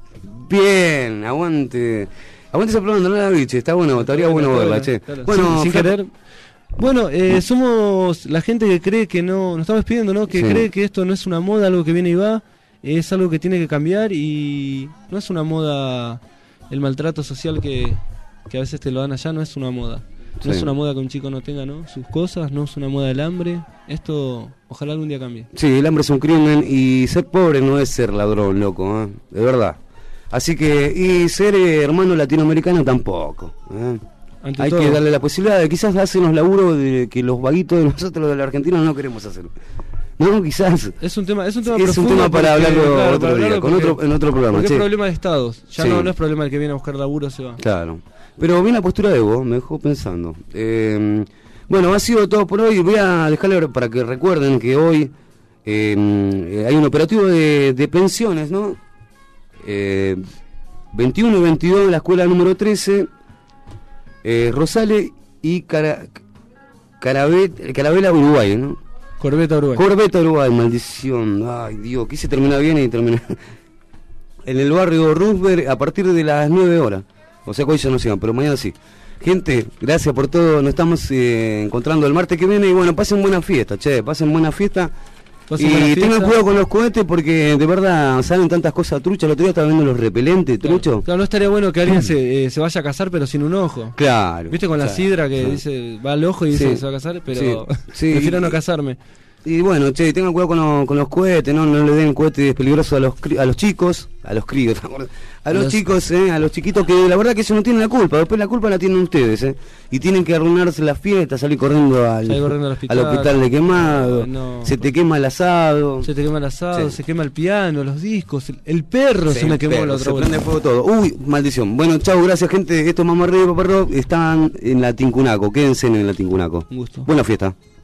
Bien, aguante. Aguante esa propaganda, no la vi, che, está bueno, estaría bueno Está verla, buena, che. claro. Bueno, sin, sin Flaco- querer. Bueno, eh, somos la gente que cree que no, nos estamos pidiendo, ¿no? Que Sí. cree que esto no es una moda, algo que viene y va, es algo que tiene que cambiar y no es una moda el maltrato social que, que a veces te lo dan allá, no es una moda. No Sí. es una moda que un chico no tenga, ¿no? Sus cosas, no es una moda del hambre. Esto, ojalá algún día cambie. Sí, el hambre es un crimen y ser pobre no es ser ladrón, loco, ¿eh? De verdad. Así que, y ser eh, hermano latinoamericano tampoco. ¿eh? Ante Hay todo. que darle la posibilidad de quizás hacen los laburos de que los vaguitos de nosotros de la Argentina no queremos hacer. No, quizás. Es un tema, es un tema, Es un profundo tema para porque- hablarlo claro, otro para día, hablarlo con porque- otro, en otro programa. Porque che. es problema de estados. Ya Sí. no, no es problema el que viene a buscar laburo se va. Claro. Pero bien la postura de vos, me dejó pensando. Eh, bueno, ha sido todo por hoy. Voy a dejarle para que recuerden que hoy eh, hay un operativo de, de pensiones, ¿no? Eh, veintiuno y veintidós de la escuela número trece, eh, Rosales y Cara, Carabet, Carabela Uruguay, ¿no? Corbeta Uruguay. Corbeta Uruguay, maldición. Ay, Dios, quise terminar bien y terminé. En el barrio Roosevelt a partir de las nueve horas. O sea que hoy ya no llegan, pero mañana sí. Gente, gracias por todo. Nos estamos eh, encontrando el martes que viene. Y bueno, pasen buena fiesta, che. Pasen buena fiesta. Pasen buena Y fiesta. tengan cuidado con los cohetes porque de verdad salen tantas cosas truchas. El otro día estaba viendo los repelentes truchos. Claro, no estaría bueno que alguien se, eh, se vaya a casar pero sin un ojo. Claro. ¿Viste con la claro, sidra que claro. dice va al ojo y dice Sí. que se va a casar? Pero Sí, sí. prefiero no casarme. Y bueno, che, tengan cuidado con, lo- con los cohetes, ¿no? No le den cohetes peligrosos a los cri- a los chicos, a los críos, ¿te acuerdas? A los, Los- chicos, eh, a los chiquitos que la verdad que ellos no tienen la culpa, después la culpa la tienen ustedes, eh. Y tienen que arruinarse las fiestas, salir corriendo al, Salir corriendo al hospital. al hospital de quemado, No. se te quema el asado. Se te quema el asado, Sí. se quema el piano, los discos, el, el perro Sí, se me quemó pero la otra se vuelta. prende fuego todo. Uy, maldición. Bueno, chau, gracias gente. Esto es Mamá Rey y Papá Rock. Están en la Tincunaco. Quédense en la Tincunaco. Un gusto. Buena fiesta.